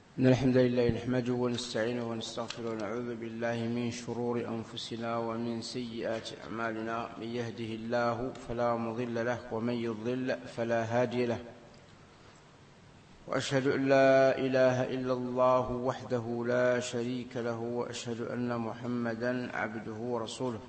إن الحمد لله نحمده ونستعينه ونستغفره ونعوذ بالله من شرور أنفسنا ومن سيئات أعمالنا. من يهده الله فلا مضل له ومن يضلل فلا هادي له، وأشهد أن لا إله إلا الله وحده لا شريك له، وأشهد أن محمدا عبده ورسوله.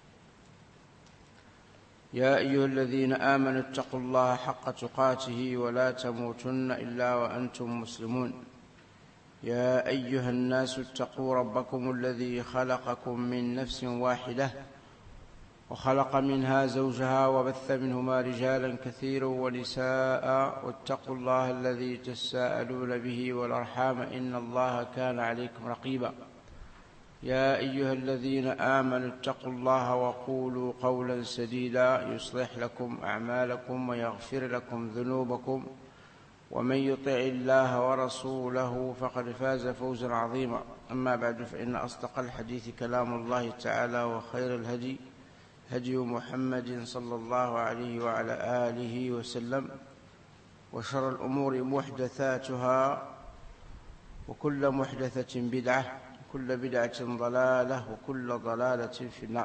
يا أيها الذين آمنوا اتقوا الله حق تقاته ولا تموتن إلا وأنتم مسلمون. يا أيها الناس اتقوا ربكم الذي خلقكم من نفس واحدة وخلق منها زوجها وبث منهما رجالا كثيرا ونساء، واتقوا الله الذي تساءلون به والأرحام إن الله كان عليكم رقيبا. يا أيها الذين آمنوا اتقوا الله وقولوا قولا سديدا يصلح لكم أعمالكم ويغفر لكم ذنوبكم، ومن يطع الله ورسوله فقد فاز فوزا عظيما. أما بعد، فإن أصدق الحديث كلام الله تعالى، وخير الهدي هدي محمد صلى الله عليه وعلى آله وسلم، وشر الأمور محدثاتها، وكل محدثة بدعة، وكل بدعة ضلالة، وكل ضلالة في النار.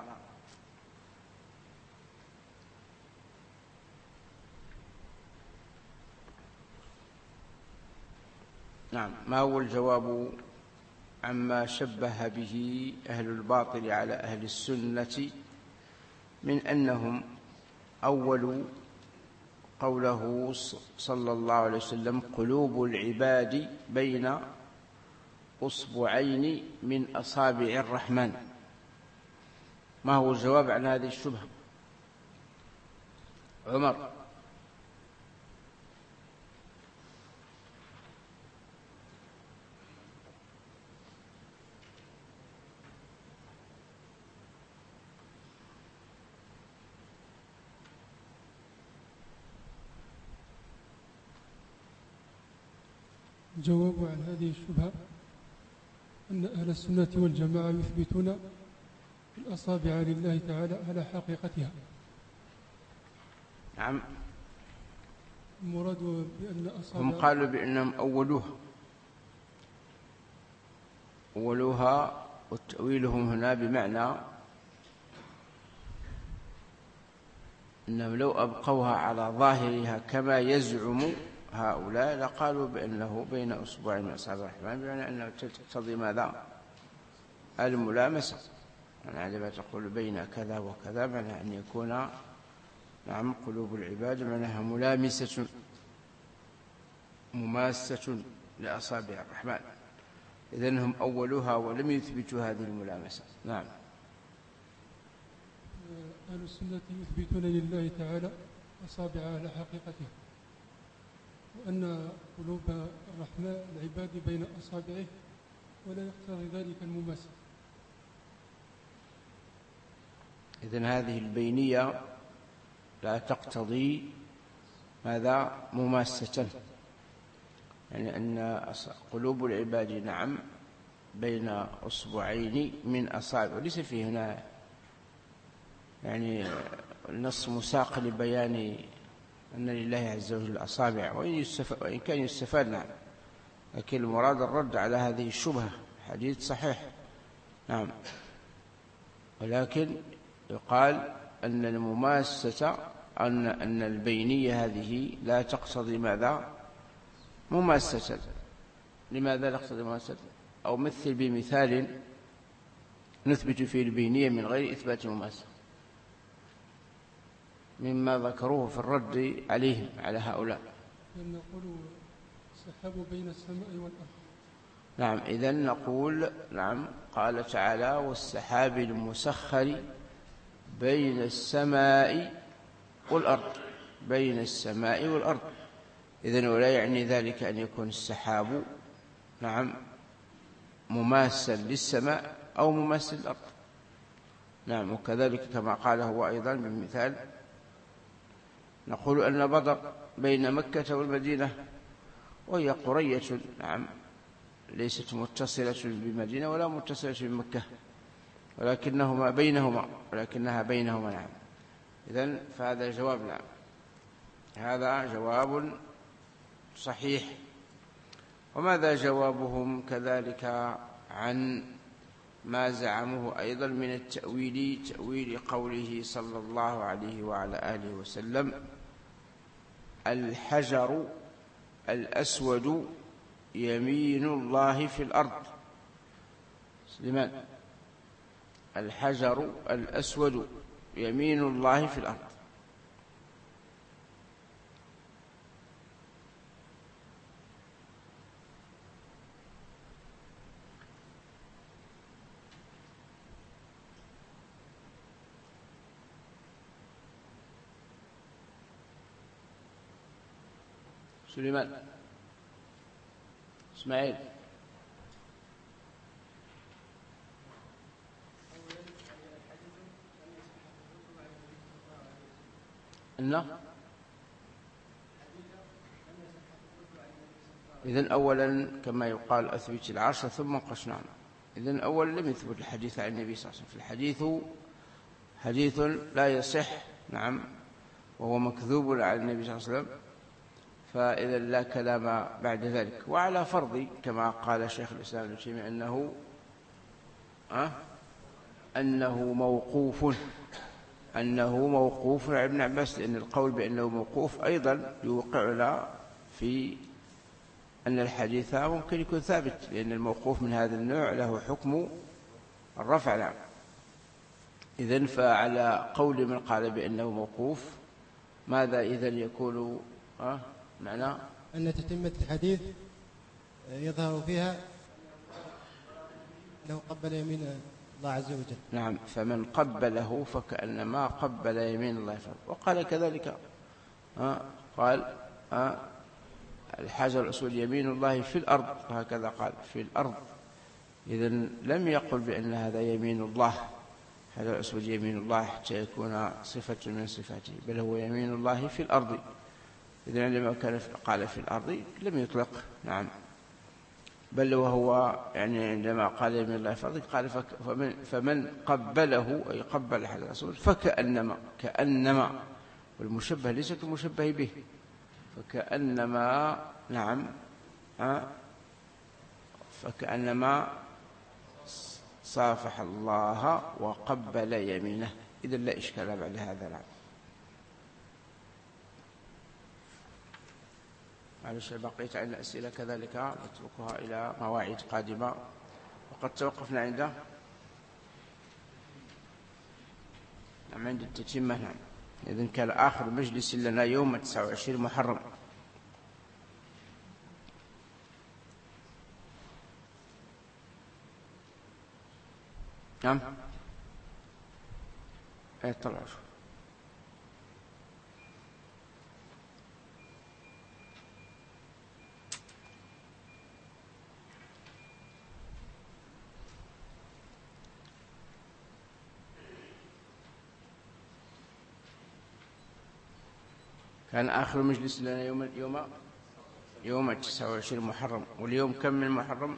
نعم، ما هو الجواب عما شبه به أهل الباطل على أهل السنة من أنهم أولوا قوله صلى الله عليه وسلم: قلوب العباد بين أصبعين من أصابع الرحمن. ما هو الجواب عن هذه الشبهة؟ عمر. الجواب عن هذه الشبهة أن أهل السنة والجماعة يثبتون الأصابع لله تعالى على حقيقتها. نعم، المراد بأن هم قالوا بأنهم أولوها، وتأويلهم هنا بمعنى أنهم لو أبقوها على ظاهرها كما يزعم هؤلاء لقالوا بأنه بين أصبعين من أصابع الرحمن، بمعنى أنه تقتضي ماذا؟ الملامسة. يعني عندما تقول بين كذا وكذا معنى أن يكون نعم قلوب العباد معناها مماسة لأصابع الرحمن. إذن هم أولوها ولم يثبتوا هذه الملامسة. نعم. أهل السنة يثبتون لله تعالى أصابع على حقيقتها، وأن قلوب الرحمن العباد بين أصابعه ولا يقتضي ذلك المماسة. إذن هذه البينية لا تقتضي ماذا؟ مماسة، يعني أن قلوب العباد نعم بين أصبعين من أصابع، وليس فيه هنا يعني النص مساق لبيان أن لله عز وجل أصابع، وإن كان يستفاد نعم، لكن المراد الرد على هذه الشبهة. حديث صحيح نعم، ولكن يقال أن المماسة أن البينية هذه لا تقتضي ماذا؟ مماسة. لماذا لا تقتضي مماسة؟ أو مثل بمثال نثبت فيه البينية من غير إثبات مماسة، مما ذكروه في الرد عليهم على هؤلاء. نقول السحاب بين السماء والأرض. نعم، إذن نقول نعم، قال تعالى: والسحاب المسخر بين السماء والأرض. بين السماء والأرض، إذن ولا يعني ذلك أن يكون السحاب نعم مماسا للسماء أو مماسا للأرض. نعم، وكذلك كما قال هو أيضا بالمثال، نقول أن بدر بين مكة والمدينة، وهي قرية نعم ليست متصلة بمدينة ولا متصلة بمكة، ولكنها بينهما نعم. إذن فهذا جواب نعم، هذا جواب صحيح. وماذا جوابهم كذلك عن ما زعموه أيضا من التأويل، تأويل قوله صلى الله عليه وعلى آله وسلم: الحجر الأسود يمين الله في الأرض. سليمان: الحجر الأسود يمين الله في الأرض. سليمان، إسماعيل. إذن أولا كما يقال أثبت العرش ثم انقشنا. إذن أولا لم يثبت الحديث عن النبي صلى الله عليه وسلم، فالحديث حديث لا يصح، نعم، وهو مكذوب على النبي صلى الله عليه وسلم، فإذا لا كلام بعد ذلك. وعلى فرض كما قال شيخ الإسلام ابن تيمية أنه موقوف على ابن عباس، لأن القول بأنه موقوف أيضا يوقعنا في أن الحديث ممكن يكون ثابت، لأن الموقوف من هذا النوع له حكم الرفع. نعم. إذن فعلى قول من قال بأنه موقوف ماذا إذن يكون معنى؟ أن تتمة الحديث يظهر فيها أنه قبل يمين الله عز وجل. نعم، فمن قبله فكأنما قبل يمين الله. وقال كذلك قال الحجر الأسود يمين الله في الأرض، هكذا قال في الأرض. إذن لم يقل بأن هذا يمين الله، هذا الأسود يمين الله حتى يكون صفة من صفاته، بل هو يمين الله في الأرض. إذن عندما كان قال في الأرض لم يطلق، نعم، بل وهو يعني عندما قال يمين الله في الأرض قال فمن قبله أي قبل هذا الأسود كأنما، والمشبه ليس كمشبه به، فكأنما، نعم، فكأنما صافح الله وقبل يمينه. إذن لا إشكال بعد هذا. نعم. معلش بقيت عن الأسئلة كذلك نتركها إلى مواعيد قادمة، وقد توقفنا عنده عند التتمة. نعم. إذن كان آخر مجلس لنا يوم 29 محرم. نعم. طلع شو كان آخر مجلس لنا يوم 29 محرم، واليوم كم من محرم؟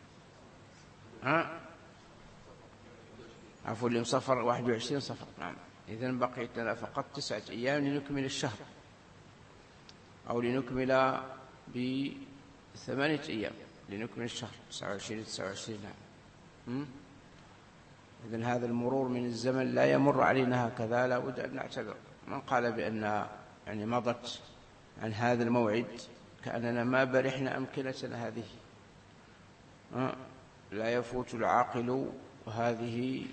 عفوا، اليوم صفر، 21 صفر. نعم. إذن بقيت لنا فقط 9 أيام لنكمل الشهر، أو لنكمل ب8 أيام لنكمل الشهر 29. نعم. إذن هذا المرور من الزمن لا يمر علينا هكذا، لا بد أن نعتذر. من قال بأن يعني مضت عن هذا الموعد كأننا ما برحنا أمكنتنا هذه. لا يفوت العاقل وهذه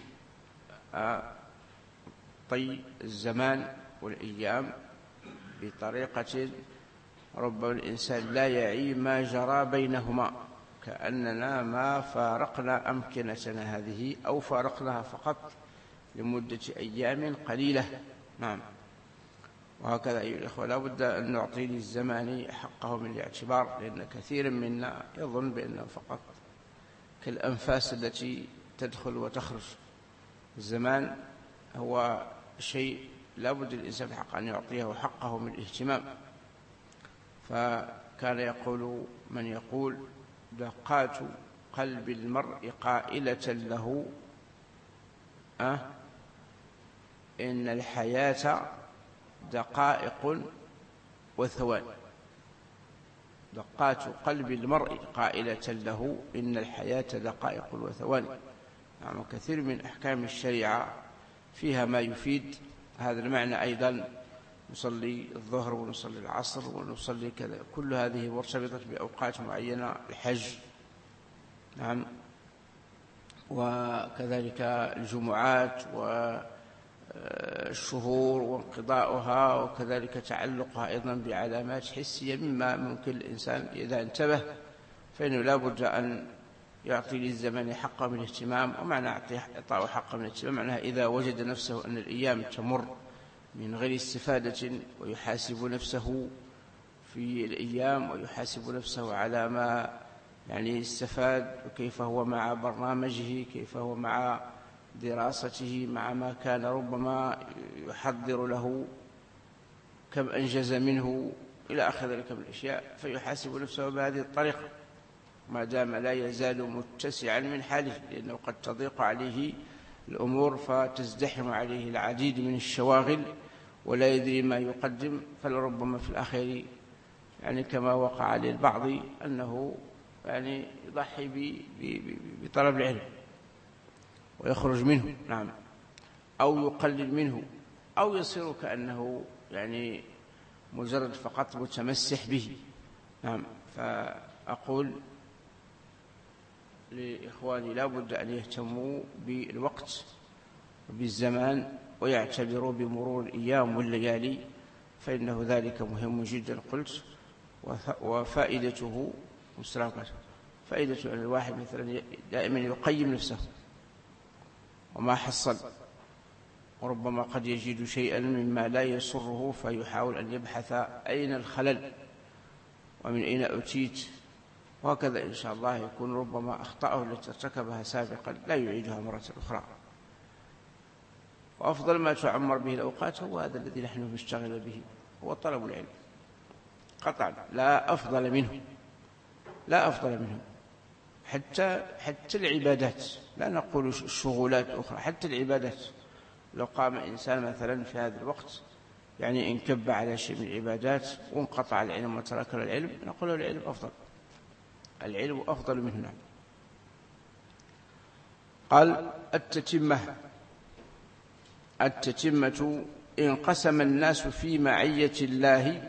طي الزمان والأيام بطريقة ربما الإنسان لا يعي ما جرى بينهما، كأننا ما فارقنا أمكنتنا هذه أو فارقناها فقط لمدة أيام قليلة. نعم. وهكذا أيها الإخوة لا بد أن نعطي للزمان حقه من الاعتبار، لأن كثيرا منا يظن بأنه فقط كالأنفاس التي تدخل وتخرج. الزمان هو شيء لا بد الإنسان الحق أن يعطيه حقه من الاهتمام. فكان يقول من يقول دقات قلب المرء قائلة له إن الحياة دقائق وثواني. دقات قلب المرء قائلة له إن الحياة دقائق وثواني. نعم، كثير من أحكام الشريعة فيها ما يفيد هذا المعنى أيضا. نصلي الظهر ونصلي العصر ونصلي كذا، كل هذه مرتبطة بأوقات معينة، الحج. نعم، وكذلك الجمعات والشهور وانقضاؤها، وكذلك تعلقها أيضا بعلامات حسية مما ممكن الإنسان إذا انتبه فإنه لا بد أن يعطي للزمن حقه من الاهتمام. ومعنى إعطاء حقه من الاهتمام معناها إذا وجد نفسه أن الأيام تمر من غير استفادة، ويحاسب نفسه في الأيام ويحاسب نفسه على ما استفاد، وكيف هو مع برنامجه، كيف هو مع دراسته، مع ما كان ربما يحضر له، كم أنجز منه إلى آخر ذلك من الأشياء، فيحاسب نفسه بهذه الطريقة ما دام لا يزال متسعا من حاله، لأنه قد تضيق عليه الأمور فتزدحم عليه العديد من الشواغل ولا يدري ما يقدم، فلربما في الأخير كما وقع للبعض أنه يضحي بطلب العلم ويخرج منه. نعم، أو يقلل منه، أو يصير كأنه مجرد فقط متمسح به. نعم، فأقول لإخواني لا بد أن يهتموا بالوقت وبالزمان ويعتبروا بمرور الأيام والليالي، فإنه ذلك مهم جدا. قلت وفائدته مستلقة، فائدة أن الواحد مثلا دائما يقيم نفسه وما حصل، وربما قد يجد شيئا مما لا يسره فيحاول أن يبحث أين الخلل ومن أين أتيت، وهكذا إن شاء الله يكون ربما أخطأه التي ارتكبها سابقا لا يعيدها مرة أخرى. وأفضل ما تعمر به الأوقات هو هذا الذي نحن نشتغل به، هو طلب العلم قطعا، لا أفضل منه، لا أفضل منه. حتى العبادات، لا نقول الشغلات أخرى، حتى العبادات لو قام إنسان مثلا في هذا الوقت انكب على شيء من العبادات وانقطع العلم وترك العلم، نقول له العلم أفضل، العلم أفضل منه. قال التتمة انقسم الناس في معية الله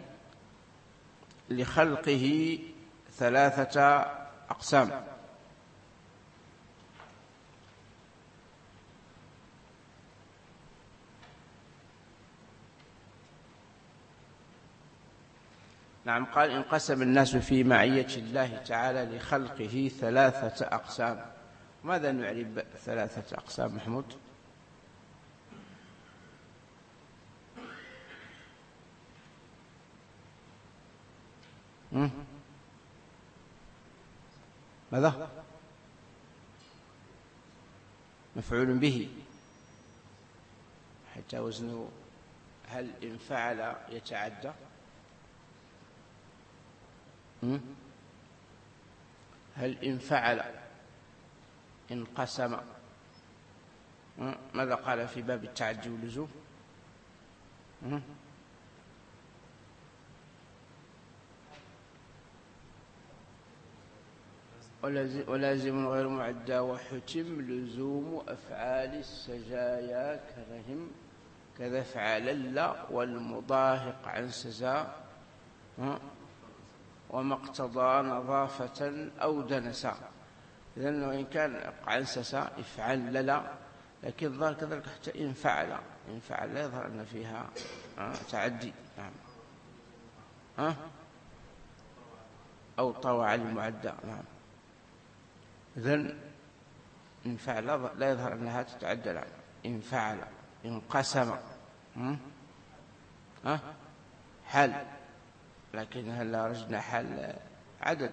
لخلقه 3 أقسام. نعم، قال انقسم الناس في معية الله تعالى لخلقه 3 أقسام. ماذا نعرف 3 أقسام محمود؟ ماذا؟ مفعول به، حتى وزنه هل إن فعل يتعدى؟ هل إن فعل انقسم؟ ماذا قال في باب التعدي واللزوم؟ ولازم غير معدى، وحتم لزوم أفعال السجايا كرهم كذا افعل لا والمضاهق عن سزا وما اقتضى نظافة أو دنسا. إذن وإن كان عن سسا افعل لا، لكن الظاهر كذلك حتى إن فعل لا يظهر أن فيها تعدي. نعم، أو طوى على المعدى. نعم، إذن إن فعل لا يظهر أنها تتعدى. لا، إن فعل انقسم حال، لكن هل رجنا حال عدد؟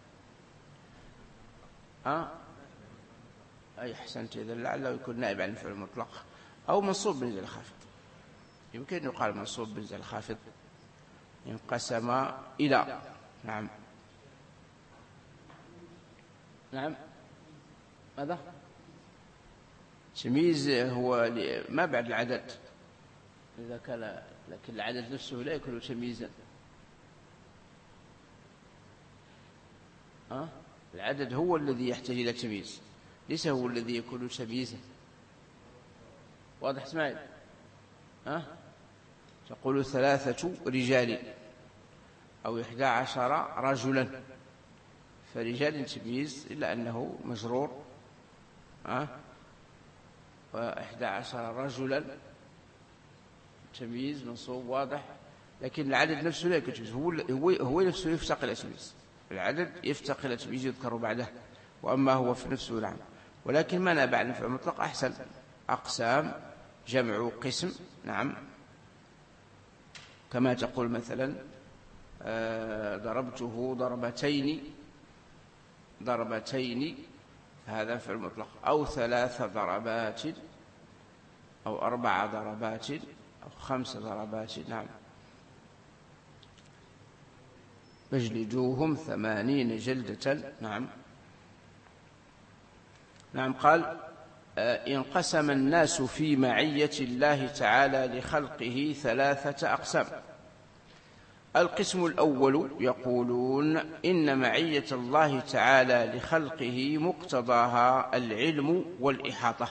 أي أحسنت، إذن لعله يكون نائب عن الفعل المطلق أو منصوب بنزل الخافض. يمكن يقال منصوب بنزل الخافض. انقسم إلى. نعم، نعم، ماذا؟ تمييز هو ما بعد العدد، إذا كان، لكن العدد نفسه لا يكون تمييزا. العدد هو الذي يحتاج إلى تمييز، ليس هو الذي يكون تمييزا. واضح إسماعيل؟ تقول 3 رجال أو 11 رجلا، فرجال تمييز إلا أنه مجرور، و11 رجلا تمييز منصوب واضح، لكن العدد نفسه لا يكون تمييز، هو نفسه يفتقر إلى تمييز، العدد يفتقر إلى تمييز يذكر بعده، وأما هو في نفسه نعم. ولكن ما نبع النفع مطلق أحسن. أقسام جمع قسم، نعم، كما تقول مثلا ضربته ضربتين، هذا فعل مطلق، أو 3 ضربات، أو 4 ضربات، أو 5 ضربات، نعم. فاجلدوهم 80 جلدة، نعم. قال انقسم الناس في معية الله تعالى لخلقه 3 أقسام. القسم الأول يقولون إن معية الله تعالى لخلقه مقتضاها العلم والإحاطة،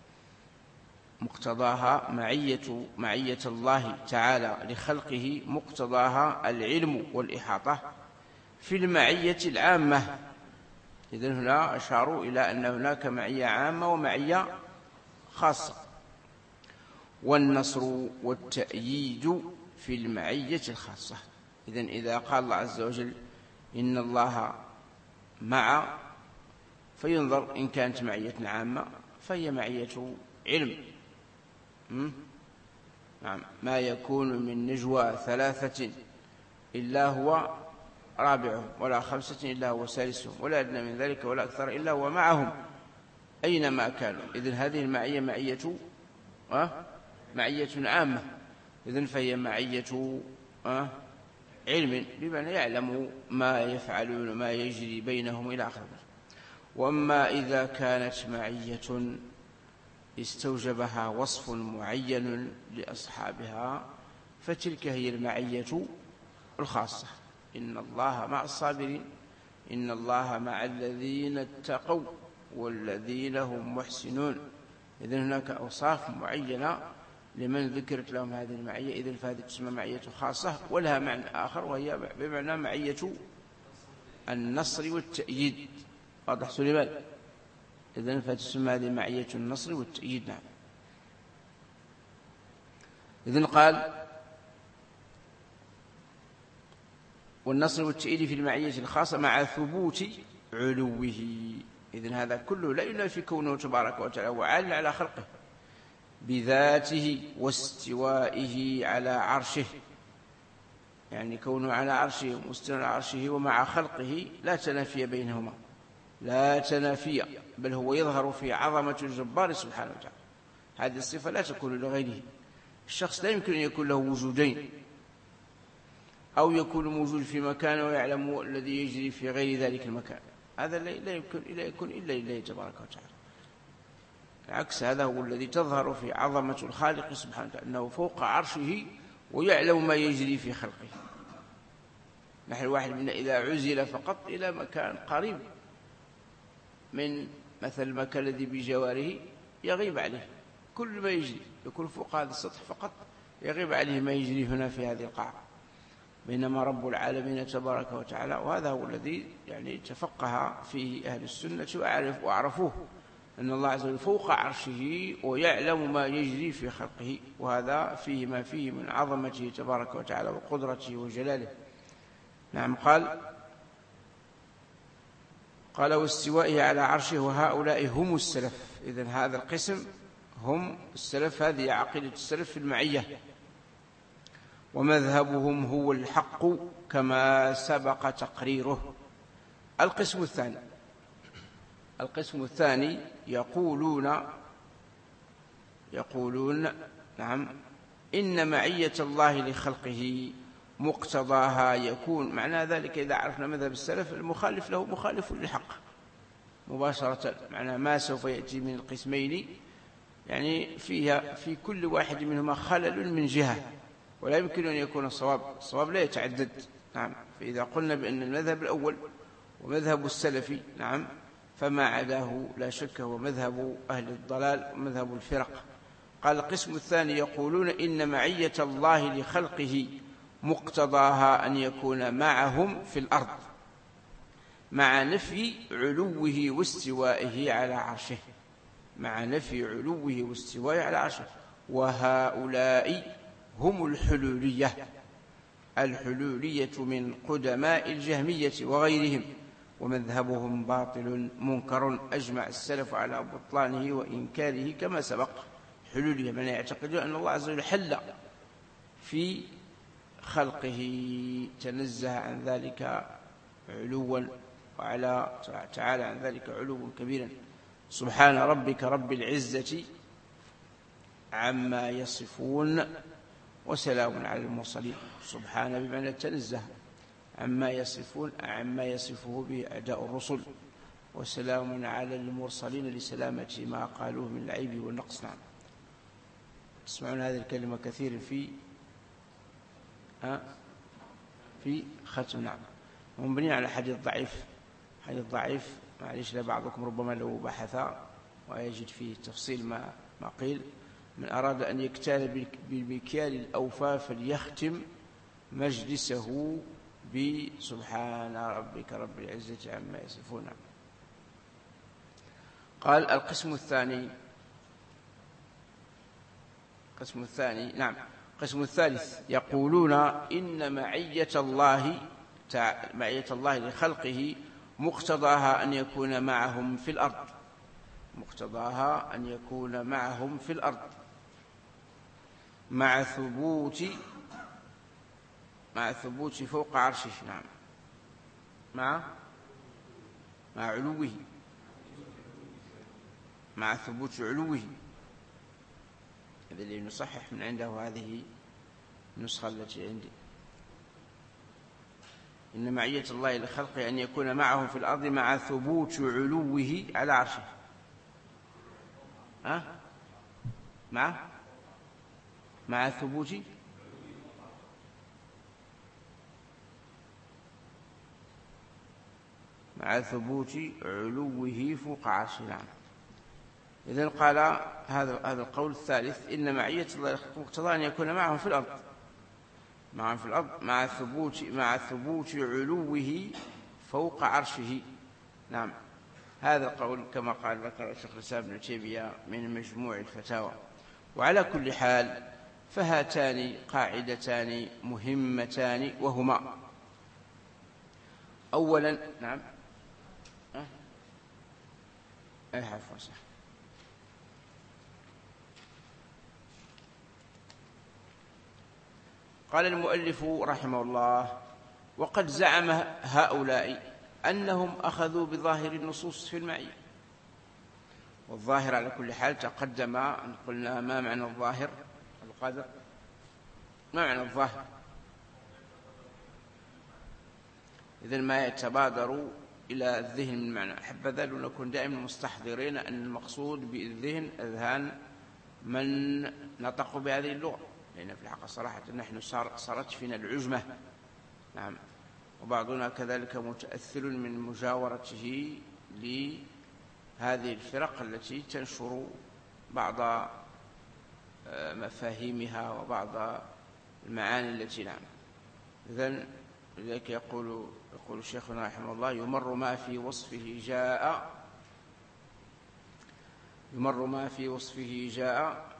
مقتضاها معية الله تعالى لخلقه مقتضاها العلم والإحاطة في المعية العامة. إذن هنا أشاروا إلى أن هناك معية عامة ومعية خاصة. والنصر والتأييد في المعية الخاصة. إذن إذا قال الله عز وجل إن الله مع، فينظر إن كانت معية عامة فهي معية علم. نعم. ما يكون من نجوى 3 إلا هو رابعهم، ولا 5 إلا هو سادسهم، ولا أدنى من ذلك ولا أكثر إلا هو معهم أينما كانوا. إذن هذه المعية معية عامة، إذن فهي معية علم، بمعنى يعلم ما يفعلون وما يجري بينهم إلى آخره. وأما إذا كانت معية استوجبها وصف معين لأصحابها فتلك هي المعية الخاصة. إن الله مع الصابرين، إن الله مع الذين اتقوا والذين هم محسنون. إذن هناك أوصاف معينة لمن ذكرت لهم هذه المعية، إذن فهذه تسمى معية خاصة، ولها معنى آخر وهي بمعنى معية النصر والتأييد. واضح سليمان؟ إذن فتسمى هذه معية النصر والتأييد. نعم. إذن قال والنصر والتأييد في المعية الخاصة مع ثبوت علوه. إذن هذا كله لا ينافي كونه تبارك وتعالى وعال على خلقه بذاته واستوائه على عرشه، يعني كونه على عرشه مستوى على عرشه ومع خلقه لا تنافي بينهما، لا تنافي، بل هو يظهر في عظمة الجبار سبحانه وتعالى. هذه الصفة لا تكون لغيره. الشخص لا يمكن أن يكون له وجودين، أو يكون موجود في مكان ويعلم الذي يجري في غير ذلك المكان، هذا لا يمكن إلا يكون إلا لله تبارك وتعالى. العكس، هذا هو الذي تظهر في عظمة الخالق سبحانه وتعالى، أنه فوق عرشه ويعلم ما يجري في خلقه. نحن الواحد منا إذا عزل فقط إلى مكان قريب من مثل المكان الذي بجواره يغيب عليه كل ما يجري، يكون فوق هذا السطح فقط يغيب عليه ما يجري هنا في هذه القاعة، بينما رب العالمين تبارك وتعالى، وهذا هو الذي يعني تفقه فيه أهل السنة وعرفوه، أن الله عز وجل فوق عرشه ويعلم ما يجري في خلقه، وهذا فيه ما فيه من عظمته تبارك وتعالى وقدرته وجلاله. نعم. قال واستوائه على عرشه، وهؤلاء هم السلف. إذن هذا القسم هم السلف، هذه عقيدة السلف في المعية، ومذهبهم هو الحق كما سبق تقريره. القسم الثاني يقولون نعم إن معية الله لخلقه مقتضاها يكون، معنى ذلك إذا عرفنا مذهب السلف المخالف له مخالف للحق مباشرة، معنى ما سوف يأتي من القسمين يعني فيها في كل واحد منهما خلل من جهة، ولا يمكن أن يكون الصواب لا يتعدد. نعم. فإذا قلنا بأن المذهب الأول ومذهب السلف نعم، فما عداه لا شك هو مذهب أهل الضلال ومذهب الفرق. قال القسم الثاني يقولون إن معية الله لخلقه مقتضاها أن يكون معهم في الأرض مع نفي علوه واستوائه على عرشه، مع نفي علوه واستوائه على عرشه. وهؤلاء هم الحلولية، الحلولية من قدماء الجهمية وغيرهم، ومذهبهم باطل منكر أجمع السلف على بطلانه وإنكاره كما سبق. حلولية من يعتقد أن الله عز وجل حل في خلقه، تنزه عن ذلك علوا وعلى تعالى عن ذلك علوا كبيرا. سبحان ربك رب العزة عما يصفون وسلام على المرسلين. سبحان بمعنى تنزه عما يصفون، عما يصفه به أعداء الرسل، وسلام على المرسلين لسلامة ما قالوه من العيب والنقص. نعم، تسمعون هذه الكلمة كثير في ختم. نعم، مبني على حديث ضعيف. حديث ضعيف معليش لبعضكم ربما لو بحث ويجد فيه تفصيل ما قيل. من أراد أن يكتال بالمكيال الأوفى فليختم مجلسه بسبحان ربك رب العزة عما يصفون. قال القسم الثاني نعم، القسم الثالث يقولون إن معية الله لخلقه مقتضاها أن يكون معهم في الأرض، مقتضاها أن يكون معهم في الأرض مع ثبوت فوق عرشه. نعم، مع علوه، مع ثبوت علوه. هذا اللي نصحح من عنده هذه النسخة التي عندي. إن معية الله لخلقه أن يكون معهم في الأرض مع ثبوت علوه على عرشه. مع ثبوت علوه فوق عرشه. نعم. إذن قال هذا القول الثالث إن معية الله مقتضى أن يكون معهم في الأرض، مع ثبوت علوه فوق عرشه. نعم، هذا القول كما قال ذكر الشيخ الإسلام ابن تيمية من مجموع الفتاوى. وعلى كل حال فهاتان قاعدتان مهمتان، وهما أولا نعم عفوا صح. قال المؤلف رحمه الله: وقد زعم هؤلاء أنهم أخذوا بظاهر النصوص في المعية. والظاهر على كل حال تقدم أن قلنا ما معنى الظاهر القادر، ما معنى الظاهر؟ إذن ما يتبادر إلى الذهن من معنى. حبذا لو نكون دائما مستحضرين أن المقصود بالذهن أذهان من نطق بهذه اللغة، لأن في الحقيقة صراحة نحن صارت فينا العجمة. نعم، وبعضنا كذلك متأثر من مجاورته لهذه الفرق التي تنشر بعض مفاهيمها وبعض المعاني التي نعم. إذن لذلك يقول شيخنا رحمه الله: يمر ما في وصفه جاء يمر ما في وصفه جاء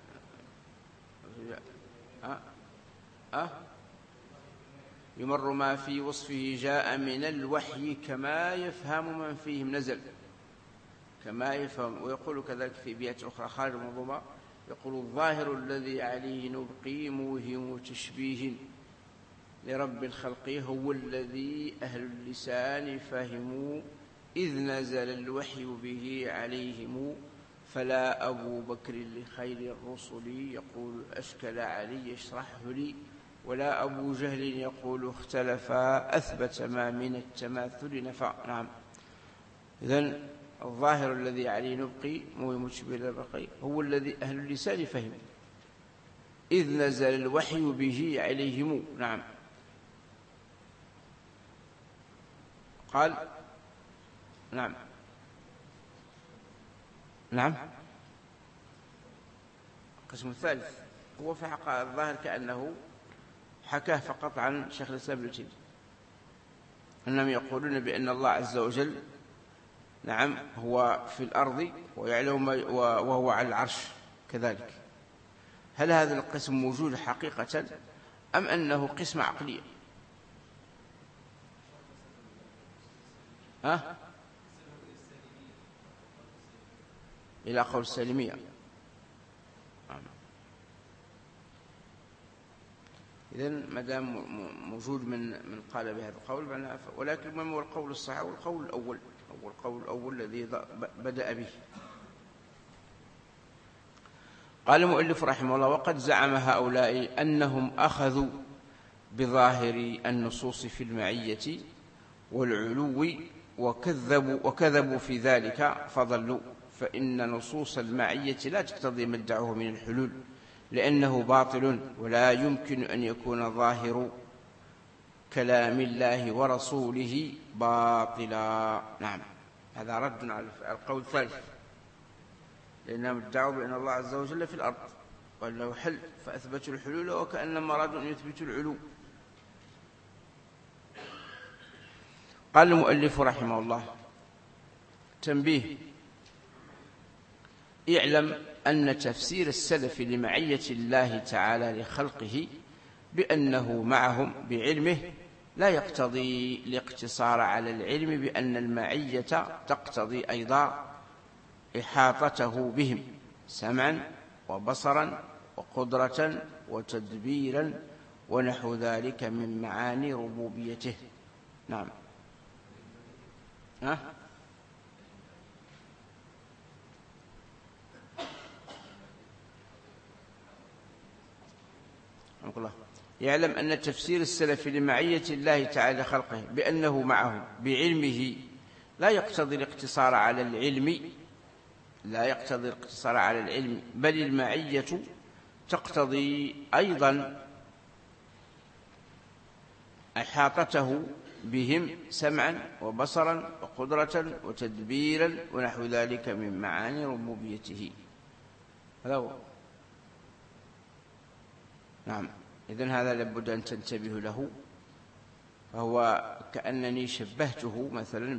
يمر ما في وصفه جاء من الوحي كما يفهم من فيهم نزل، كما يفهم. ويقول كذلك في بيئة أخرى خارج المنظومة، يقول: الظاهر الذي عليه نبقي موهم تشبيه لرب الخلق هو الذي أهل اللسان فهموا إذ نزل الوحي به عليهم، فلا أبو بكر لخير الرسل يقول أشكل علي اشرحه لي، ولا أبو جهل يقول اختلفا أثبت ما من التماثل نفى. نعم، إذن الظاهر الذي عليه نبقي موهم تشبيه للبقي هو الذي أهل اللسان فهموا إذ نزل الوحي به عليهم. نعم. قال نعم نعم. القسم الثالث هو في حق الظاهر كأنه حكاه فقط عن شيخ الإسلام ابن تيمية، أنهم يقولون بأن الله عز وجل نعم هو في الأرض ويعلم وهو على العرش كذلك. هل هذا القسم موجود حقيقة أم أنه قسم عقلي؟ إلى قول السالمية. إذن ما دام موجود من قال بهذا القول، ولكن ما هو القول الصحيح؟ والقول الأول هو القول الأول الذي بدأ به. قال المؤلف رحمه الله: وقد زعم هؤلاء أنهم أخذوا بظاهر النصوص في المعية والعلو وكذبوا في ذلك فضلوا، فإن نصوص المعية لا تقتضي ما ادعوه من الحلول، لأنه باطل ولا يمكن أن يكون ظاهر كلام الله ورسوله باطلا. نعم، هذا رد على القول الثالث، لأنهم ادعوا بأن الله عز وجل في الأرض وأنه حل، فأثبتوا الحلول وكأنما أرادوا أن يثبتوا العلو. قال المؤلف رحمه الله: تنبيه: اعلم أن تفسير السلف لمعية الله تعالى لخلقه بأنه معهم بعلمه لا يقتضي الاقتصار على العلم بأن المعية تقتضي أيضا إحاطته بهم سمعا وبصرا وقدرة وتدبيرا ونحو ذلك من معاني ربوبيته. نعم. يعلم أن تفسير السلف لمعية الله تعالى خلقه بأنه معه بعلمه لا يقتضي الاقتصار على العلم، بل المعية تقتضي أيضا إحاطته بهم سمعا وبصرا وقدرة وتدبيرا ونحو ذلك من معاني ربوبيته. هذا هو. نعم. إذن هذا لابد أن تنتبه له، فهو كأنني شبهته مثلا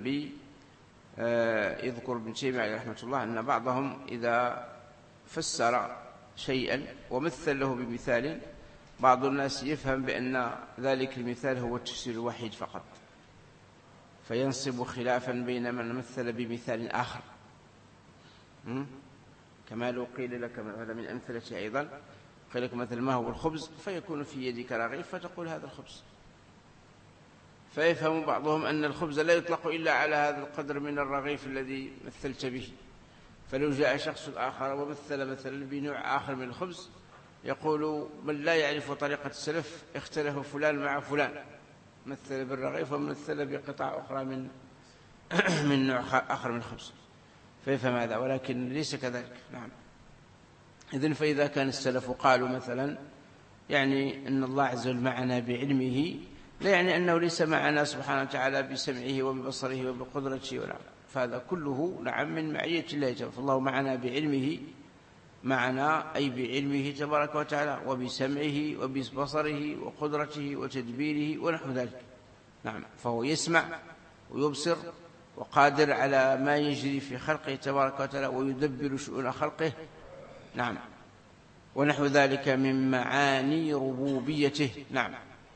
يذكر ابن تيمية عليه رحمة الله أن بعضهم إذا فسر شيئا ومثل له بمثال، بعض الناس يفهم بأن ذلك المثال هو التفسير الوحيد فقط، فينصب خلافا بين من مثل بمثال آخر، كما لو قيل لك هذا من أمثلة أيضا، قيل لك مثل ما هو الخبز فيكون في يدك رغيف فتقول هذا الخبز، فيفهم بعضهم أن الخبز لا يطلق إلا على هذا القدر من الرغيف الذي مثلت به، فلو جاء شخص آخر ومثل مثلا بنوع آخر من الخبز يقول من لا يعرف طريقة السلف اختلف فلان مع فلان، مثل بالرغيف ومثل بقطع أخرى من نوع آخر من الخبز، فيفهم هذا، ولكن ليس كذلك. نعم. إذن فإذا كان السلف قالوا مثلا يعني أن الله عز وجل معنا بعلمه، لا يعني أنه ليس معنا سبحانه وتعالى بسمعه وببصره وبقدرته ولا، فهذا كله نعم من معية الله تعالى، فالله معنا بعلمه، معنا أي بعلمه تبارك وتعالى وبسمعه وببصره وقدرته وتدبيره ونحو ذلك. نعم، فهو يسمع ويبصر وقادر على ما يجري في خلقه تبارك وتعالى ويدبر شؤون خلقه. نعم، ونحو ذلك من معاني ربوبيته. نعم.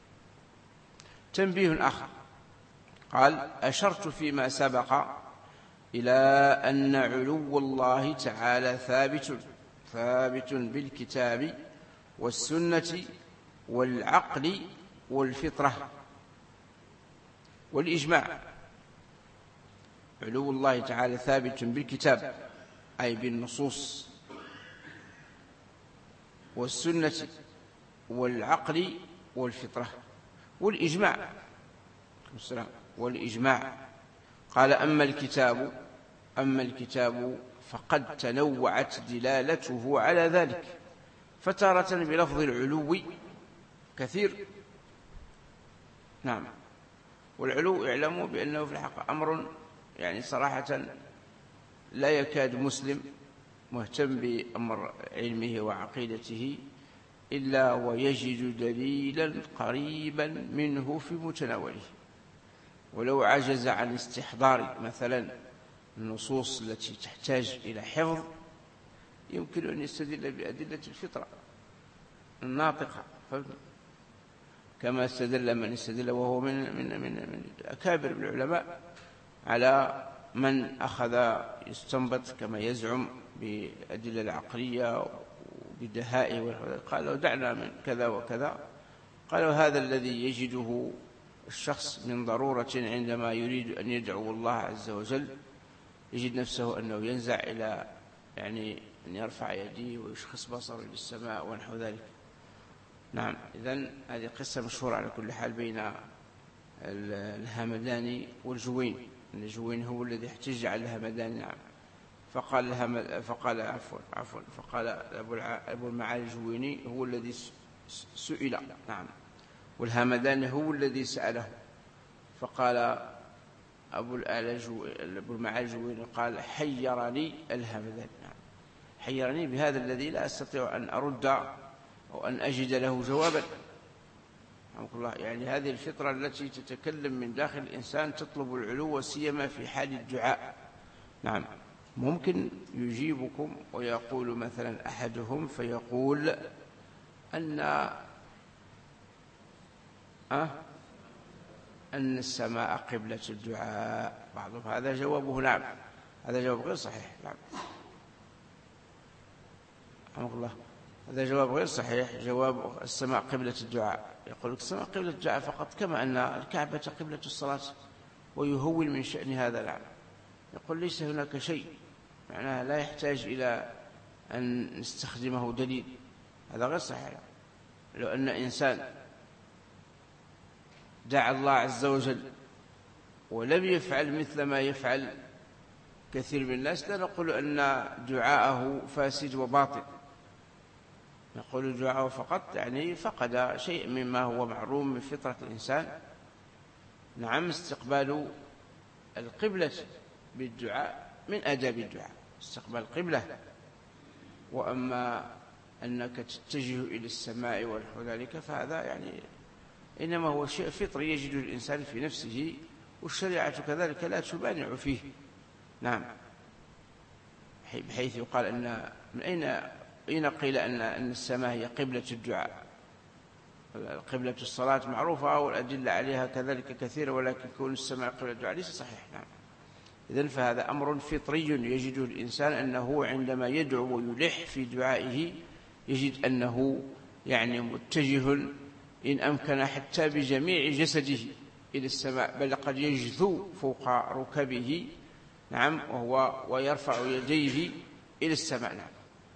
تنبيه آخر، قال: أشرت فيما سبق إلى أن علو الله تعالى ثابت بالكتاب والسنة والعقل والفطرة والإجماع. علو الله تعالى ثابت بالكتاب أي بالنصوص، والسنة والعقل والفطرة والإجماع. قال: أما الكتاب فقد تنوعت دلالته على ذلك، فتارة بلفظ العلو كثير، نعم، والعلو اعلموا بأنه في الحق أمر يعني صراحة لا يكاد مسلم مهتم بأمر علمه وعقيدته إلا ويجد دليلا قريبا منه في متناوله، ولو عجز عن استحضار مثلا النصوص التي تحتاج إلى حفظ يمكن أن يستدل بأدلة الفطرة الناطقة، كما استدل من استدل وهو من أكابر العلماء على من أخذ يستنبط كما يزعم بأدلة العقلية وبدهائه، قالوا دعنا من كذا وكذا. قالوا هذا الذي يجده الشخص من ضرورة عندما يريد أن يدعو الله عز وجل، يجد نفسه أنه ينزع إلى يعني أن يرفع يديه ويشخص بصره للسماء ونحو ذلك. نعم، إذن هذه قصة مشهورة على كل حال بين الهمداني والجويني. الجويني هو الذي احتج على الهمداني. نعم، فقال أبو المعالي الجويني هو الذي سئل. نعم، والهمداني هو الذي سأله. فقال أبو المعالي الجويني قال حيرني الهمداني. نعم، حيرني بهذا الذي لا أستطيع أن أرد أو أن أجد له جوابا. الله، يعني هذه الفطرة التي تتكلم من داخل الإنسان تطلب العلو سيما في حال الدعاء. نعم، ممكن يجيبكم ويقول مثلا أحدهم فيقول أن السماء قبلة الدعاء. بعضهم هذا جوابه. نعم، هذا جواب غير صحيح. نعم، رحمه الله، هذا جواب غير صحيح. جواب السماء قبلة الدعاء، يقول لك السماء قبلة الدعاء فقط، كما أن الكعبة قبلة الصلاة، ويهول من شأن هذا. نعم، يقول ليس هناك شيء، معناها لا يحتاج إلى أن نستخدمه دليل. هذا غير صحيح. لو أن إنسان دعا الله عز وجل ولم يفعل مثل ما يفعل كثير من الناس لا نقول أن دعاءه فاسد وباطل، نقول دعاءه فقط يعني فقد شيء مما هو معروم من فطرة الإنسان. نعم، استقبال القبلة بالدعاء من آداب الدعاء، استقبال القبلة. وأما أنك تتجه إلى السماء ونحو ذلك فهذا يعني إنما هو شيء فطري يجده الإنسان في نفسه، والشريعة كذلك لا تمانع فيه. نعم، بحيث يقال أن من أين قيل أن السماء هي قبلة الدعاء؟ قبلة الصلاة معروفة والأدلة عليها كذلك كثيرة، ولكن كون السماء قبلة الدعاء ليس صحيح. نعم، إذن فهذا أمر فطري يجده الإنسان، أنه عندما يدعو ويلح في دعائه يجد أنه يعني متجه إن أمكن حتى بجميع جسده إلى السماء، بل قد يجثو فوق ركبه. نعم، ويرفع يديه إلى السماء. نعم،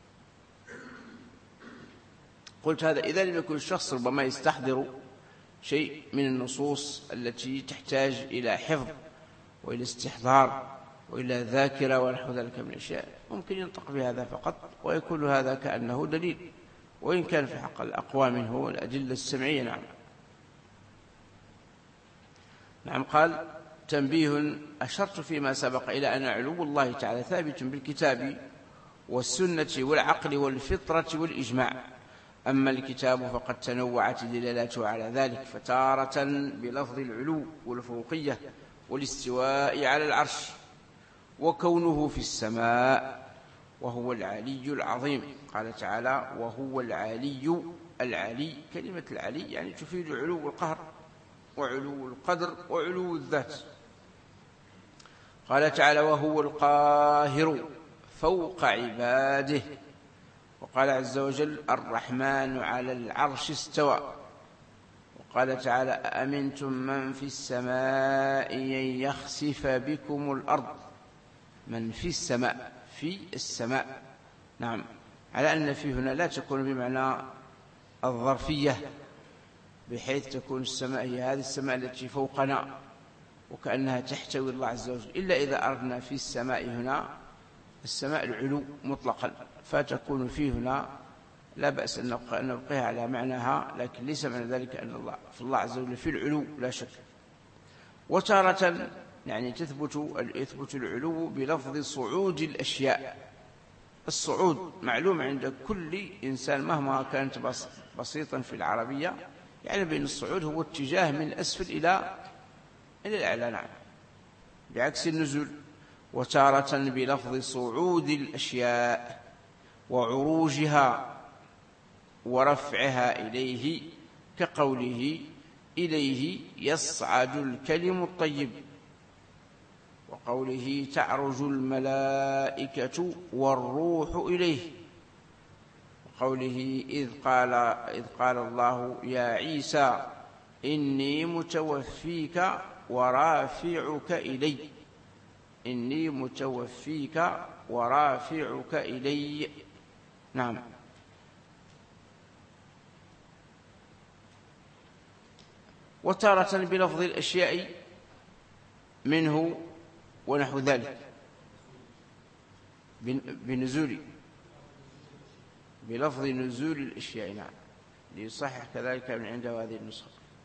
قلت هذا إذا لم يكن الشخص ربما يستحضر شيء من النصوص التي تحتاج إلى حفظ وإلى استحضار وإلى ذاكرة ونحو ذلك من الأشياء، ممكن ينطق بهذا فقط ويكون هذا كأنه دليل، وإن كان في حق الأقوى منه الأدلة السمعية. نعم. نعم، قال تنبيه: أشرت فيما سبق إلى أن علو الله تعالى ثابت بالكتاب والسنة والعقل والفطرة والإجماع. أما الكتاب فقد تنوعت دلالته على ذلك، فتارة بلفظ العلو والفوقية والاستواء على العرش وكونه في السماء وهو العلي العظيم. قال تعالى: وهو العلي. العلي، كلمة العلي يعني تفيد علو القهر وعلو القدر وعلو الذات. قال تعالى: وهو القاهر فوق عباده. وقال عز وجل: الرحمن على العرش استوى. وقال تعالى: أأمنتم من في السماء أن يخسف بكم الأرض. من في السماء، في السماء. نعم، على أن في هنا لا تكون بمعنى الظرفية، بحيث تكون السماء هي هذه السماء التي فوقنا وكأنها تحتوي الله عز وجل، إلا إذا أردنا في السماء هنا السماء العلو مطلقا، فتكون فيه هنا لا بأس أن نبقيها على معناها، لكن ليس معنى ذلك أن الله عز وجل في العلو لا شك. وتارة يعني يثبت العلو بلفظ صعود الأشياء. الصعود معلوم عند كل إنسان مهما كانت بسيطا في العربية، يعني بأن الصعود هو اتجاه من أسفل إلى الأعلى، نعم، بعكس النزول. وتارة بلفظ صعود الأشياء وعروجها ورفعها إليه، كقوله إليه يصعد الكلم الطيب، وقوله تعرج الملائكة والروح إليه، وقوله إذ قال الله يا عيسى إني متوفيك ورافعك إلي، إني متوفيك ورافعك إلي، نعم. وتارة بلفظ الأشياء منه ونحو ذلك، بلفظ نزول الأشياء، نعم، ليصحح كذلك من عنده هذه النسخة.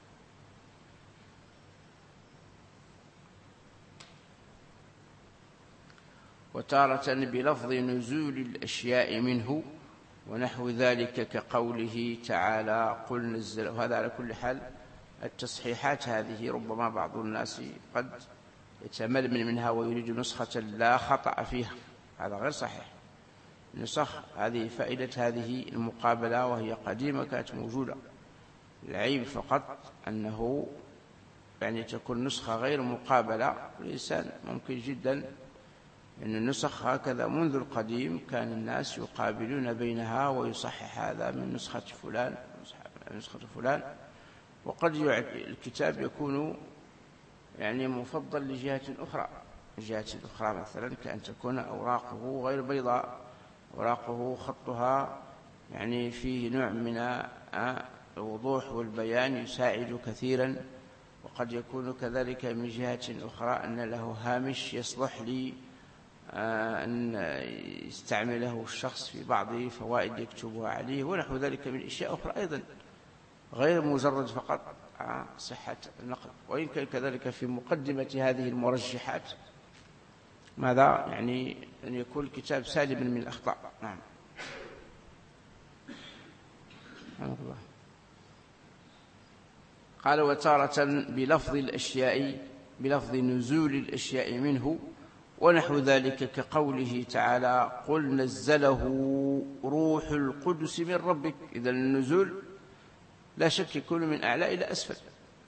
وتارة بلفظ نزول الأشياء منه ونحو ذلك، كقوله تعالى قل نزل. وهذا على كل حال التصحيحات هذه ربما بعض الناس قد يتململ منها ويريد نسخة لا خطأ فيها، هذا غير صحيح. النسخ هذه فائدة هذه المقابلة، وهي قديمة كانت موجودة، العيب فقط أنه يعني تكون نسخة غير مقابلة. الإنسان ممكن جدا أن النسخ هكذا منذ القديم كان الناس يقابلون بينها ويصحح هذا من نسخة فلان من نسخة فلان، وقد الكتاب يكون يعني مفضل لجهة أخرى، مثلا كأن تكون أوراقه غير بيضاء، أوراقه خطها يعني فيه نوع من الوضوح والبيان يساعد كثيرا. وقد يكون كذلك من جهة أخرى أن له هامش يصلح لي أن يستعمله الشخص في بعض فوائد يكتبها عليه ونحو ذلك من أشياء أخرى أيضا، غير مجرد فقط صحة النقل. وإن كان كذلك في مقدمة هذه المرجحات ماذا يعني أن يكون الكتاب سالما من الأخطاء، نعم. قال وتارة بلفظ الأشياء بلفظ نزول الأشياء منه ونحو ذلك، كقوله تعالى قل نزله روح القدس من ربك. إذا النزول لا شك يكون من أعلى إلى أسفل.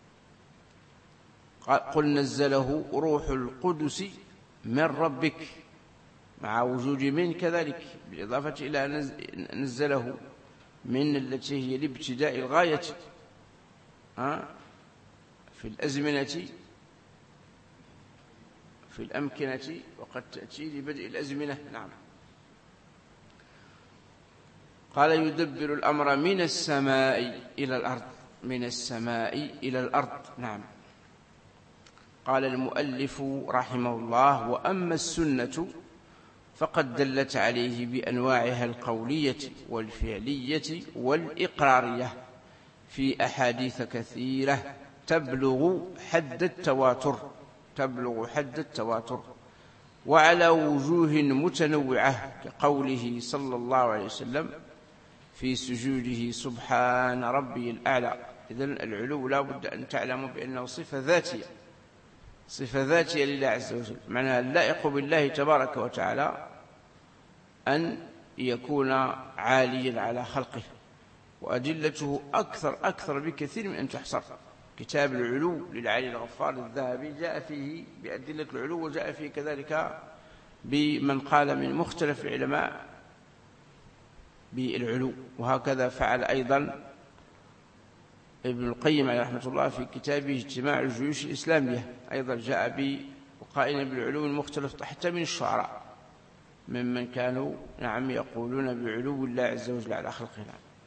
قل نزله روح القدس من ربك، مع وجود من كذلك بالإضافة إلى نزله من التي هي لابتداء الغاية في الأزمنة في الأمكنة، وقد تأتي لبدء الأزمنة، نعم. قال يدبر الأمر من السماء إلى الأرض، من السماء إلى الأرض، نعم. قال المؤلف رحمه الله وأما السنة فقد دلت عليه بأنواعها القولية والفعلية والإقرارية في أحاديث كثيرة تبلغ حد التواتر وعلى وجوه متنوعة، كقوله صلى الله عليه وسلم في سجوده سبحان ربي الأعلى. إذن العلو لا بد أن تعلم بأنه صفة ذاتية لله عز وجل، معناها اللائق بالله تبارك وتعالى أن يكون عاليا على خلقه، وأدلته أكثر بكثير من أن تحصر. كتاب العلو للعلي الغفار الذهبي جاء فيه بأدلة العلو، وجاء فيه كذلك بمن قال من مختلف العلماء بالعلو، وهكذا فعل أيضا ابن القيم عليه رحمة الله في كتابه اجتماع الجيوش الإسلامية، أيضا جاء بقائنا بالعلو المختلف حتى من الشعراء ممن كانوا نعم يقولون بعلو الله عز وجل على خلقه.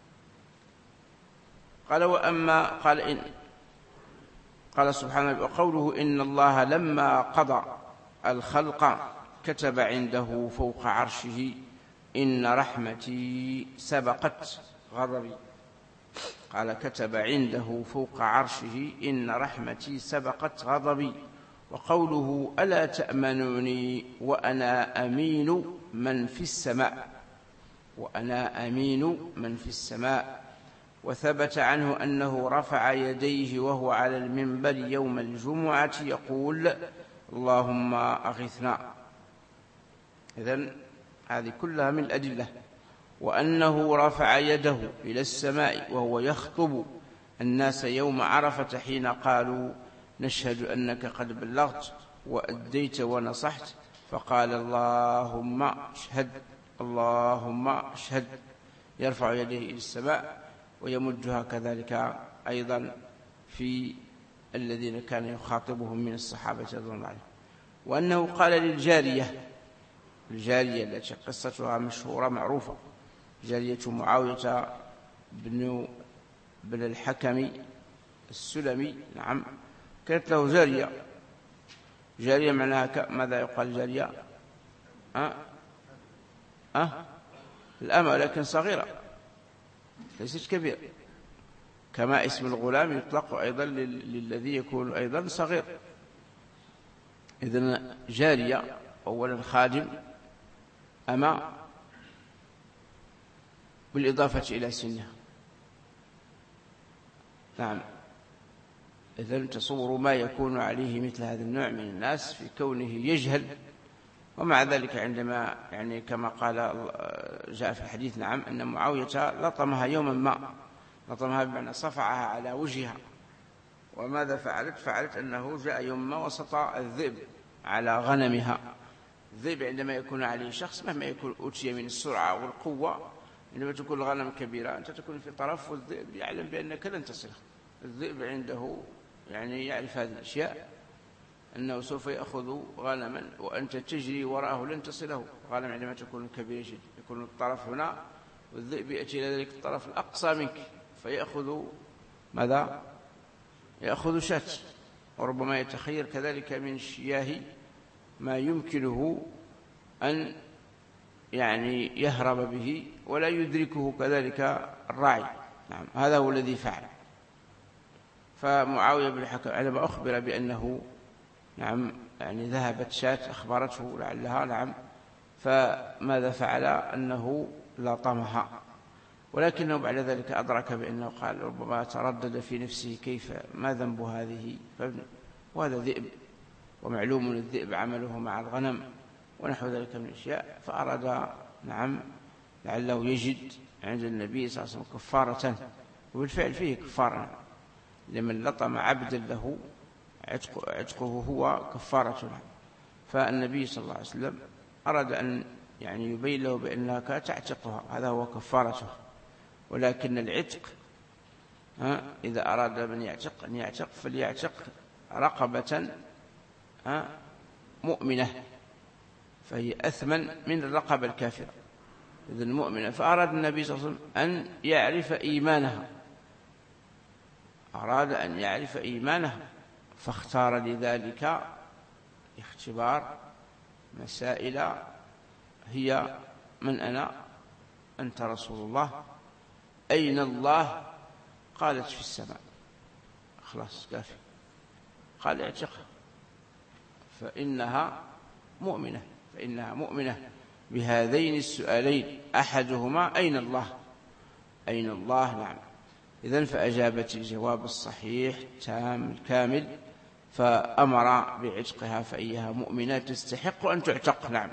قال وأما قال سبحانه وقوله إن الله لما قضى الخلق كتب عنده فوق عرشه إن رحمتي سبقت غضبي. قال كتب عنده فوق عرشه إن رحمتي سبقت غضبي. وقوله ألا تأمنوني وأنا أمين من في السماء، وأنا أمين من في السماء. وثبت عنه أنه رفع يديه وهو على المنبر يوم الجمعة يقول اللهم أغثنا. إذن هذه كلها من الأدلة. وأنه رفع يده إلى السماء وهو يخطب الناس يوم عرفة حين قالوا نشهد أنك قد بلغت وأديت ونصحت، فقال اللهم اشهد اللهم اشهد، يرفع يديه إلى السماء ويمدها كذلك أيضا في الذين كان يخاطبهم من الصحابة رضي الله عنهم. وأنه قال للجارية، الجارية التي قصتها مشهورة معروفة، جارية معاوية بن الحكم السلمي، نعم، كانت له جارية. جارية معناها ماذا يقال جارية؟ الأمة، لكن صغيرة ليست كبيرة، كما اسم الغلام يطلق أيضا للذي يكون أيضا صغير. إذن جارية أولا خادم، أما بالإضافة إلى سنها، نعم. إذن تصور ما يكون عليه مثل هذا النوع من الناس في كونه يجهل، ومع ذلك عندما يعني كما قال جاء في الحديث، نعم، أن معاوية لطمها يوما ما، لطمها بمعنى صفعها على وجهها. وماذا فعلت؟ فعلت أنه جاء يوم ما وسط الذئب على غنمها. الذئب عندما يكون عليه شخص مهما يكون أوتي من السرعة والقوة، عندما تكون الغنم كبيرة أنت تكون في طرف والذئب يعلم بأنك لن تصله. الذئب عنده يعني يعرف هذه الأشياء، أنه سوف يأخذ غنما وأنت تجري وراءه لن تصله. غنم عندما تكون كبيرة جدا يكون الطرف هنا والذئب يأتي إلى ذلك الطرف الأقصى منك فيأخذ ماذا؟ يأخذ شاة، وربما يتخير كذلك من الشياه ما يمكنه أن يعني يهرب به ولا يدركه كذلك الراعي. نعم، هذا هو الذي فعل. فمعاوية بن الحكم عندما أخبر بأنه نعم يعني ذهبت شاة أخبرته لعلها، نعم، فماذا فعل؟ أنه لطمها، ولكنه بعد ذلك أدرك بأنه قال ربما تردد في نفسه كيف ما ذنب هذه، وهذا ذئب ومعلوم الذئب عمله مع الغنم ونحو ذلك من الأشياء. فأراد نعم لعله يجد عند النبي صلى الله عليه وسلم كفارة، وبالفعل فيه كفارة لمن لطم عبدا له عتقه هو كفارة له. فالنبي صلى الله عليه وسلم أراد أن يعني يبين له بأنك تعتقها، هذا هو كفارته. ولكن العتق إذا أراد من يعتق أن يعتق فليعتق رقبة مؤمنة، فهي أثمن من الرقبة الكافرة، إذن مؤمنة. فأراد النبي صلى الله عليه وسلم أن يعرف إيمانها، أراد أن يعرف إيمانها، فاختار لذلك اختبار مسائل هي من أنا؟ أنت رسول الله. أين الله؟ قالت في السماء. خلاص كافي. قال اعتقها فإنها مؤمنة، فإنها مؤمنة بهذين السؤالين، أحدهما أين الله؟ أين الله؟ نعم. إذن فأجابت الجواب الصحيح تام الكامل، فأمر بعتقها فإيها مؤمنة تستحق أن تعتق. نعم.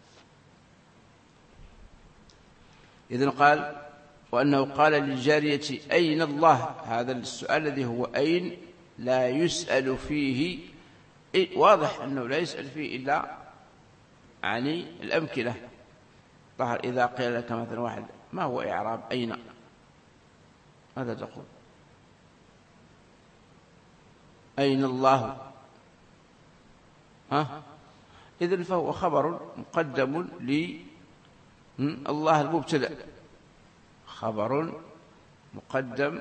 إذن قال وأنه قال للجارية أين الله؟ هذا السؤال الذي هو أين لا يسأل فيه، واضح أنه لا يسأل فيه إلا عن الأمكنة. ظهر إذا قيل لك مثلا واحد ما هو إعراب أين، ماذا تقول؟ أين الله؟ إذن فهو خبر مقدم لله المبتدأ، خبر مقدم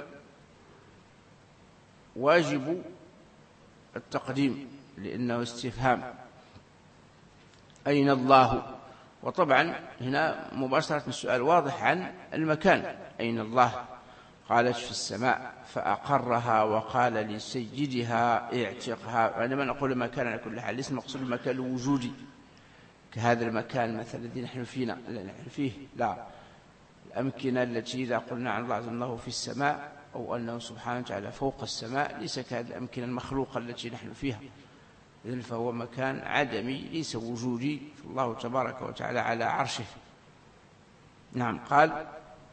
واجب التقديم لأنه استفهام. أين الله؟ وطبعا هنا مباشرة السؤال واضح عن المكان، أين الله؟ قالت في السماء فأقرها وقال لسيدها اعتقها. عندما نقول المكان على كل حال ليس المقصود المكان الوجودي كهذا المكان مثلا الذي نحن فيه، لا، الأمكنة التي إذا قلنا عن الله أنه في السماء أو أنه سبحانه وتعالى فوق السماء ليس كهذه الأمكنة المخلوقة التي نحن فيها، إذن فهو مكان عدمي ليس وجودي، فالله تبارك وتعالى على عرشه. نعم. قال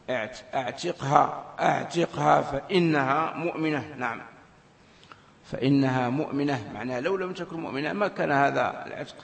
أعتقها فإنها مؤمنة. نعم، فإنها مؤمنة، معناها لو لم تكن مؤمنة ما كان هذا العتق.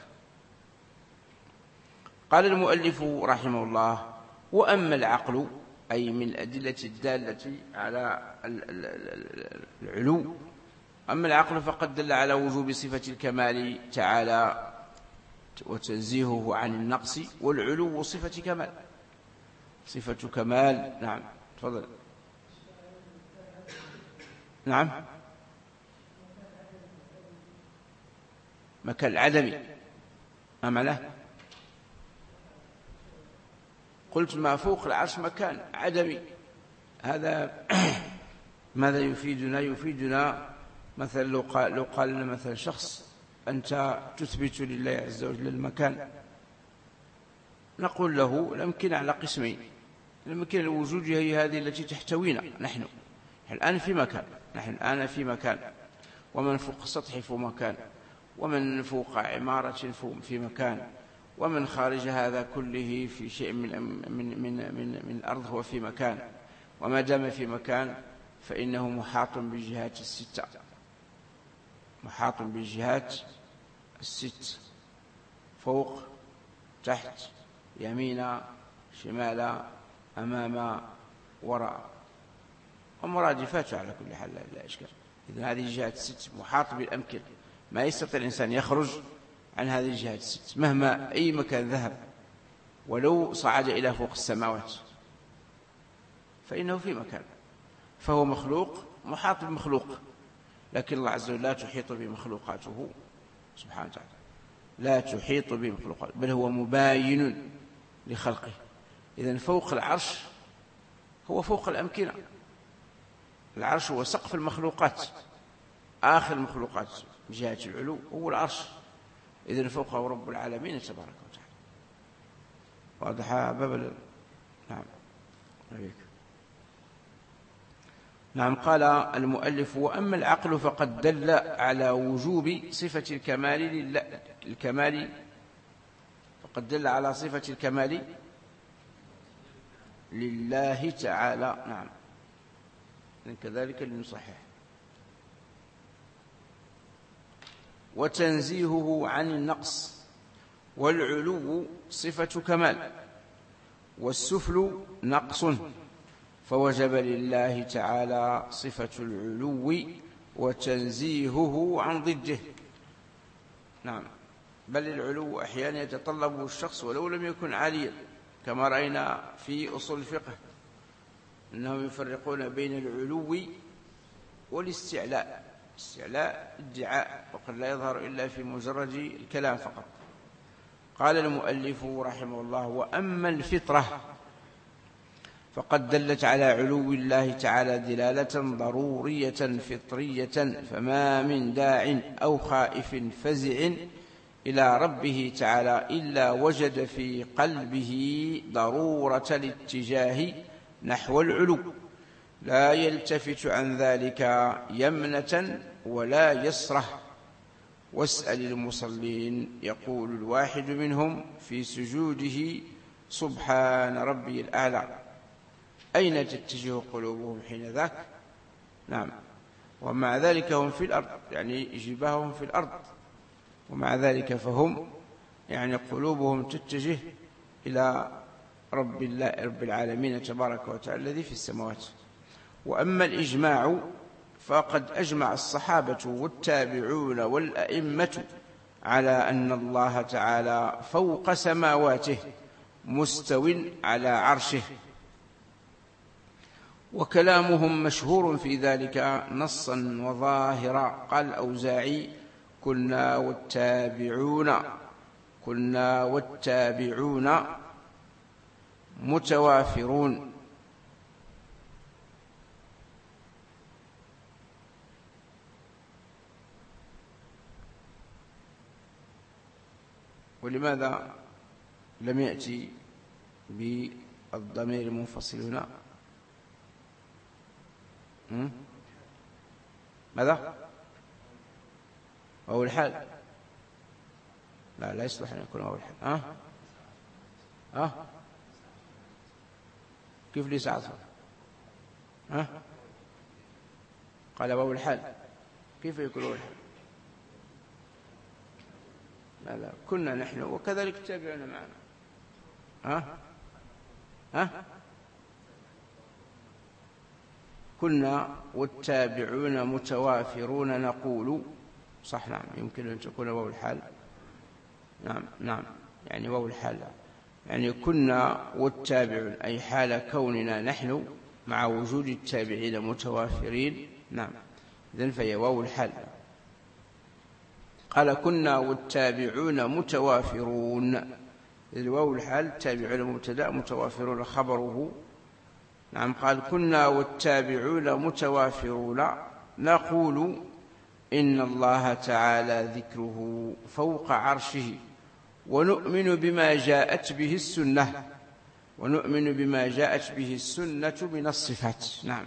قال المؤلف رحمه الله: وأما العقل، أي من الأدلة الدالة على العلو، أما العقل فقد دل على وجوب صفة الكمال تعالى وتنزيهه عن النقص، والعلو صفة كمال، صفة كمال. نعم، تفضل. نعم، مكان العدمي، ما معناه؟ قلت ما فوق العرش مكان عدمي، هذا ماذا يفيدنا؟ يفيدنا مثلا لو قال لنا مثلا شخص أنت تثبت لله عز وجل المكان، نقول له الأمكنة على قسمين: الأمكنة الوجودية هي هذه التي تحتوينا، نحن الآن في مكان، ومن فوق السطح في مكان، ومن فوق عمارة في مكان، ومن خارج هذا كله في شيء من الأرض هو في مكان، وما دام في مكان فإنه محاط بالجهات الستة، محاط بالجهات الست: فوق، تحت، يمين، شمال، أمام، وراء، ومرادفاته على كل حال لا إشكال. إذن هذه الجهات الست محاط بالأمكنة، ما يستطيع الإنسان يخرج عن هذه الجهات الست مهما أي مكان ذهب، ولو صعد إلى فوق السماوات فإنه في مكان، فهو مخلوق محاط بمخلوق، لكن الله عز وجل لا تحيط بمخلوقاته سبحانه وتعالى، لا تحيط بمخلوقاته، بل هو مباين لخلقه. إذن فوق العرش هو فوق الأمكنة، العرش هو سقف المخلوقات، آخر المخلوقات من جهة العلو هو العرش، إذن فوقه رب العالمين تبارك وتعالى. واضح باب؟ نعم. نعم. قال المؤلف: وأما العقل فقد دل على وجوب صفة الكمال لله، فقد دل على صفة الكمال لله تعالى. نعم، كذلك لنصحح. وتنزيهه عن النقص، والعلو صفة كمال، والسفل نقص، فوجب لله تعالى صفة العلو وتنزيهه عن ضده. نعم، بل العلو أحيانا يتطلبه الشخص ولو لم يكن عاليا، كما رأينا في أصول الفقه أنهم يفرقون بين العلو والاستعلاء. استعلاء ادعاء، وقد لا يظهر إلا في مجرد الكلام فقط. قال المؤلف رحمه الله: وأما الفطرة فقد دلت على علو الله تعالى دلالة ضرورية فطرية، فما من داع أو خائف فزع إلى ربه تعالى إلا وجد في قلبه ضرورة الاتجاه نحو العلو، لا يلتفت عن ذلك يمنة ولا يسرة. واسأل المصلين يقول الواحد منهم في سجوده: سبحان ربي الأعلى، أين تتجه قلوبهم حين ذاك؟ نعم، ومع ذلك هم في الأرض، يعني جباههم في الأرض، ومع ذلك فهم يعني قلوبهم تتجه إلى رب العالمين تبارك وتعالى الذي في السماوات. وأما الإجماع فقد أجمع الصحابة والتابعون والأئمة على أن الله تعالى فوق سماواته مستو على عرشه، وكلامهم مشهور في ذلك نصا وظاهرا. قال الأوزاعي: كنا والتابعون متوافرون. ولماذا لم يأتي بالضمير المنفصل هنا؟ ماذا؟ واو الحال؟ لا يصلح أن يكون واو الحال. كيف ليس عطفا؟ قال واو الحال، كيف يكون واو الحال؟ لا كنا نحن وكذلك التابعون معنا. كنا والتابعون متوافرون نقول. صح، نعم، يمكن أن تكون واو الحال. نعم، يعني واو الحال، يعني كنا والتابعون، أي حال كوننا نحن مع وجود التابعين متوافرين. نعم، إذن فهي واو الحال. قال كنا والتابعون متوافرون، الواو الحال تابعون مبتدأ، متوافرون خبره. نعم، قال كنا والتابعون متوافرون نقول إن الله تعالى ذكره فوق عرشه ونؤمن بما جاءت به السنة من الصفات. نعم.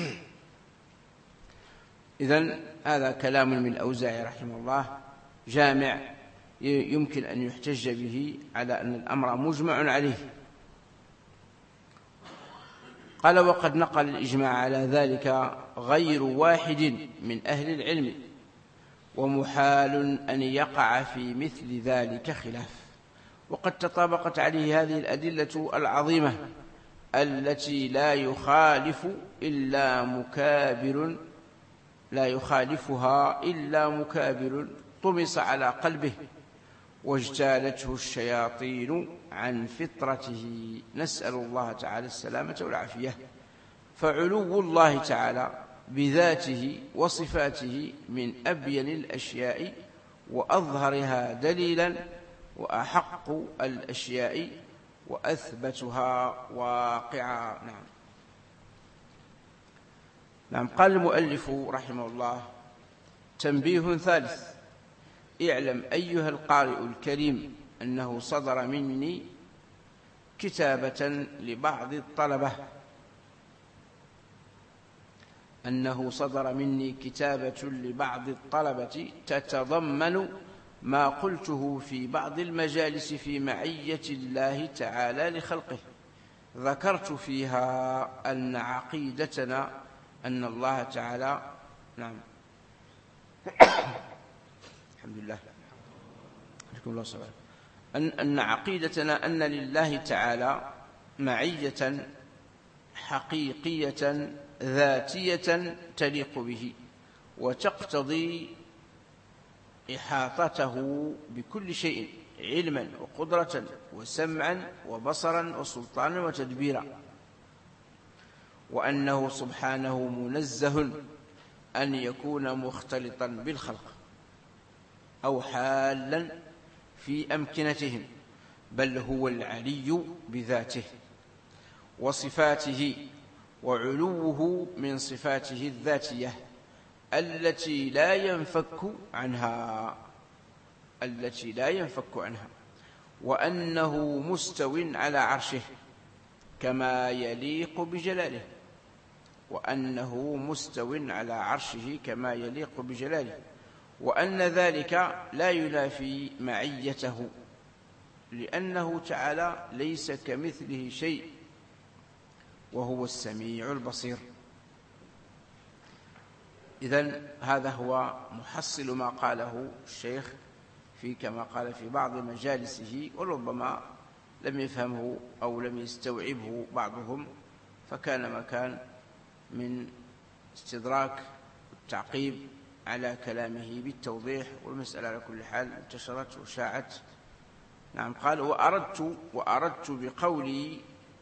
إذن هذا كلام من الأوزاعي رحمه الله جامع يمكن أن يحتج به على أن الأمر مجمع عليه. قال وقد نقل الإجماع على ذلك غير واحد من أهل العلم، ومحال أن يقع في مثل ذلك خلاف. وقد تطابقت عليه هذه الأدلة العظيمة التي لا يخالفها إلا مكابر طمس على قلبه واجتالته الشياطين عن فطرته، نسأل الله تعالى السلامة والعافية. فعلو الله تعالى بذاته وصفاته من أبين الأشياء وأظهرها دليلا، وأحق الأشياء وأثبتها واقعا. نعم. قال المؤلف رحمه الله: تنبيه ثالث: اعلم أيها القارئ الكريم أنه صدر مني كتابة لبعض الطلبة تتضمن ما قلته في بعض المجالس في معية الله تعالى لخلقه. ذكرت فيها أن عقيدتنا أن الله تعالى الحمد لله أن عقيدتنا أن لله تعالى معية حقيقية ذاتية تليق به وتقتضي إحاطته بكل شيء علما وقدرة وسمعا وبصرا وسلطانا وتدبيرا، وأنه سبحانه منزه أن يكون مختلطا بالخلق أو حالا في أمكنتهم، بل هو العلي بذاته وصفاته، وعلوه من صفاته الذاتية التي لا ينفك عنها، وأنه مستو على عرشه كما يليق بجلاله، وأن ذلك لا ينافي معيته، لأنه تعالى ليس كمثله شيء وهو السميع البصير. إذن هذا هو محصل ما قاله الشيخ كما قال في بعض مجالسه، وربما لم يفهمه أو لم يستوعبه بعضهم، فكان مكان من استدراك التعقيب على كلامه بالتوضيح، والمسألة على كل حال انتشرت وشاعت. نعم. قال: وأردت بقولي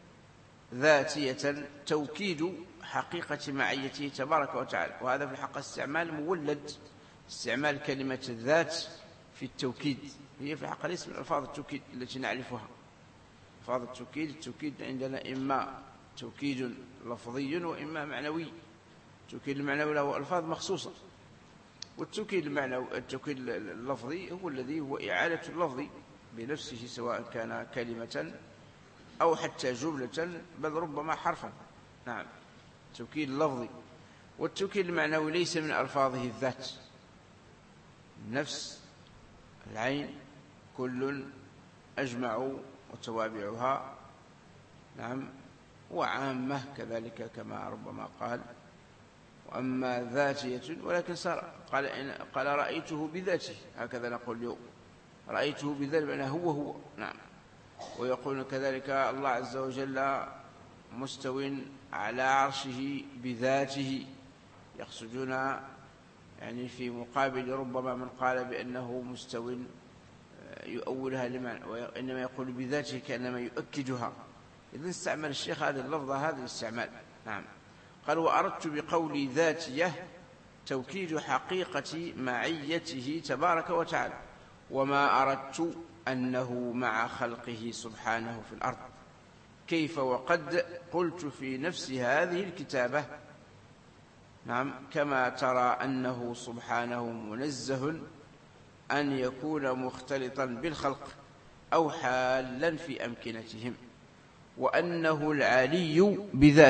ذاتية توكيد حقيقة معيته تبارك وتعالى، وهذا في الحق استعمال مولد، استعمال كلمة الذات في التوكيد، هي في الحق ليس من ألفاظ التوكيد التي نعرفها. ألفاظ التوكيد عندنا إما توكيد لفظي وإما معنوي. التوكيد المعنوي له ألفاظ مخصوصة، والتوكيد اللفظي هو الذي هو إعادة اللفظ بنفسه، سواء كان كلمة أو حتى جملة، بل ربما حرفا. نعم، التوكيد اللفظي. والتوكيد المعنوي ليس من ألفاظه الذات، النفس، العين، كل، أجمع وتوابعها، نعم، وعامة كذلك كما ربما قال. وأما ذاتية ولكن صار قال رأيته بذاته، هكذا نقول اليوم، رأيته بذاته معناه هو. نعم. ويقول كذلك الله عز وجل مستو على عرشه بذاته، يقصدون يعني في مقابل ربما من قال بأنه مستو يؤولها لمعنى، وإنما يقول بذاته كأنما يؤكدها. إذن استعمل الشيخ هذه اللفظة، هذا الاستعمال. نعم. قال وأردت بقولي ذاتية توكيد حقيقة معيته تبارك وتعالى، وما أردت أنه مع خلقه سبحانه في الأرض، كيف وقد قلت في نفس هذه الكتابة، نعم، كما ترى أنه سبحانه منزه أن يكون مختلطا بالخلق أو حالا في أمكنتهم، وأنه العلي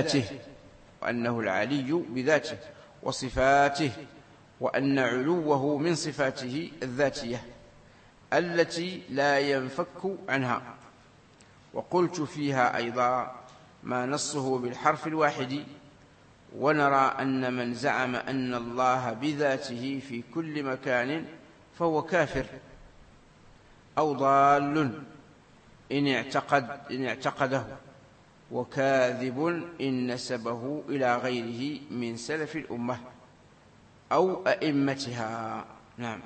بذاته وصفاته، وأن علوه من صفاته الذاتية التي لا ينفك عنها. وقلت فيها أيضا ما نصه بالحرف الواحد، ونرى أن من زعم أن الله بذاته في كل مكان فهو كافر أو ضال إن اعتقده، وكاذب إن نسبه إلى غيره من سلف الأمة أو أئمتها. نعم.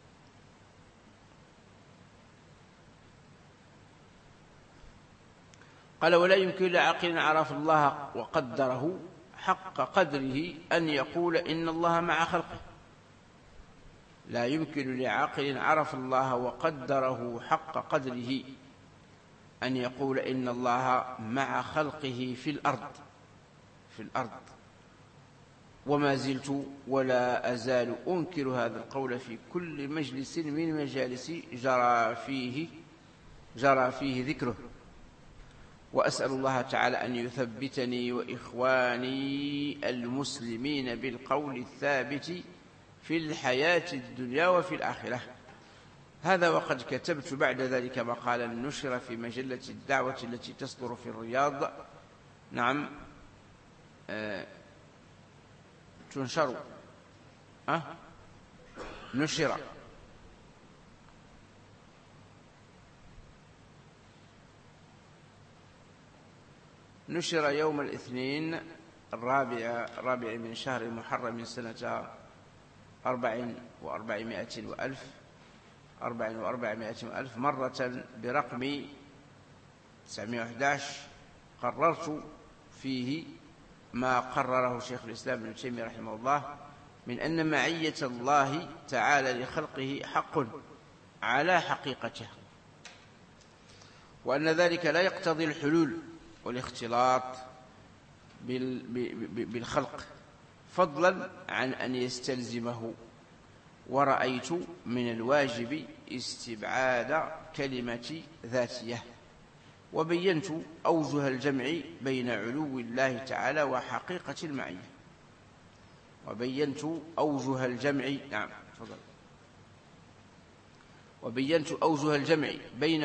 قال ولا يمكن لعاقل عرف الله وقدره حق قدره أن يقول إن الله مع خلقه. لا يمكن لعاقل عرف الله وقدره حق قدره أن يقول إن الله مع خلقه في الأرض. وما زلت ولا أزال أنكر هذا القول في كل مجلس من مجالس جرى فيه ذكره، وأسأل الله تعالى أن يثبتني وإخواني المسلمين بالقول الثابت في الحياة الدنيا وفي الآخرة. هذا وقد كتبت بعد ذلك مقالا نشر في مجلة الدعوة التي تصدر في الرياض. نعم، تنشر نشر يوم الاثنين الرابع من شهر المحرم من سنة 400,000 مرة برقم 911. قررت فيه ما قرره شيخ الإسلام ابن تيمية رحمه الله من أن معية الله تعالى لخلقه حق على حقيقته، وأن ذلك لا يقتضي الحلول والاختلاط بالخلق فضلا عن أن يستلزمه. ورأيت من الواجب استبعاد كلمة ذاتية، وبينت أوجه الجمع بين علو الله تعالى وحقيقة المعية. وبينت أوجه الجمع بين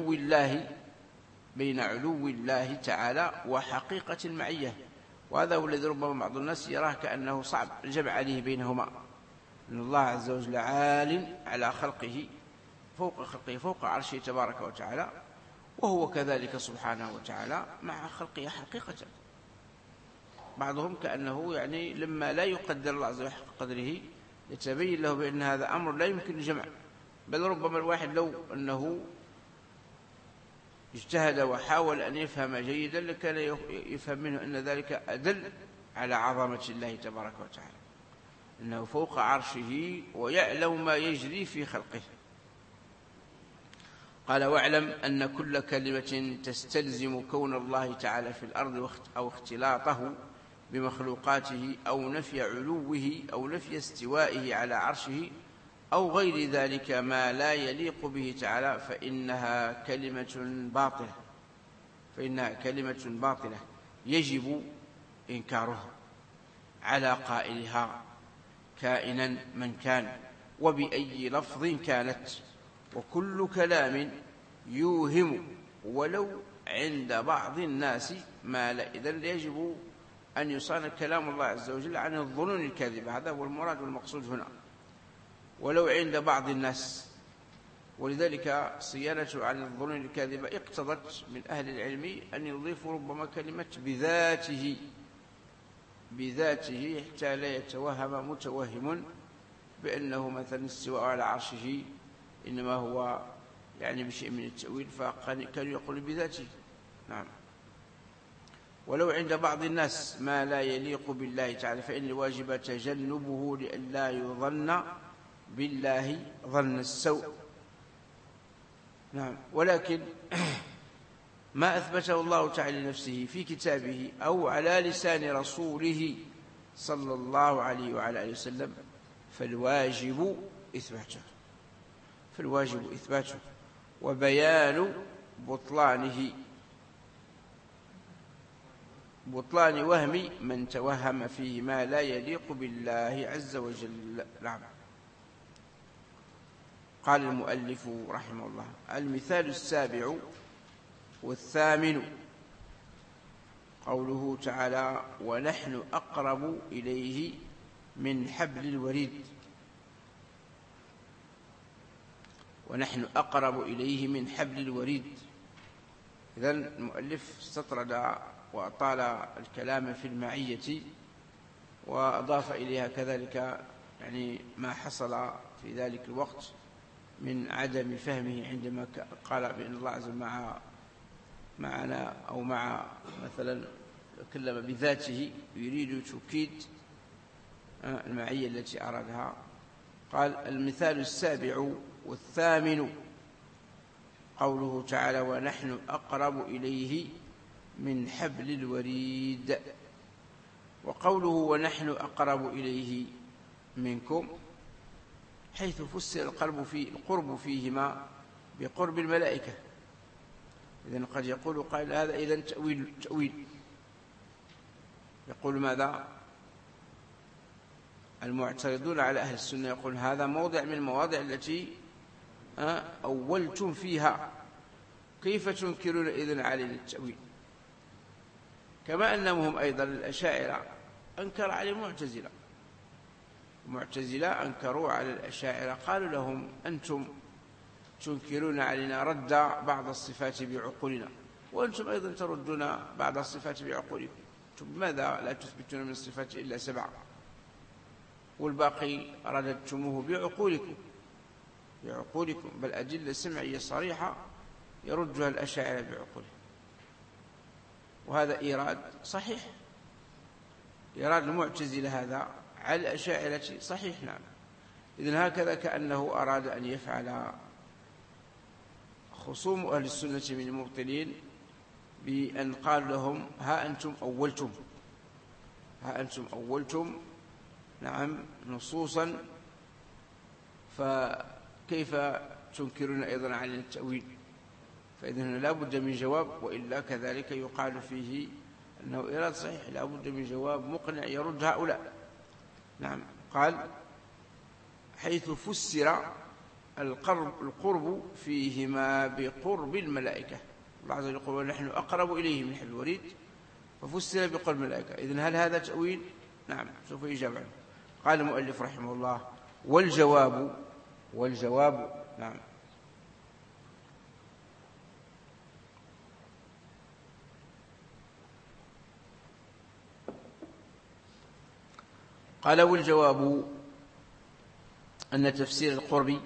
علو الله تعالى وحقيقة المعية. وهذا هو الذي ربما بعض الناس يراه كأنه صعب الجمع عليه بينهما، أن الله عز وجل عال على خلقه فوق عرشه تبارك وتعالى، وهو كذلك سبحانه وتعالى مع خلقه حقيقة. بعضهم كأنه يعني لما لا يقدر الله عز وجل حق قدره يتبين له بأن هذا أمر لا يمكن الجمع، بل ربما الواحد لو أنه اجتهد وحاول أن يفهم جيدا لكان يفهم منه أن ذلك أدل على عظمة الله تبارك وتعالى، أنه فوق عرشه ويعلم ما يجري في خلقه. قال واعلم أن كل كلمة تستلزم كون الله تعالى في الأرض أو اختلاطه بمخلوقاته أو نفي علوه أو نفي استوائه على عرشه أو غير ذلك ما لا يليق به تعالى فإنها كلمة باطلة يجب إنكارها على قائلها كائنا من كان وبأي لفظ كانت. وكل كلام يوهم ولو عند بعض الناس ما لا، إذن يجب أن يصان كلام الله عز وجل عن الظنون الكاذبة، هذا هو المراد والمقصود هنا، ولو عند بعض الناس. ولذلك صيانة عن الظنون الكاذبة اقتضت من أهل العلم أن يضيفوا ربما كلمة بذاته حتى لا يتوهم متوهم بأنه مثلا استواء على عرشه إنما هو يعني بشيء من التأويل، فكانوا يقول بذاته. نعم. ولو عند بعض الناس ما لا يليق بالله تعالى فإن الواجب تجنبه لئلا يظن بالله ظن السوء. نعم. ولكن ما أثبته الله تعالى لنفسه في كتابه أو على لسان رسوله صلى الله عليه وعلى آله وسلم فالواجب إثباته وبيان بطلان وهم من توهم فيه ما لا يليق بالله عز وجل. نعم. قال المؤلف رحمه الله: المثال السابع والثامن قوله تعالى: ونحن أقرب إليه من حبل الوريد. ونحن أقرب إليه من حبل الوريد. إذن المؤلف استطرد وأطال الكلام في المعية وأضاف إليها كذلك يعني ما حصل في ذلك الوقت من عدم فهمه عندما قال بأن الله عز وجل معنا أو مع مثلا كلم بذاته يريد توكيد المعية التي أرادها. قال: المثال السابع والثامن قوله تعالى: ونحن أقرب إليه من حبل الوريد. وقوله ونحن أقرب إليه منكم حيث فسر القرب فيهما بقرب الملائكة. إذن قد يقول قائل هذا إذن تأويل. يقول ماذا؟ المعترضون على أهل السنة يقول هذا موضع من المواضع التي أولتم فيها، كيف تنكرون إذن علينا التأويل؟ كما أنهم أيضا الأشاعرة أنكر على المعتزلة أنكروا على الأشاعرة، قالوا لهم أنتم تنكرون علينا رد بعض الصفات بعقولنا، وأنتم أيضا تردون بعض الصفات بعقولكم، ماذا لا تثبتون من الصفات إلا 7، والباقي رددتموه بعقولكم، بل أدلة سمعية صريحة يردها الأشاعرة بعقولهم. وهذا إيراد صحيح، إيراد المعتزلة هذا على الأشاعرة صحيح. نعم. إذن هكذا كأنه أراد أن يفعل خصوم أهل السنة من المبطلين بأن قال لهم ها أنتم أولتم نعم نصوصا، فكيف تنكرون أيضا على التأويل؟ فإذن لا بد من جواب، وإلا كذلك يقال فيه أنه إيراد صحيح، لا بد من جواب مقنع يرد هؤلاء. نعم. قال: حيث فسر القرب فيهما بقرب الملائكة. الله عز وجل يقول: ونحن أقرب إليه من حبل الوريد، ففسر بقرب الملائكة. إذن هل هذا تأويل؟ نعم، سوف يجاب عنه. قال المؤلف رحمه الله: والجواب نعم. قال: والجواب أن تفسير القرب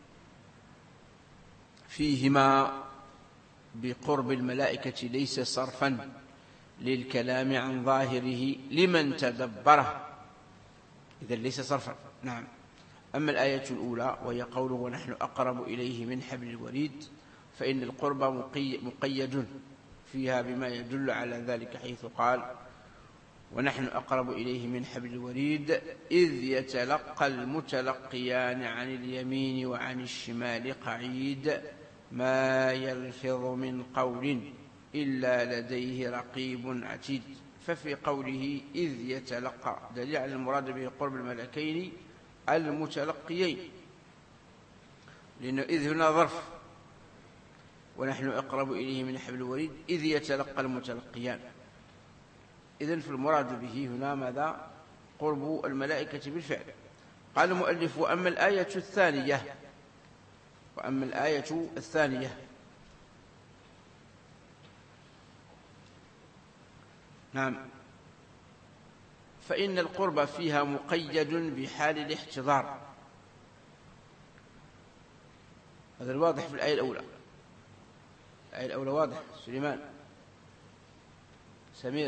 فيهما بقرب الملائكة ليس صرفا للكلام عن ظاهره لمن تدبره، إذن ليس صرفا. نعم. أما الآية الأولى وهي قوله: ونحن أقرب إليه من حبل الوريد، فإن القرب مقيد فيها بما يدل على ذلك، حيث قال: ونحن أقرب إليه من حبل الوريد إذ يتلقى المتلقيان عن اليمين وعن الشمال قعيد ما يلفظ من قول إلا لديه رقيب عتيد. ففي قوله إذ يتلقى دليل على المراد به قرب الملكين المتلقيين، لأنه إذ هنا ظرف، ونحن أقرب إليه من حبل الوريد إذ يتلقى المتلقيان. إذن في المراد به هنا ماذا؟ قرب الملائكة بالفعل. قال المؤلف: وأما الآية الثانية نعم، فإن القرب فيها مقيد بحال الاحتضار. هذا الواضح في الآية الأولى. الآية الأولى واضح. سليمان، سمير،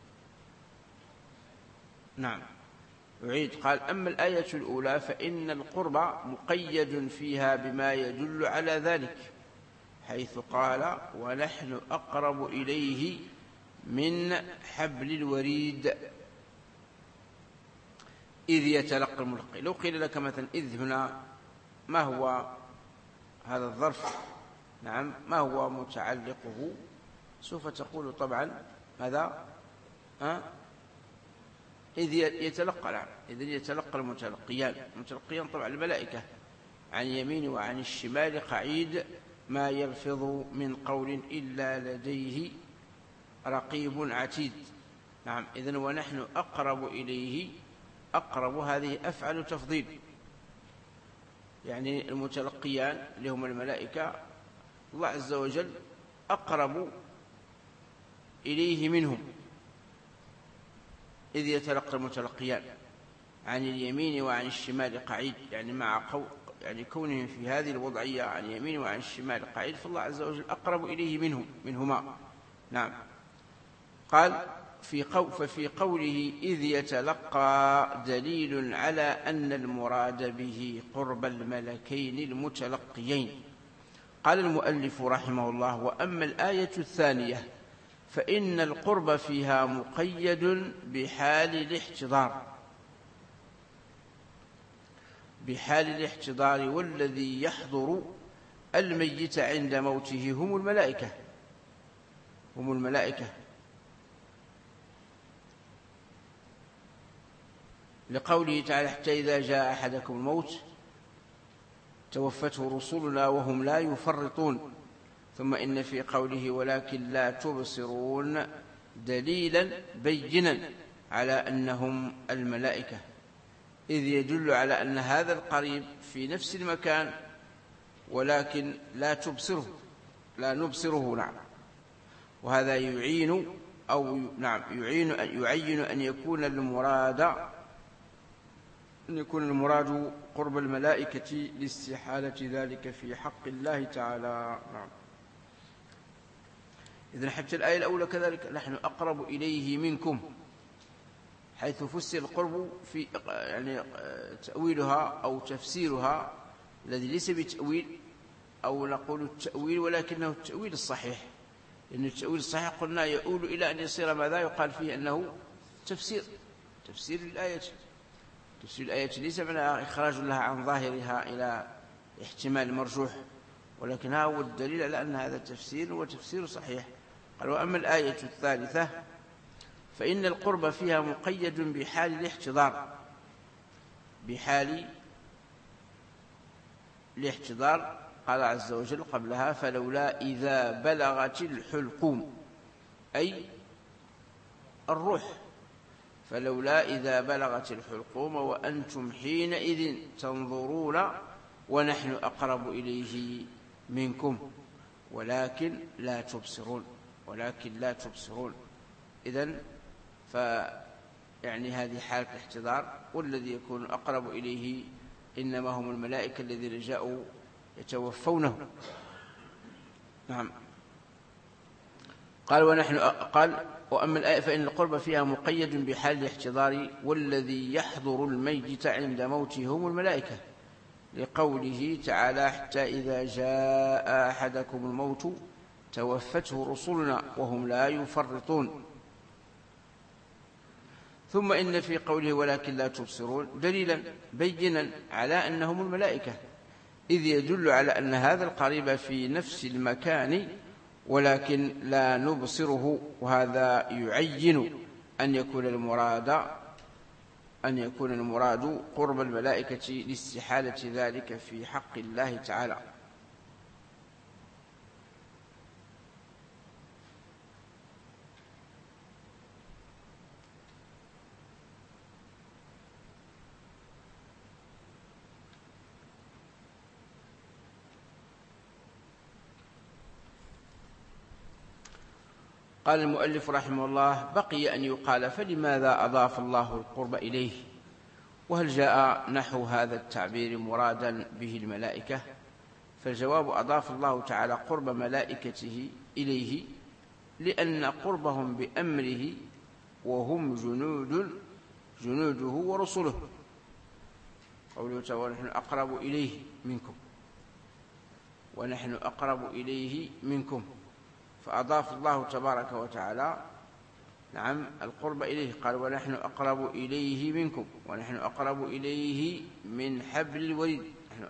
نعم، يعيد. قال: أما الآية الأولى فإن القرب مقيد فيها بما يدل على ذلك، حيث قال: ونحن أقرب إليه من حبل الوريد إذ يتلقى الملقي. لو قيل لك مثلا إذ هنا ما هو هذا الظرف؟ نعم، ما هو متعلقه؟ سوف تقول طبعا ماذا؟ إذ يتلقى. نعم، إذ يتلقى المتلقيان طبعا الملائكة عن يمين وعن الشمال قعيد ما يلفظ من قول إلا لديه رقيب عتيد. نعم، إذن ونحن أقرب إليه. أقرب هذه أفعل تفضيل، يعني المتلقيان اللي هم الملائكة الله عز وجل أقرب إليه منهم. إذ يتلقى المتلقيان عن اليمين وعن الشمال قعيد، يعني مع يعني كونهم في هذه الوضعية عن اليمين وعن الشمال قعيد، فالله عز وجل أقرب إليه منهما. نعم. قال: ففي قوله إذ يتلقى دليل على أن المراد به قرب الملكين المتلقيين. قال المؤلف رحمه الله: وأما الآية الثانية فإن القرب فيها مقيد بحال الاحتضار والذي يحضر الميت عند موته هم الملائكة لقوله تعالى: حتى إذا جاء أحدكم الموت توفته رسلنا وهم لا يفرطون. ثم إن في قوله: ولكن لا تبصرون دليلا بينا على أنهم الملائكة، إذ يدل على أن هذا القريب في نفس المكان ولكن لا نبصره. نعم، وهذا يعين أن يكون المراد قرب الملائكة لاستحالة ذلك في حق الله تعالى. نعم. إذن حتى الآية الأولى كذلك: نحن أقرب إليه منكم، حيث فسر القرب في يعني تأويلها أو تفسيرها الذي ليس بتأويل، أو نقول التأويل ولكنه التأويل الصحيح، لأن التأويل الصحيح قلنا يؤول إلى أن يصير ماذا يقال فيه أنه تفسير الآية. تفسير الآية ليس معنى إخراج لها عن ظاهرها إلى احتمال مرجوح، ولكن هو الدليل على أن هذا التفسير هو تفسير صحيح. قال: وأما الآية الثالثة فإن القرب فيها مقيد بحال الاحتضار. قال عز وجل قبلها: فلولا إذا بلغت الحلقوم، أي الروح، فلولا إذا بلغت الحلقوم وأنتم حينئذ تنظرون ونحن أقرب إليه منكم ولكن لا تبصرون. إذن يعني هذه حالة الاحتضار، والذي يكون أقرب إليه إنما هم الملائكة الذين جاءوا يتوفونه. نعم. قال: وأما الآية فإن القرب فيها مقيد بحال الاحتضار والذي يحضر الميت عند موته هم الملائكة، لقوله تعالى: حتى إذا جاء أحدكم الموت توفته رسلنا وهم لا يفرطون. ثم إن في قوله ولكن لا تبصرون دليلا بينا على أنهم الملائكة، إذ يدل على أن هذا القريب في نفس المكان ولكن لا نبصره، وهذا يعين أن يكون المراد قرب الملائكة لاستحالة ذلك في حق الله تعالى. قال المؤلف رحمه الله: بقي أن يقال فلماذا أضاف الله القرب إليه؟ وهل جاء نحو هذا التعبير مرادا به الملائكة؟ فالجواب: أضاف الله تعالى قرب ملائكته إليه لأن قربهم بأمره وهم جنوده ورسله. قوله تعالى: ونحن أقرب إليه منكم، فأضاف الله تبارك وتعالى القرب إليه، قال: ونحن أقرب إليه منكم، ونحن أقرب إليه من حبل الوريد، نحن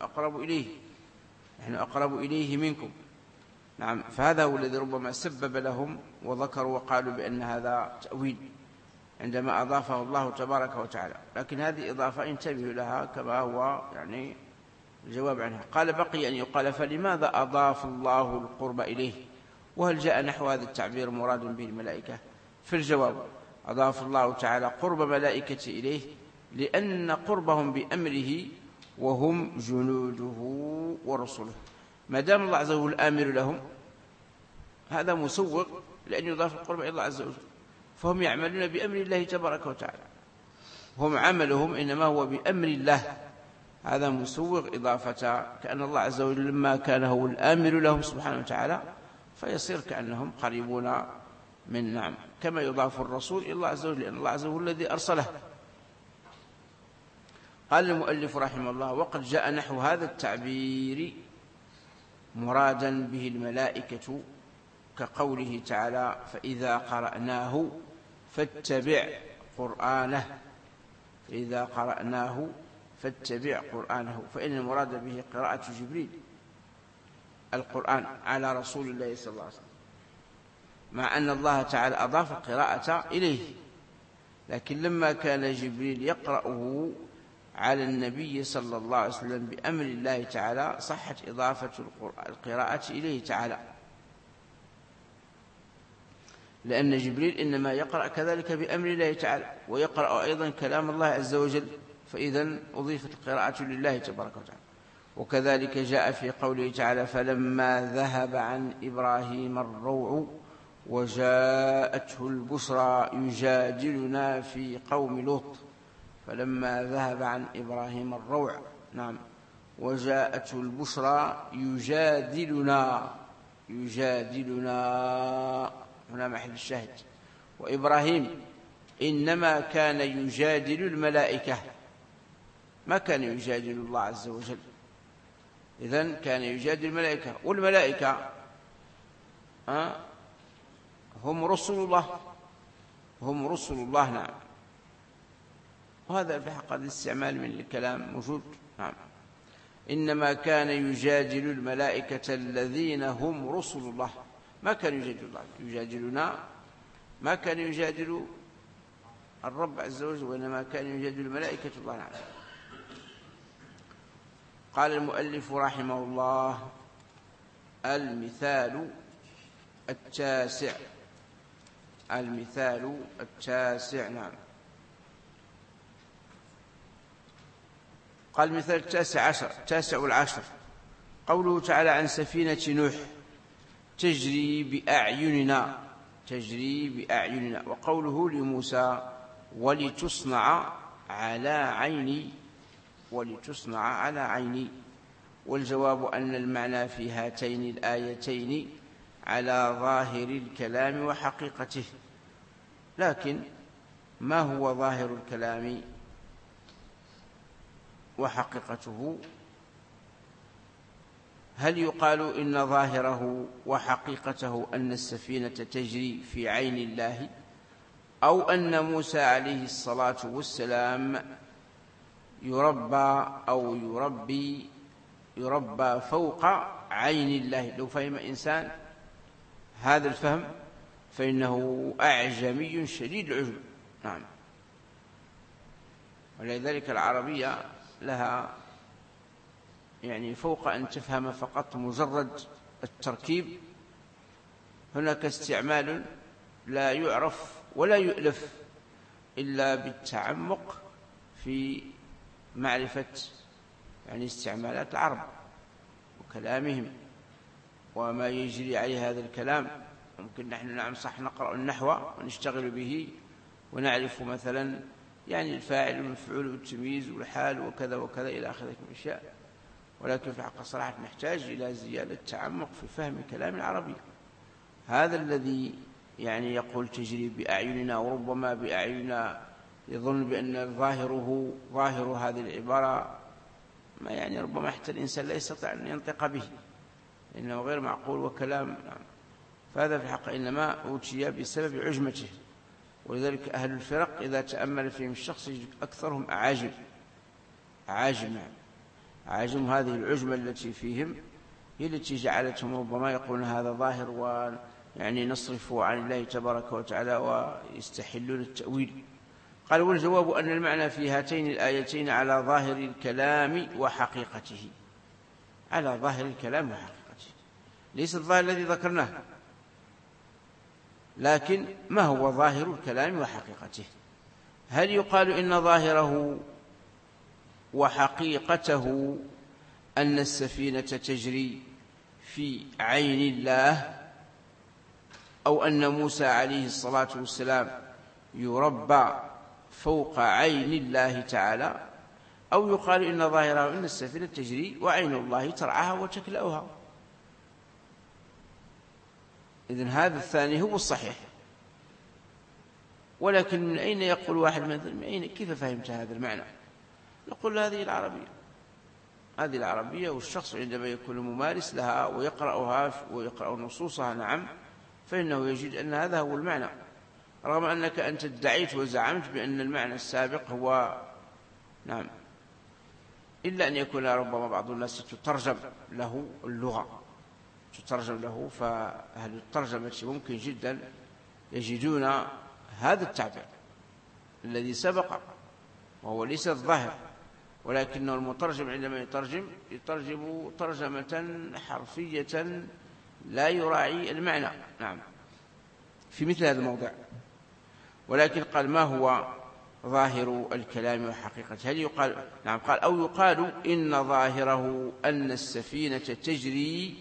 أقرب إليه منكم. فهذا هو الذي ربما سبب لهم وذكروا وقالوا بأن هذا تأويل عندما أضافه الله تبارك وتعالى، لكن هذه إضافة انتبهوا لها كما هو الجواب عنها. قال: بقي أن يقال فلماذا أضاف الله القرب إليه؟ وهل جاء نحو هذا التعبير مراد به الملائكة؟ في الجواب: أضاف الله تعالى قرب ملائكة إليه لأن قربهم بأمره وهم جنوده ورسله. ما دام الله عز وجل آمر لهم هذا مسوغ لأن يضاف القرب إلى الله عز وجل، فهم يعملون بأمر الله تبارك وتعالى، هم عملهم إنما هو بأمر الله، هذا مسوغ إضافة كأن الله عز وجل لما كان هو الآمر لهم سبحانه وتعالى فيصير كأنهم قريبون من كما يضاف الرسول إلى الله عز وجل لأن الله عز وجل الذي أرسله. قال المؤلف رحمه الله: وقد جاء نحو هذا التعبير مرادا به الملائكة كقوله تعالى: فإذا قرأناه فاتبع قرآنه، فإن المراد به قراءة جبريل القرآن على رسول الله صلى الله عليه وسلم، مع أن الله تعالى أضاف القراءة إليه، لكن لما كان جبريل يقرأه على النبي صلى الله عليه وسلم بأمر الله تعالى صحت إضافة القراءة إليه تعالى، لأن جبريل إنما يقرأ كذلك بأمر الله تعالى ويقرأ أيضا كلام الله عز وجل، فإذا أضيفت القراءة لله تبارك وتعالى. وكذلك جاء في قوله تعالى: فلما ذهب عن إبراهيم الروع وجاءته البشرى يجادلنا في قوم لوط. فلما ذهب عن إبراهيم الروع وجاءته البشرى يجادلنا هنا محل الشاهد. وإبراهيم إنما كان يجادل الملائكة، ما كان يجادل الله عز وجل، إذن كان يجادل الملائكة، والملائكة هم رسل الله وهذا في حق الاستعمال من الكلام موجود. إنما كان يجادل الملائكة الذين هم رسل الله، ما كان يجادل الله، يجادلنا ما كان يجادل الرب عز وجل، وإنما كان يجادل الملائكة الله قال المؤلف رحمه الله: المثال التاسع قال المثال التاسع والعشر قوله تعالى عن سفينة نوح تجري بأعيننا، وقوله لموسى ولتصنع على عيني. والجواب أن المعنى في هاتين الآيتين على ظاهر الكلام وحقيقته، لكن ما هو ظاهر الكلام وحقيقته؟ هل يقال إن ظاهره وحقيقته أن السفينة تجري في عين الله، أو أن موسى عليه الصلاة والسلام يربى أو يربى فوق عين الله. لو فهم إنسان هذا الفهم فإنه أعجمي شديد العجب. نعم. ولذلك العربية لها يعني فوق أن تفهم فقط مجرد التركيب، هناك استعمال لا يعرف ولا يؤلف إلا بالتعمق في معرفة يعني استعمالات العرب وكلامهم وما يجري عليه هذا الكلام. ممكن نحن نعم صح نقرأ النحو ونشتغل به ونعرف مثلا يعني الفاعل والمفعول والتمييز والحال وكذا وكذا إلى آخره من الأشياء، ولكن في الحق الصراحة نحتاج إلى زيادة تعمق في فهم كلام العربي. هذا الذي يعني يقول تجري بأعيننا وربما بأعيننا يظن بأن ظاهر هذه العبارة ما يعني ربما حتى الإنسان لا يستطيع أن ينطق به، إنه غير معقول وكلام. فهذا في الحق إنما أوتي بسبب عجمته. ولذلك أهل الفرق إذا تأمل فيهم الشخص يجد أكثرهم أعاجم. أعاجم هذه العجمة التي فيهم هي التي جعلتهم ربما يقولون هذا ظاهر ويعني نصرف عن الله تبارك وتعالى ويستحلون التأويل. قال والجواب أن المعنى في هاتين الآيتين على ظاهر الكلام وحقيقته. على ظاهر الكلام وحقيقته، ليس الظاهر الذي ذكرناه، لكن ما هو ظاهر الكلام وحقيقته. هل يقال إن ظاهره وحقيقته أن السفينة تجري في عين الله، أو أن موسى عليه الصلاة والسلام يربى فوق عين الله تعالى، أو يقال إن ظاهره أن السفينة تجري وعين الله ترعاها وتكلأها؟ إذن هذا الثاني هو الصحيح. ولكن من أين يقول واحد من أين كيف فهمت هذا المعنى؟ نقول هذه العربية، والشخص عندما يكون ممارس لها ويقرأ نصوصها نعم فإنه يجد أن هذا هو المعنى، رغم أنك أنت ادعيت وزعمت بأن المعنى السابق هو نعم، إلا أن يكون ربما بعض الناس تترجم له اللغة، فأهل الترجمة ممكن جدا يجدون هذا التعبير الذي سبق وهو ليس الظاهر، ولكنه المترجم عندما يترجم ترجمة حرفية لا يراعي المعنى نعم في مثل هذا الموضع. ولكن قال ما هو ظاهر الكلام وحقيقته؟ هل يقال نعم قال أو يقال إن ظاهره أن السفينة تجري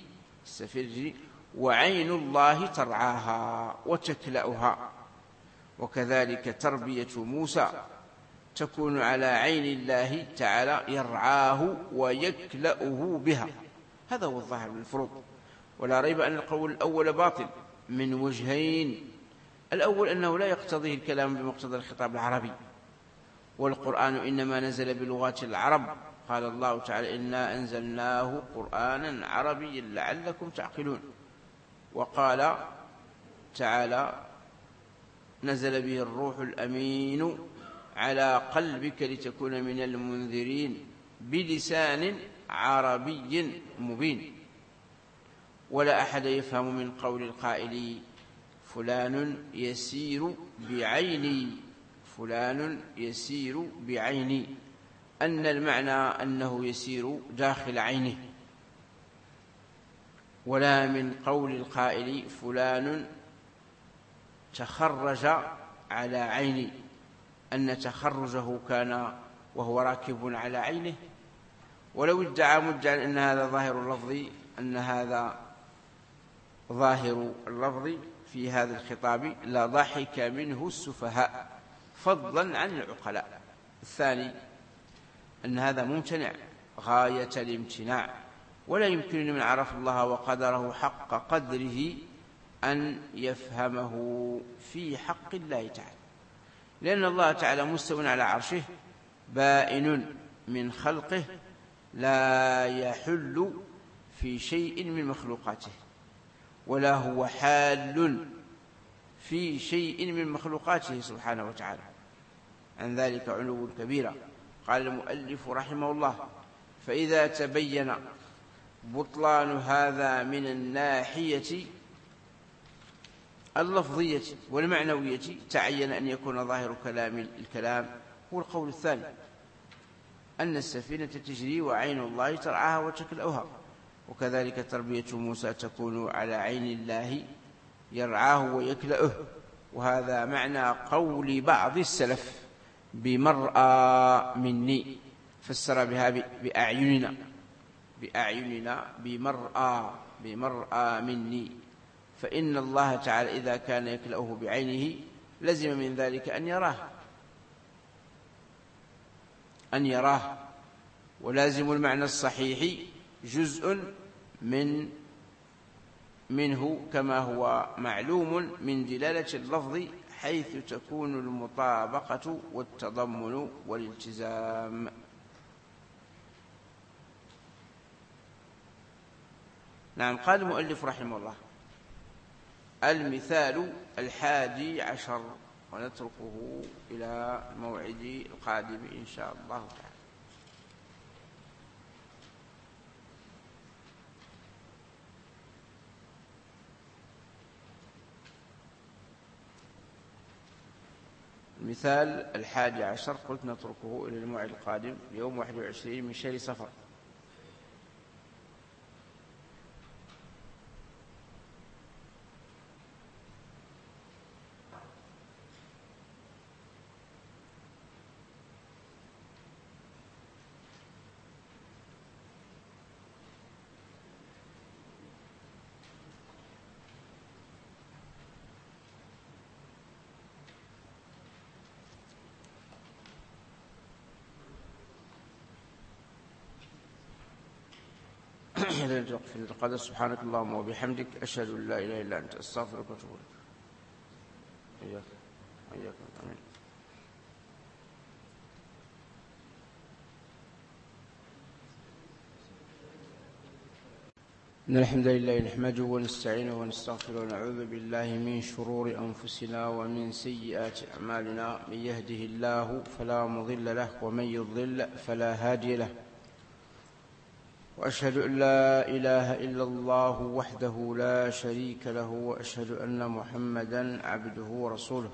وعين الله ترعاها وتكلأها، وكذلك تربية موسى تكون على عين الله تعالى يرعاه ويكلأه بها. هذا هو الظاهر من الفروض. ولا ريب أن القول الأول باطل من وجهين: الأول أنه لا يقتضيه الكلام بمقتضى الخطاب العربي، والقرآن إنما نزل بلغات العرب. قال الله تعالى: إنا أنزلناه قرآنا عربيا لعلكم تعقلون. وقال تعالى: نزل به الروح الأمين على قلبك لتكون من المنذرين بلسان عربي مبين. ولا أحد يفهم من قول القائل فلان يسير بعيني أن المعنى أنه يسير داخل عينه، ولا من قول القائل فلان تخرج على عيني أن تخرجه كان وهو راكب على عينه. ولو ادعى مدعي أن هذا ظاهر اللفظ في هذا الخطاب لضحك منه السفهاء فضلا عن العقلاء. الثاني أن هذا ممتنع غاية الامتناع، ولا يمكن لمن عرف الله وقدره حق قدره أن يفهمه في حق الله تعالى، لأن الله تعالى مستو على عرشه بائن من خلقه لا يحل في شيء من مخلوقاته، ولا هو حال في شيء من مخلوقاته سبحانه وتعالى، عن ذلك علو كبيرا. قال المؤلف رحمه الله: فإذا تبين بطلان هذا من الناحية اللفظية والمعنوية تعين أن يكون ظاهر الكلام هو القول الثاني، أن السفينة تجري وعين الله ترعاها وتكلأها، وكذلك تربية موسى تكون على عين الله يرعاه ويكلأه. وهذا معنى قول بعض السلف بمرأى مني، فسر بها بأعيننا بمرأى مني. فإن الله تعالى إذا كان يكلأه بعينه لزم من ذلك أن يراه، ولازم المعنى الصحيح جزء منه كما هو معلوم من دلالة اللفظ، حيث تكون المطابقة والتضمن والالتزام. نعم. قال المؤلف رحمه الله: المثال 11، ونتركه إلى الموعد القادم إن شاء الله تعالى. المثال 11 قلت نتركه إلى الموعد القادم يوم 21 من شهر صفر. في القدر. سبحانك اللهم وبحمدك، أشهد أن لا إله إلا أنت، أستغفرك وأتوب إليك. إياك آمين. إن الحمد لله نحمده ونستعينه ونستغفره ونعوذ بالله من شرور أنفسنا ومن سيئات أعمالنا. من يهده الله فلا مضل له ومن يضلل فلا هادي له، وأشهد أن لا إله إلا الله وحده لا شريك له، وأشهد أن محمدًا عبده ورسوله.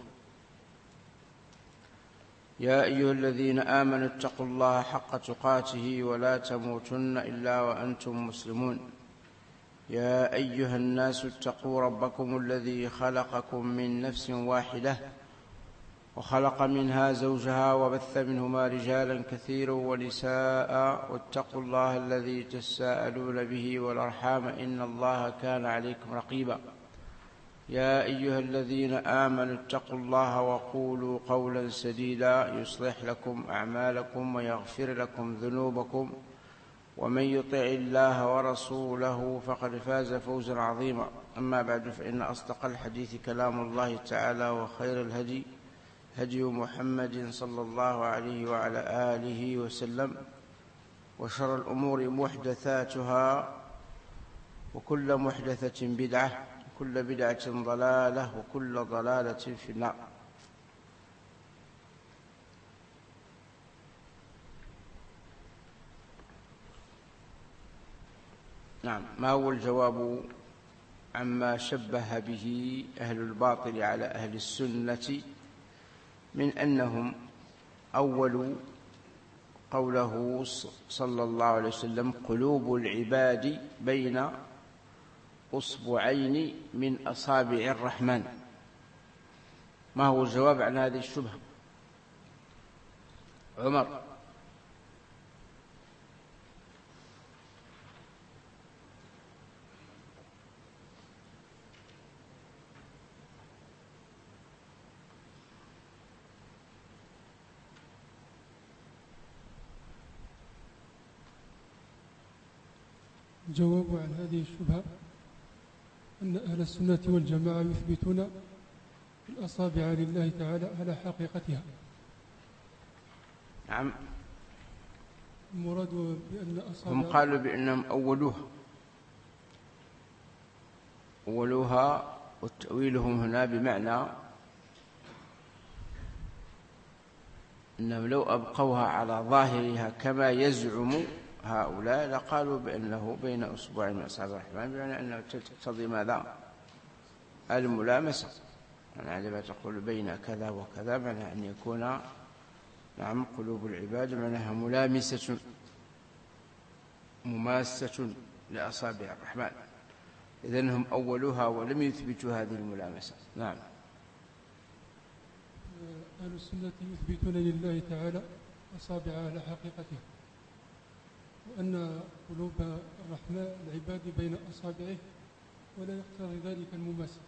يا أيها الذين آمنوا اتقوا الله حق تقاته ولا تموتن إلا وأنتم مسلمون. يا أيها الناس اتقوا ربكم الذي خلقكم من نفس واحدة وخلق منها زوجها وبث منهما رجالا كثيرا ونساء، واتقوا الله الذي تساءلون به والأرحام إن الله كان عليكم رقيبا. يا أيها الذين آمنوا اتقوا الله وقولوا قولا سديدا يصلح لكم أعمالكم ويغفر لكم ذنوبكم، ومن يطع الله ورسوله فقد فاز فوزا عظيما. أما بعد، فإن أصدق الحديث كلام الله تعالى، وخير الهدي هدي محمد صلى الله عليه وعلى آله وسلم، وشر الأمور محدثاتها، وكل محدثة بدعة، وكل بدعة ضلالة، وكل ضلالة في النار. نعم. ما هو الجواب عما شبه به أهل الباطل على أهل السنة من أنهم أول قوله صلى الله عليه وسلم: قلوب العباد بين أصبعين من أصابع الرحمن. ما هو الجواب عن هذه الشبهة؟ عمر. الجواب عن هذه الشبهة أن أهل السنة والجماعة يثبتون الأصابع لله تعالى على حقيقتها. نعم. المراد بأن هم قالوا بأنهم أولوها وتأويلهم هنا بمعنى أنهم لو أبقوها على ظاهرها كما يزعم هؤلاء لقالوا بأنه بين أصبعين من أصابع الرحمن، بمعنى أنه تقتضي ماذا؟ الملامسة. يعني عندما تقول بين كذا وكذا معنى أن يكون نعم قلوب العباد معناها ملامسة مماسة لأصابع الرحمن، إذن هم أولوها ولم يثبتوا هذه الملامسة. نعم. أهل السنة يثبتون لله تعالى أصابع على حقيقته، وأن قلوب الرحمن العباد بين أصابعه ولا يقتضي ذلك المماسة.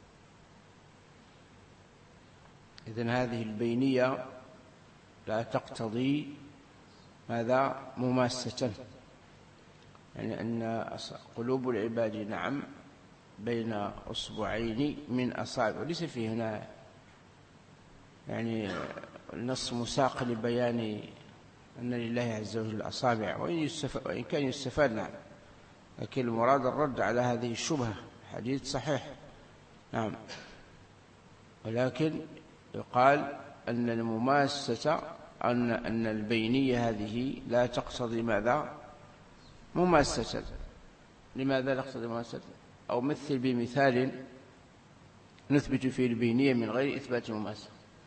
إذن هذه البينية لا تقتضي ماذا؟ مماسة، يعني أن قلوب العباد نعم بين أصبعين من أصابع، وليس فيه هنا يعني النص مساق لبيان أن لله عز وجل أصابع، وإن كان يستفاد نعم، لكن المراد الرد على هذه الشبهة. حديث صحيح نعم، ولكن يقال أن المماسة أن البينية هذه لا تقتضي ماذا؟ مماسة. لماذا لا تقتضي مماسة؟ أو مثل بمثال نثبت فيه البينية من غير إثبات المماسة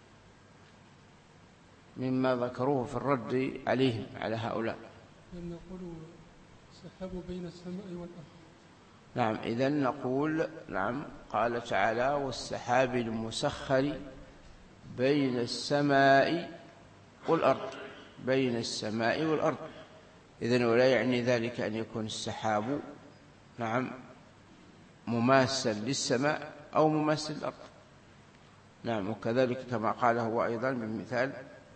مما ذكروه في الرد عليهم على هؤلاء. نقول سحاب بين السماء والأرض. نعم، إذن نقول نعم قال تعالى والسحاب المسخر بين السماء والأرض، بين السماء والأرض. إذن ولا يعني ذلك أن يكون السحاب نعم مماسا للسماء أو مماسا للأرض. نعم، وكذلك كما قال هو أيضا بالمثال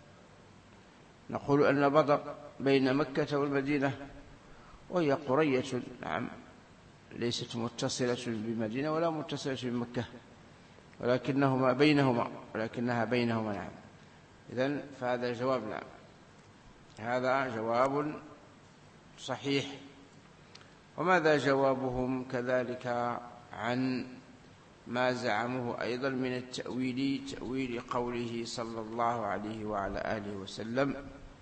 نقول أن بدر بين مكة والمدينة، وهي قرية نعم ليست متصلة بمدينة ولا متصلة بمكة، ولكنها بينهما نعم. إذن فهذا جواب نعم، هذا جواب صحيح. وماذا جوابهم كذلك عن ما زعموه أيضا من التأويل، تأويل قوله صلى الله عليه وعلى آله وسلم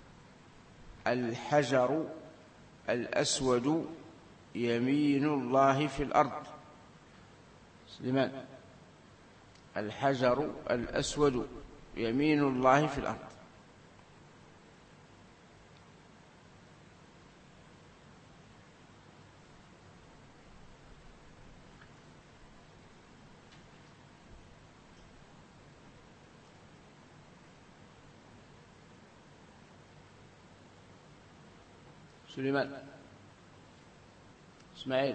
الحجر الأسود يمين الله في الأرض. سليمان، الحجر الأسود يمين الله في الأرض. سليمان، إسماعيل،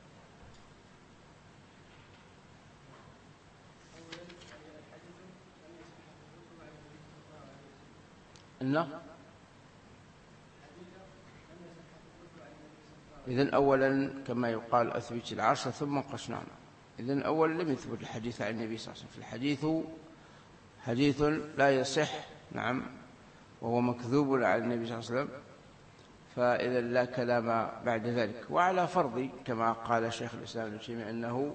إذن أولا كما يقال أثبت العرش ثم انقش. نعم، إذن أولا لم يثبت الحديث عن النبي صلى الله عليه وسلم، فالحديث حديث لا يصح نعم، وهو مكذوب على النبي صلى الله عليه وسلم، فإذا لا كلام بعد ذلك. وعلى فرض كما قال شيخ الإسلام ابن تيمية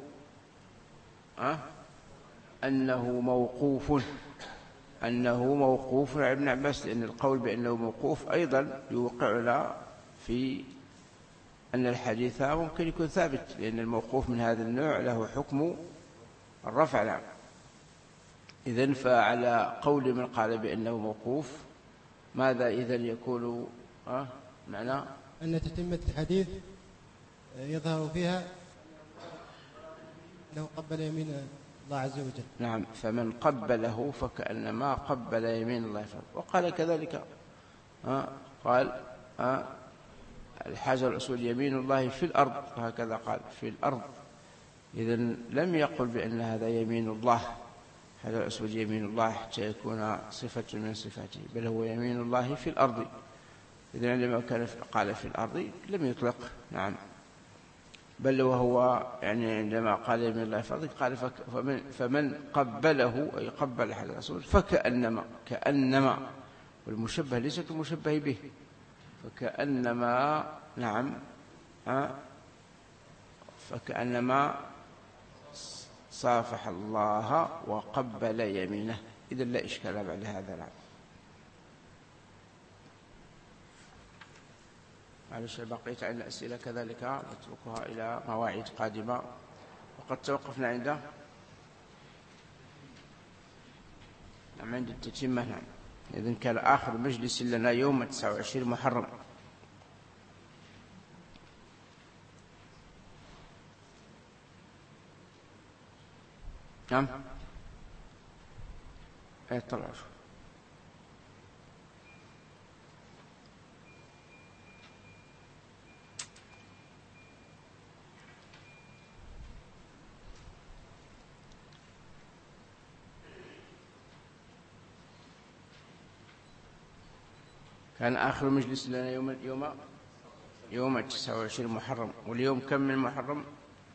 أنه موقوف على ابن عباس، لأن القول بأنه موقوف أيضا يوقعنا في أن الحديث ممكن يكون ثابت، لأن الموقوف من هذا النوع له حكم الرفع. نعم، إذن فعلى قول من قال بأنه موقوف ماذا إذن يكون معنى؟ أن تتمة الحديث يظهر فيها أنه قبل يمين الله عز وجل. نعم، فمن قبله فكأنما قبل يمين الله. وقال كذلك قال الحجر الأسود يمين الله في الأرض، وهكذا قال في الأرض. إذن لم يقل بأن هذا يمين الله، هذا الأسود يمين الله حتى يكون صفة من صفاته، بل هو يمين الله في الأرض. إذن عندما كان قال في الأرض لم يطلق نعم، بل وهو يعني عندما قال يمين الله في الأرض قال فمن قبله أي قبل حجر الأسود كأنما والمشبه ليس كمشبه به، فكأنما نعم فكأنما صافح الله وقبل يمينه. إذا لا إشكال بعد هذا. نعم. معلش بقيت عن الأسئلة كذلك نتركها إلى مواعيد قادمة. وقد توقفنا عند التتمة. نعم. إذن كان آخر مجلس لنا يوم 29 محرم. نعم. طلعوا. كان آخر مجلس لنا يوم 29 محرم. واليوم كم من محرم؟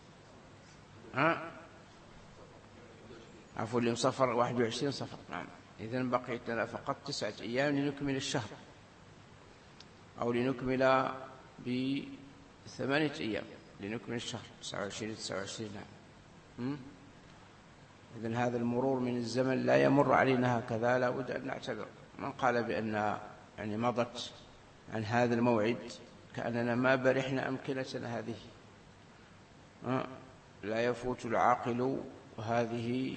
عفوا، اليوم صفر 21 صفر. نعم. إذن بقيت لنا فقط 9 أيام لنكمل الشهر، أو لنكمل ب8 أيام لنكمل الشهر 29. نعم. إذن هذا المرور من الزمن لا يمر علينا هكذا، لا بد أن نعتبر. من قال بأن يعني مضت عن هذا الموعد كأننا ما برحنا أمكنتنا هذه. لا يفوت العاقل وهذه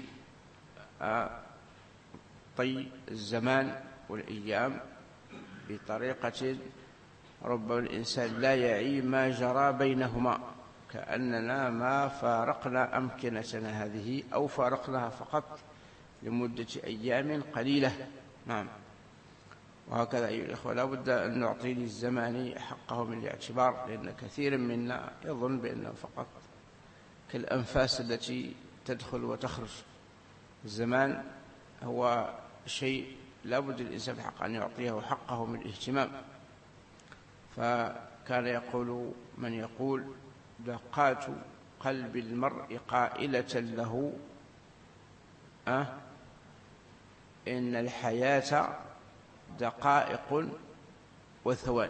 طي الزمان والأيام بطريقة ربما الإنسان لا يعي ما جرى بينهما، كأننا ما فارقنا أمكنتنا هذه أو فارقناها فقط لمدة أيام قليلة. نعم. وهكذا أيها الإخوة لا بد أن نعطي للزمان حقه من الاعتبار، لأن كثيرا منا يظن بأنه فقط كالأنفاس التي تدخل وتخرج. الزمان هو شيء لا بد الإنسان حق أن يعطيه حقه من الاهتمام. فكان يقول من يقول: دقات قلب المرء قائلة له إن الحياة دقائق وثوان.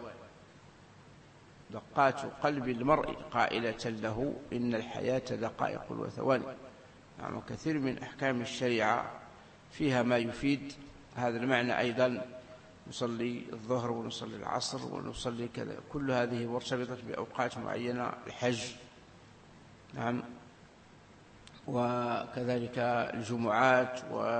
دقات قلب المرء قائلة له إن الحياة دقائق وثوان. نعم. كثير من أحكام الشريعة فيها ما يفيد هذا المعنى أيضا. نصلي الظهر ونصلي العصر ونصلي كذا، كل هذه مرتبطة بأوقات معينة. الحج، نعم، وكذلك الجمعات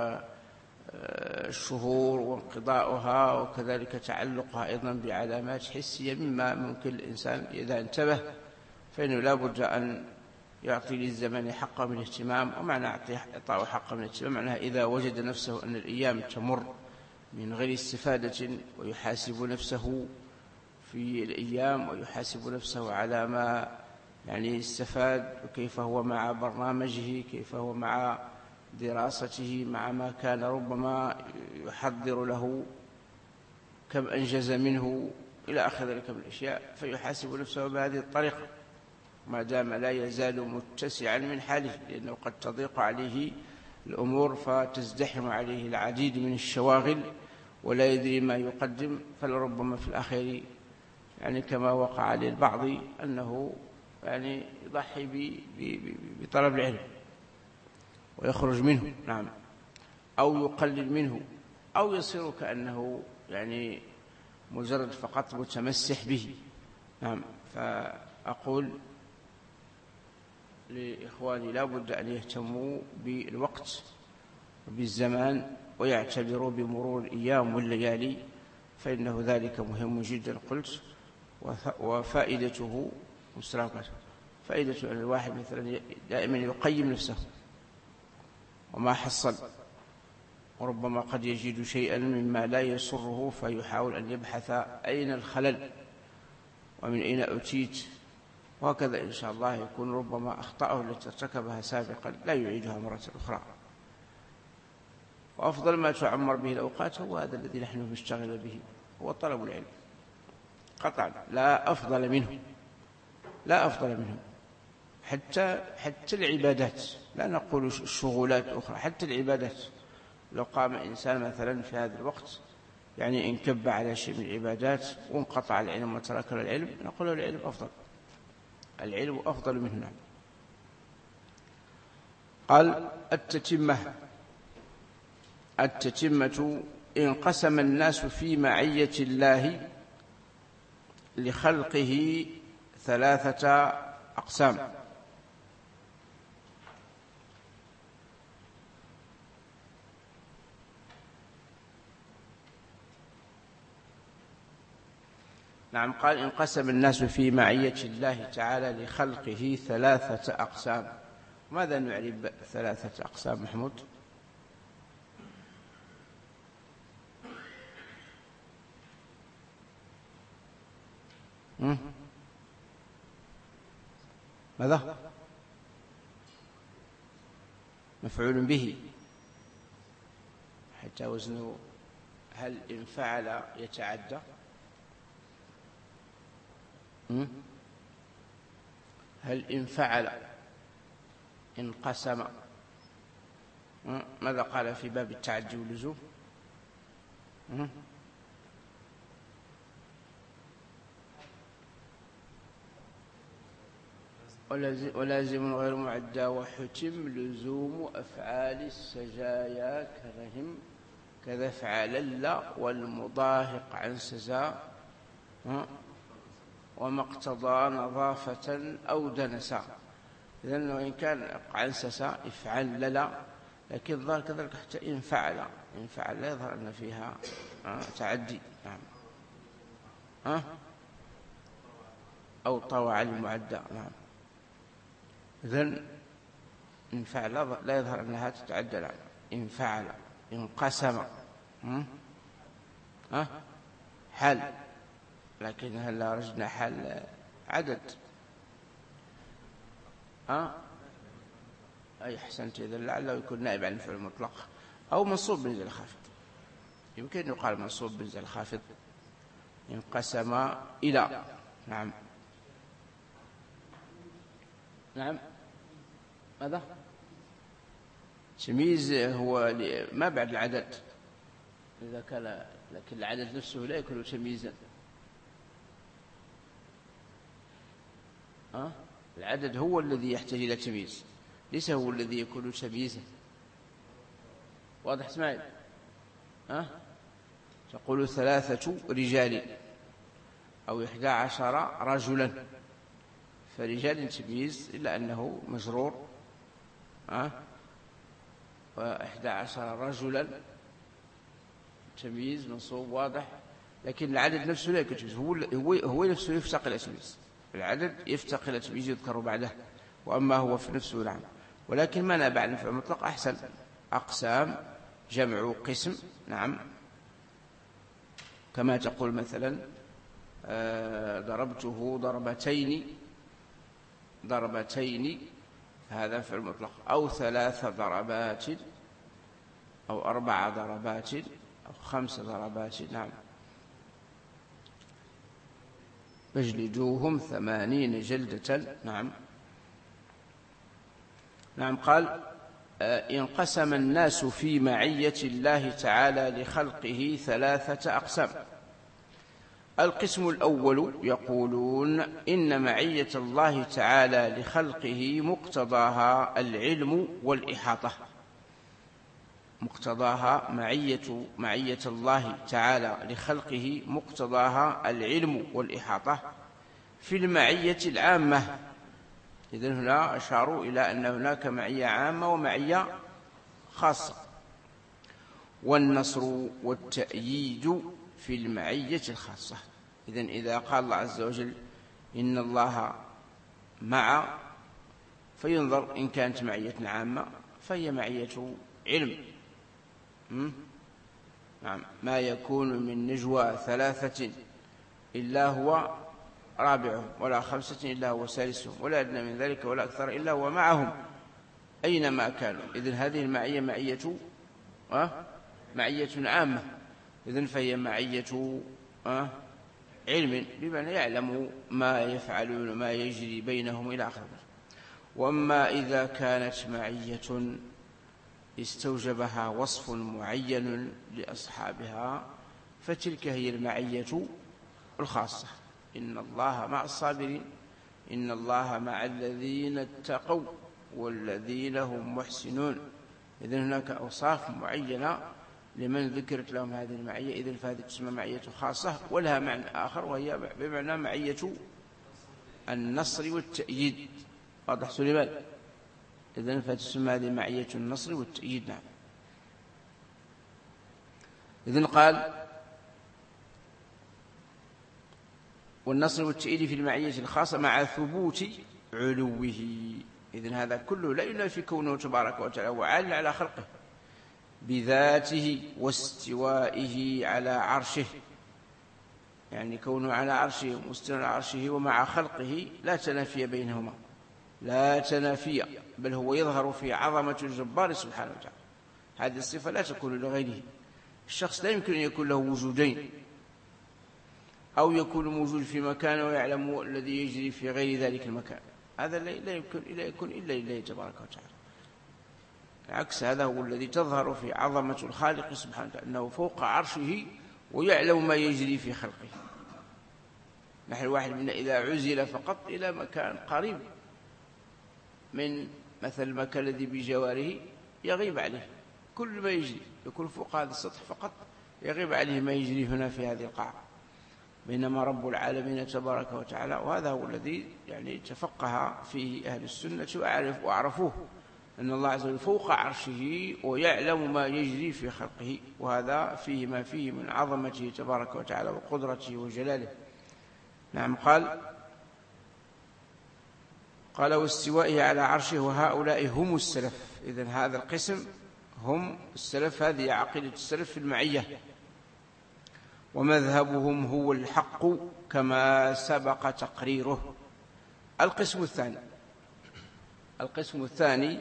والشهور وانقضاؤها، وكذلك تعلقها أيضا بعلامات حسية مما ممكن الإنسان إذا انتبه فإنه لا بد أن يعطي للزمن حقه من الاهتمام. ومعنى إعطاء حقه من الاهتمام معناها إذا وجد نفسه أن الأيام تمر من غير استفادة، ويحاسب نفسه في الأيام ويحاسب نفسه على ما يعني استفاد، وكيف هو مع برنامجه، كيف هو مع دراسته، مع ما كان ربما يحضر له، كم أنجز منه إلى آخر ذلك من الأشياء، فيحاسب نفسه بهذه الطريقة ما دام لا يزال متسعا من حاله، لأنه قد تضيق عليه الأمور فتزدحم عليه العديد من الشواغل ولا يدري ما يقدم، فلربما في الأخير يعني كما وقع للبعض أنه يعني يضحي بطلب العلم ويخرج منه، نعم، أو يقلل منه، أو يصير كأنه يعني مجرد فقط متمسح به. نعم. فأقول لإخواني لا بد أن يهتموا بالوقت وبالزمان ويعتبروا بمرور الأيام والليالي، فإنه ذلك مهم جدا. قلت وفائدته مستراقة، فائدة أن الواحد مثلا دائما يقيم نفسه وما حصل، وربما قد يجد شيئا مما لا يسره فيحاول أن يبحث أين الخلل ومن أين أتيت، وهكذا إن شاء الله يكون ربما أخطأه التي ارتكبها سابقا لا يعيدها مرة أخرى. وأفضل ما تعمر به الأوقات هو هذا الذي نحن نشتغل به، هو طلب العلم قطعا، لا أفضل منه، لا أفضل منه. حتى العبادات، لا نقول الشغولات الأخرى، حتى العبادات لو قام إنسان مثلا في هذا الوقت يعني انكب على شيء من العبادات وانقطع العلم وترك العلم، نقول العلم أفضل، العلم أفضل منه. قال التتمة انقسم الناس في معية الله لخلقه 3 أقسام. نعم، قال انقسم الناس في معية الله تعالى لخلقه 3 أقسام. ماذا نعرب 3 أقسام محمود؟ ماذا؟ مفعول به، حتى وزنه هل إن فعل يتعدى؟ هل إن فعل انقسم؟ ماذا قال في باب التعدي واللزوم؟ ولازم غير معدى وحتم لزوم أفعال السجايا كرهم كذا افعل والمضاهق عن سزا وما اقتضى نظافة أو دنسا. إذن وإن كان عن سسا افعل لا، لكن الظاهر كذلك حتى إن فعل لا يظهر أن فيها تعدي. نعم، أو طوع المعدى. نعم، إذن إن فعل لا يظهر أنها تتعدى. لا، إن فعل انقسم حل، لكن هل رجنا حل عدد؟ أي أحسنت. إذن لعله يكون نائب عن الفعل المطلق أو منصوب بنزل الخافض. يمكن يقال منصوب بنزل الخافض. انقسم إلى. نعم ماذا؟ تمييز هو ما بعد العدد إذا كان، لكن العدد نفسه لا يكون تمييزا. العدد هو الذي يحتاج إلى تمييز، ليس هو الذي يكون تمييزا. واضح اسماعيل؟ تقول 3 رجال أو 11 رجلا، فرجال تمييز إلا أنه مجرور، و11 رجلا تمييز منصوب واضح، لكن العدد نفسه لا يكون تمييز، هو نفسه يفتقر إلى تمييز. العدد يفتقر إلى تمييز يذكر بعده، وأما هو في نفسه نعم. ولكن ما نابع عن الفعل المطلق أحسن. أقسام جمع قسم. نعم، كما تقول مثلا ضربته ضربتين، هذا فعل مطلق. أو 3 ضربات أو 4 ضربات أو 5 ضربات. نعم، فاجلدوهم 80 جلدة. نعم قال انقسم الناس في معية الله تعالى لخلقه 3 أقسام. القسم الأول يقولون إن معية الله تعالى لخلقه مقتضاها العلم والإحاطة. مقتضاها معية الله تعالى لخلقه مقتضاها العلم والإحاطة في المعية العامة. إذن هنا أشاروا إلى أن هناك معية عامة ومعية خاصة. والنصر والتأييد في المعية الخاصة. إذن إذا قال الله عز وجل إن الله مع، فينظر إن كانت معية عامة فهي معية علم. نعم، ما يكون من نجوى 3 إلا هو رابعهم ولا 5 إلا هو سادسهم ولا أدنى من ذلك ولا أكثر إلا هو معهم أينما كانوا. إذن هذه المعية معية عامة. إذن فهي معية علم، بمعنى يعلم ما يفعلون وما يجري بينهم إلى آخره. وأما إذا كانت معية استوجبها وصف معين لأصحابها فتلك هي المعية الخاصة. إن الله مع الصابرين، إن الله مع الذين اتقوا والذين هم محسنون. إذن هناك أوصاف معينة لمن ذكرت لهم هذه المعية، إذن فهذه تسمى معية خاصة، ولها معنى آخر وهي بمعنى معية النصر والتأييد. واضح سليمان؟ إذن فتسمى هذه معية النصر والتأييد. نعم. إذن قال والنصر والتأييد في المعية الخاصة مع ثبوت علوه. إذن هذا كله لا ينافي كونه تبارك وتعالى وعال على خلقه بذاته واستوائه على عرشه، يعني كونه على عرشه مستوى على عرشه ومع خلقه لا تنافي بينهما، لا تنافي، بل هو يظهر في عظمة الجبار سبحانه وتعالى. هذه الصفة لا تكون لغيره. الشخص لا يمكن أن يكون له وجودين، أو يكون موجود في مكان ويعلم الذي يجري في غير ذلك المكان. هذا لا يكون إلا لله تبارك وتعالى. عكس هذا هو الذي تظهر في عظمة الخالق سبحانه وتعالى، أنه فوق عرشه ويعلم ما يجري في خلقه. نحن الواحد منا إذا عزل فقط إلى مكان قريب من مثل المكان الذي بجواره يغيب عليه كل ما يجري، يكون فوق هذا السطح فقط يغيب عليه ما يجري هنا في هذه القاعة. بينما رب العالمين تبارك وتعالى، وهذا هو الذي يعني تفقه فيه أهل السنة وأعرفوه، أن الله عز وجل فوق عرشه ويعلم ما يجري في خلقه، وهذا فيه ما فيه من عظمته تبارك وتعالى وقدرته وجلاله. نعم. قال واستوائه على عرشه، وهؤلاء هم السلف. إذن هذا القسم هم السلف، هذه عقيدة السلف في المعية، ومذهبهم هو الحق كما سبق تقريره. القسم الثاني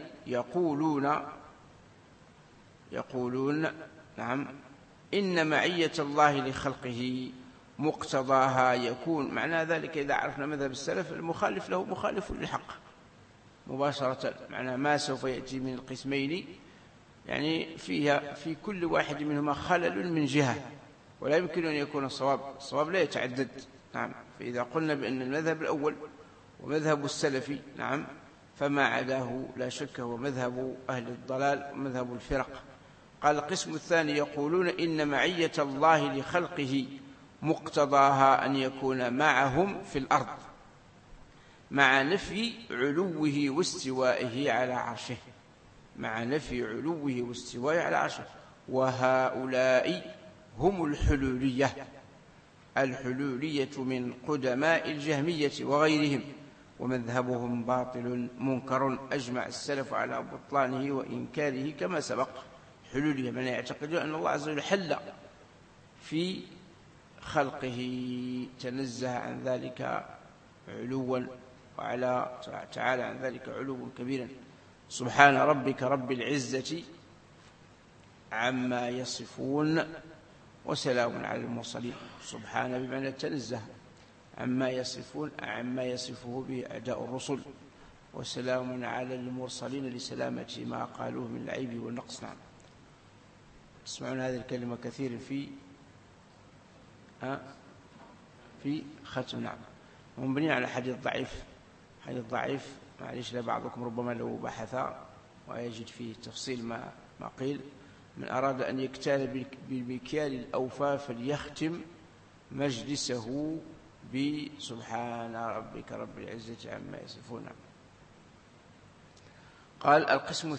يقولون نعم إن معية الله لخلقه مقتضاها يكون، معنى ذلك إذا عرفنا مذهب السلف المخالف له مخالف للحق مباشرة، معنى ما سوف يأتي من القسمين يعني في كل واحد منهما خلل من جهة، ولا يمكن أن يكون الصواب لا يتعدد. نعم. فإذا قلنا بأن المذهب الأول ومذهب السلفي نعم، فما عداه لا شك هو مذهب أهل الضلال ومذهب الفرق. قال القسم الثاني يقولون إن معية الله لخلقه مقتضاها أن يكون معهم في الأرض مع نفي علوه واستوائه على عرشه، مع نفي علوه واستوائه على عرشه. وهؤلاء هم الحلولية من قدماء الجهمية وغيرهم، ومذهبهم باطل منكر، أجمع السلف على بطلانه وإنكاره كما سبق. حلولية من يعتقد أن الله عز وجل حل في خلقه، تنزه عن ذلك علوا وعلى تعالى عن ذلك علوا كبيرا. سبحان ربك رب العزة عما يصفون وسلام على المرسلين. سبحان بمعنى تنزه عما يصفون، عما يصفه به أعداء الرسل، وسلام على المرسلين لسلامة ما قالوه من العيب والنقص. نعم. تسمعون هذه الكلمة كثير في ختم. نعم. ومبني على حديث ضعيف معليش لبعضكم ربما لو بحث ويجد فيه تفصيل ما قيل. من أراد أن يكتال بالمكيال الأوفى فليختم مجلسه بسبحان ربك رب العزة عما يصفون. قال القسم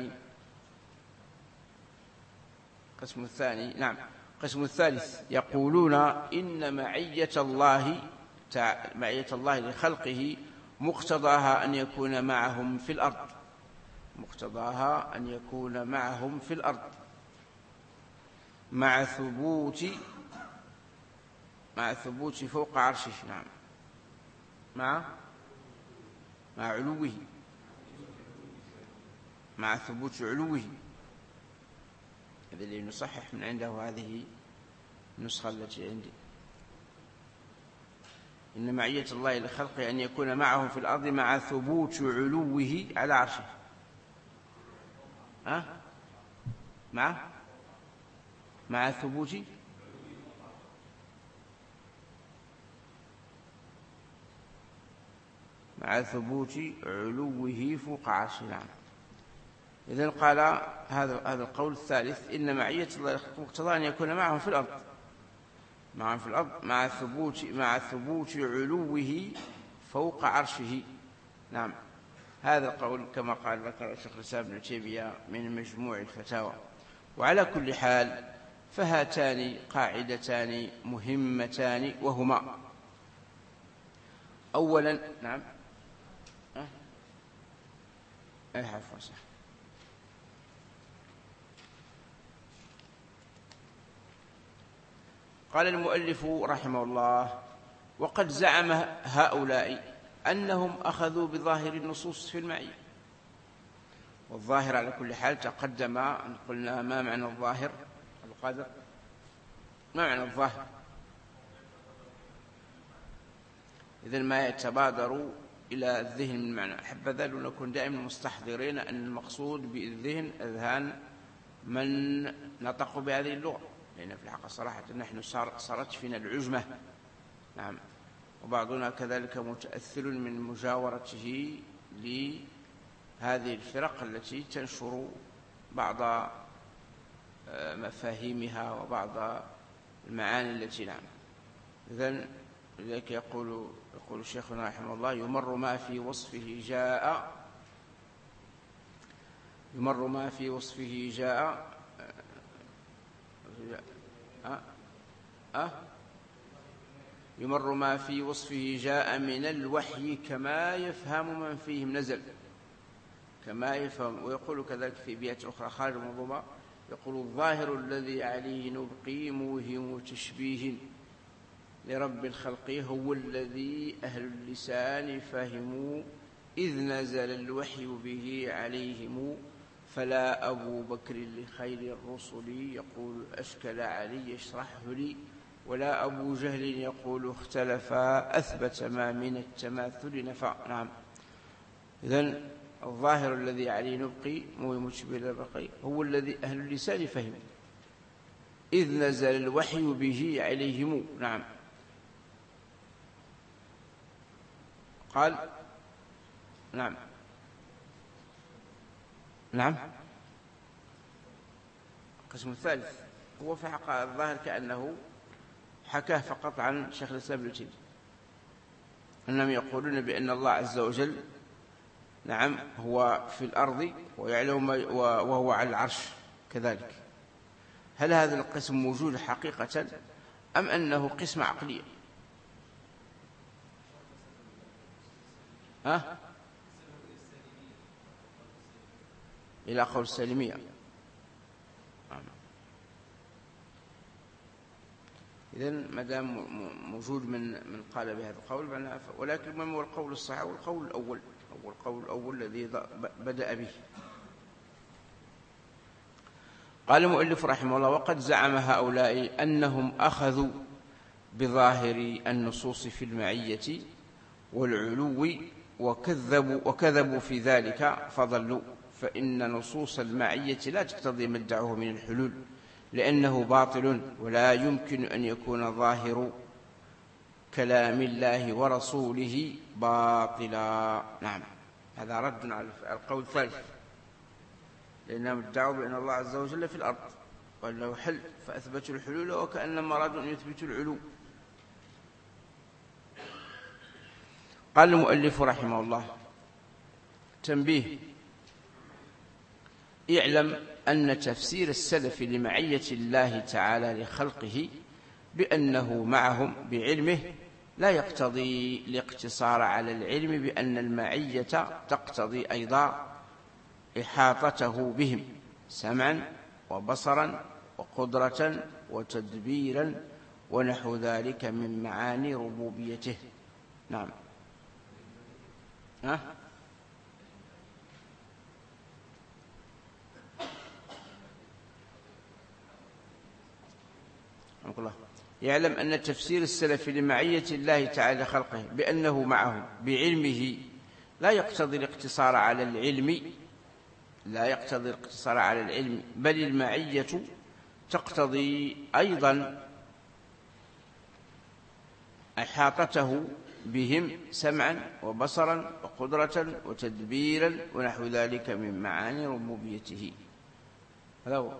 الثاني نعم. القسم الثالث يقولون إن معية الله لخلقه مقتضاها أن يكون معهم في الأرض مع ثبوت فوق عرشه. نعم. مع علوه، مع ثبوت علوه. هذا اللي نصحح من عنده هذه النسخة التي عندي. إن معية الله لخلقه أن يكون معهم في الأرض مع ثبوت علوه على عرشه. مع ثبوت مع ثبوت علوه فوق عرشه. نعم. إذن قال هذا القول الثالث إن معية الله مقتضى أن يكون معهم في الأرض، مع ثبوت علوه فوق عرشه. نعم. هذا القول كما قال ذكر شيخ الإسلام ابن تيمية من مجموع الفتاوى. وعلى كل حال فهاتان قاعدتان مهمتان، وهما أولا نعم عفوا صح. قال المؤلف رحمه الله: وقد زعم هؤلاء أنهم أخذوا بظاهر النصوص في المعية. والظاهر على كل حال تقدم أن قلنا ما معنى الظاهر القادر، ما معنى الظاهر؟ إذن ما يتبادر إلى الذهن من معنى. حبذا لو نكون دائما مستحضرين أن المقصود بالذهن أذهان من نطق بهذه اللغة، لأن في الحقيقة صراحة نحن صارت فينا العجمة. نعم. وبعضنا كذلك متأثر من مجاورته لهذه الفرق التي تنشر بعض مفاهيمها وبعض المعاني التي نعم. إذن لذلك يقول شيخنا رحمه الله: يمر ما في وصفه جاء يمر ما في وصفه جاء من الوحي كما يفهم من فيهم نزل، كما يفهم. ويقول كذلك في بيئة أخرى خارج المنظومة، يقول: الظاهر الذي عليه نبقي موهم تشبيه لرب الخلق هو الذي أهل اللسان فهموا إذ نزل الوحي به عليهم، فلا أبو بكر لخير الرسل يقول أشكل علي يشرحه لي، ولا أبو جهل يقول اختلفا أثبت ما من التماثل نفى. نعم. إذن الظاهر الذي عليه نبقي موهم تشبيه للبقي هو الذي أهل اللسان فهموا إذ نزل الوحي به عليهم. نعم. قال نعم القسم الثالث هو في حق الظاهر كأنه حكاه فقط عن شيخ الإسلام ابن تيمية، أنهم يقولون بأن الله عز وجل نعم هو في الأرض ويعلم وهو على العرش كذلك. هل هذا القسم موجود حقيقة أم أنه قسم عقلي؟ إلى قول السالمية. إذن ما دام موجود من قال بهذا القول، ولكن ما هو القول الصحيح؟ والقول الأول الذي بدأ به. قال المؤلف رحمه الله: وقد زعم هؤلاء أنهم أخذوا بظاهر النصوص في المعية والعلو وكذبوا في ذلك فضلوا، فإن نصوص المعية لا تقتضي ما ادعوه من الحلول، لأنه باطل، ولا يمكن أن يكون ظاهر كلام الله ورسوله باطلا. نعم. هذا رد على القول الثالث، لأنهم ادعوا بأن الله عز وجل في الأرض وأن له حل، فأثبتوا الحلول وكأنما أرادوا أن يثبتوا العلو. قال المؤلف رحمه الله: تنبيه: اعلم أن تفسير السلف لمعية الله تعالى لخلقه بأنه معهم بعلمه لا يقتضي الاقتصار على العلم بأن المعية تقتضي أيضا إحاطته بهم سمعا وبصرا وقدرة وتدبيرا ونحو ذلك من معاني ربوبيته. نعم. يعلم أن تفسير السلف لمعية الله تعالى خلقه بأنه معهم بعلمه لا يقتضي الاقتصار على العلم، بل المعية تقتضي أيضا إحاطته بهم سمعا وبصرا وقدرة وتدبيرا ونحو ذلك من معاني ربوبيته. هذا هو.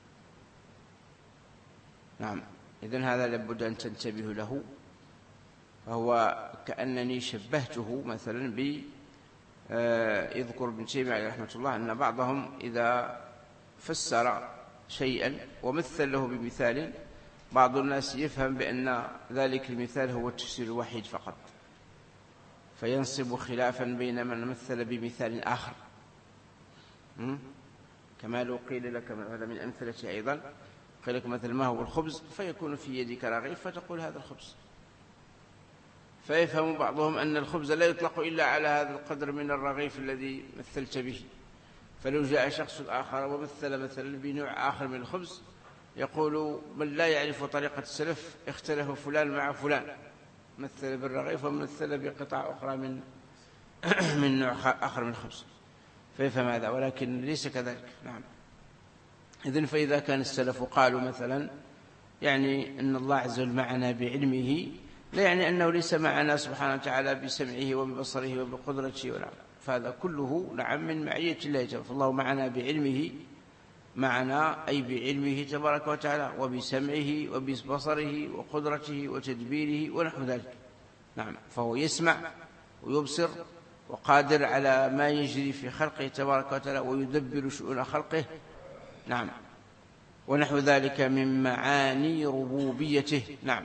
نعم. إذن هذا لابد أن تنتبه له. فهو كأنني شبهته مثلا يذكر ابن تيمية عليه رحمة الله أن بعضهم إذا فسر شيئا ومثل له بمثال، بعض الناس يفهم بأن ذلك المثال هو التفسير الوحيد فقط، فينصب خلافا بين من مثل بمثال آخر. كما لو قيل لك هذا من أمثلة أيضا، قيل لك مثل ما هو الخبز، فيكون في يدك رغيف فتقول هذا الخبز، فيفهم بعضهم أن الخبز لا يطلق إلا على هذا القدر من الرغيف الذي مثلت به. فلو جاء شخص آخر ومثل مثلا بنوع آخر من الخبز، يقول من لا يعرف طريقة السلف اختلف فلان مع فلان، مثل بالرغيف ومثل بقطع أخرى من نوع آخر من الخبز، فيفهم هذا، ولكن ليس كذلك. نعم. إذن فإذا كان السلف قالوا مثلا يعني أن الله عز وجل معنا بعلمه، لا يعني أنه ليس معنا سبحانه وتعالى بسمعه وببصره وبقدرته ولا، فهذا كله نعم من معية الله جل. فالله معنا بعلمه، معنا أي بعلمه تبارك وتعالى، وبسمعه وببصره وقدرته وتدبيره ونحو ذلك. نعم. فهو يسمع ويبصر وقادر على ما يجري في خلقه تبارك وتعالى ويدبر شؤون خلقه. نعم. ونحو ذلك من معاني ربوبيته. نعم.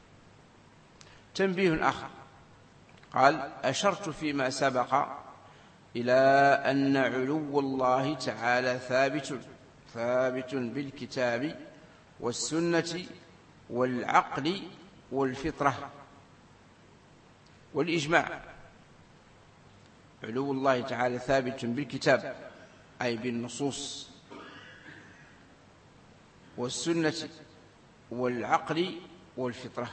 تنبيه آخر، قال أشرت فيما سبق إلى أن علو الله تعالى ثابت بالكتاب والسنة والعقل والفطرة والإجماع. علو الله تعالى ثابت بالكتاب أي بالنصوص، والسنة والعقل والفطرة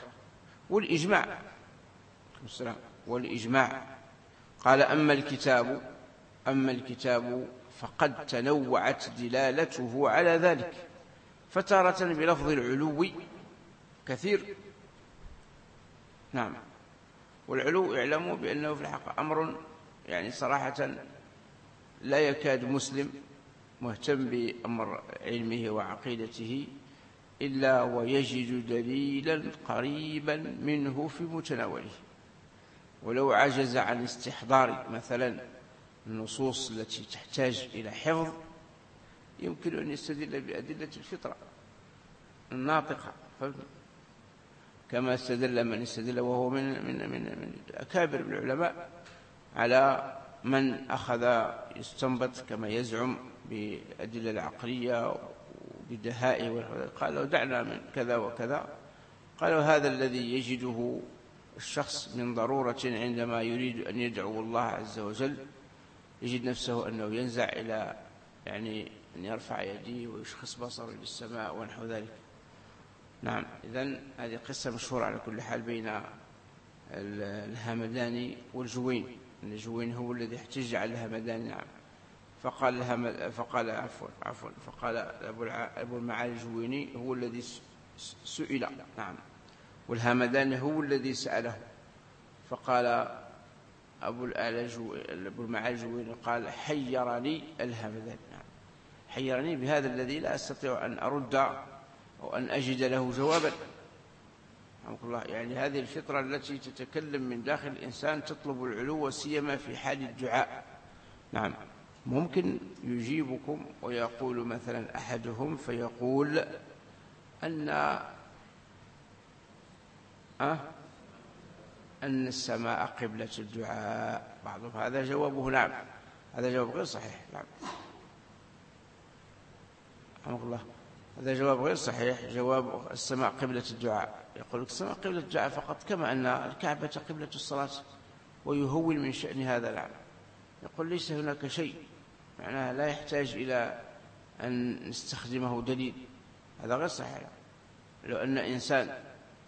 والإجماع. قال أما الكتاب فقد تنوعت دلالته على ذلك، فتارة بلفظ العلو كثير. نعم. والعلو اعلموا بأنه في الحق أمر يعني صراحة لا يكاد مسلم مهتم بأمر علمه وعقيدته إلا ويجد دليلا قريبا منه في متناوله، ولو عجز عن استحضار مثلا النصوص التي تحتاج إلى حفظ يمكن أن يستدل بأدلة الفطرة الناطقة، كما استدل من استدل وهو من أكابر العلماء على من أخذ يستنبط كما يزعم بأدلة العقلية وبدهائه، قال لو دعنا من كذا وكذا، قالوا هذا الذي يجده الشخص من ضرورة عندما يريد أن يدعو الله عز وجل، يجد نفسه أنه ينزع إلى يعني أن يرفع يديه ويشخص بصره للسماء ونحو ذلك. نعم. إذن هذه قصة مشهورة على كل حال بين الهمداني والجويني. الجويني هو الذي احتج على الهمداني. نعم. فقال أبو المعالي الجويني هو الذي سئل. نعم. والهمداني هو الذي سأله، فقال أبو المعالي الجويني قال حيرني الهمداني. نعم. حيرني بهذا الذي لا أستطيع أن أرد أو أن أجد له جوابا. الله. يعني هذه الفطرة التي تتكلم من داخل الإنسان تطلب العلو، سيما في حال الدعاء. نعم. ممكن يجيبكم ويقول مثلا أحدهم فيقول أن السماء قبلة الدعاء، بعضهم هذا جوابه. نعم. هذا جواب غير صحيح. نعم. رحمه الله. هذا جواب غير صحيح. جواب السماء قبلة الدعاء، يقول لك السماء قبلة الدعاء فقط، كما أن الكعبة قبلة الصلاة، ويهول من شأن هذا العمل. يقول ليس هناك شيء، معناها لا يحتاج إلى أن نستخدمه دليل. هذا غير صحيح. لو أن إنسان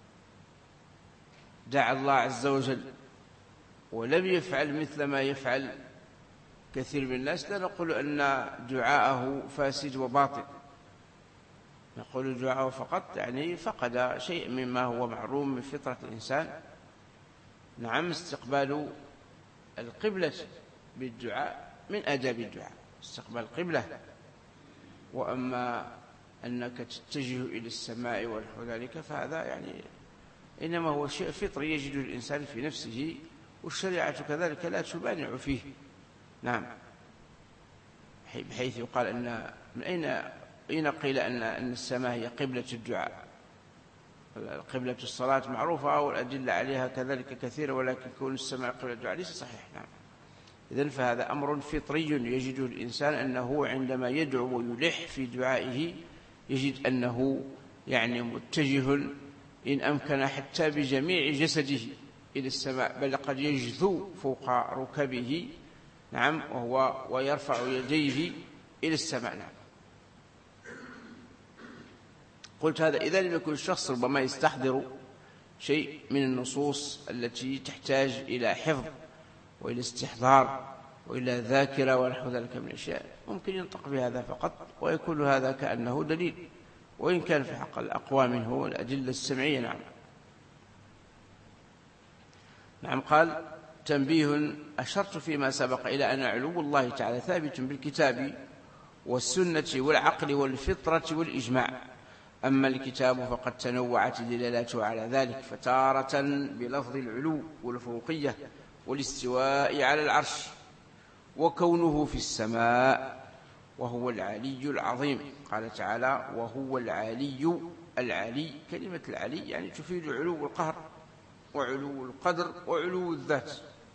دعا الله عز وجل ولم يفعل مثل ما يفعل كثير من الناس، لا نقول أن دعاءه فاسد وباطل، نقول دعاءه فقط يعني فقد شيء مما هو معروم من فطرة الإنسان، نعم، استقبال القبلة بالدعاء من آداب الدعاء، استقبال القبلة. وأما أنك تتجه إلى السماء ونحو ذلك فهذا يعني إنما هو شيء فطري يجد الإنسان في نفسه، والشريعة كذلك لا تمانع فيه. نعم، بحيث يقال أن من أين قيل أن السماء هي قبلة الدعاء؟ قبلة الصلاة معروفة والأدلة عليها كذلك كثيرة، ولكن كون السماء قبلة الدعاء ليس صحيح. نعم، إذن فهذا أمر فطري يجده الإنسان، أنه عندما يدعو ويلح في دعائه يجد أنه يعني متجه إن أمكن حتى بجميع جسده إلى السماء، بل قد يجثو فوق ركبه. نعم، ويرفع يديه إلى السماء. نعم. قلت هذا إذا لم يكن الشخص ربما يستحضر شيء من النصوص التي تحتاج إلى حفظ وإلى استحضار وإلى ذاكرة ونحو ذلك من الأشياء، ممكن ينطق بهذا فقط ويكون هذا كأنه دليل، وإن كان في حق الأقوى منه الأدلة السمعية. نعم. نعم. قال: تنبيه: أشرت فيما سبق إلى أن علو الله تعالى ثابت بالكتاب والسنة والعقل والفطرة والإجماع. أما الكتاب فقد تنوعت دلالته على ذلك، فتارة بلفظ العلو والفوقية والاستواء على العرش وكونه في السماء وهو العلي العظيم. قال تعالى: وهو العلي العلي. كلمة العلي يعني تفيد علو القهر وعلو القدر وعلو الذات.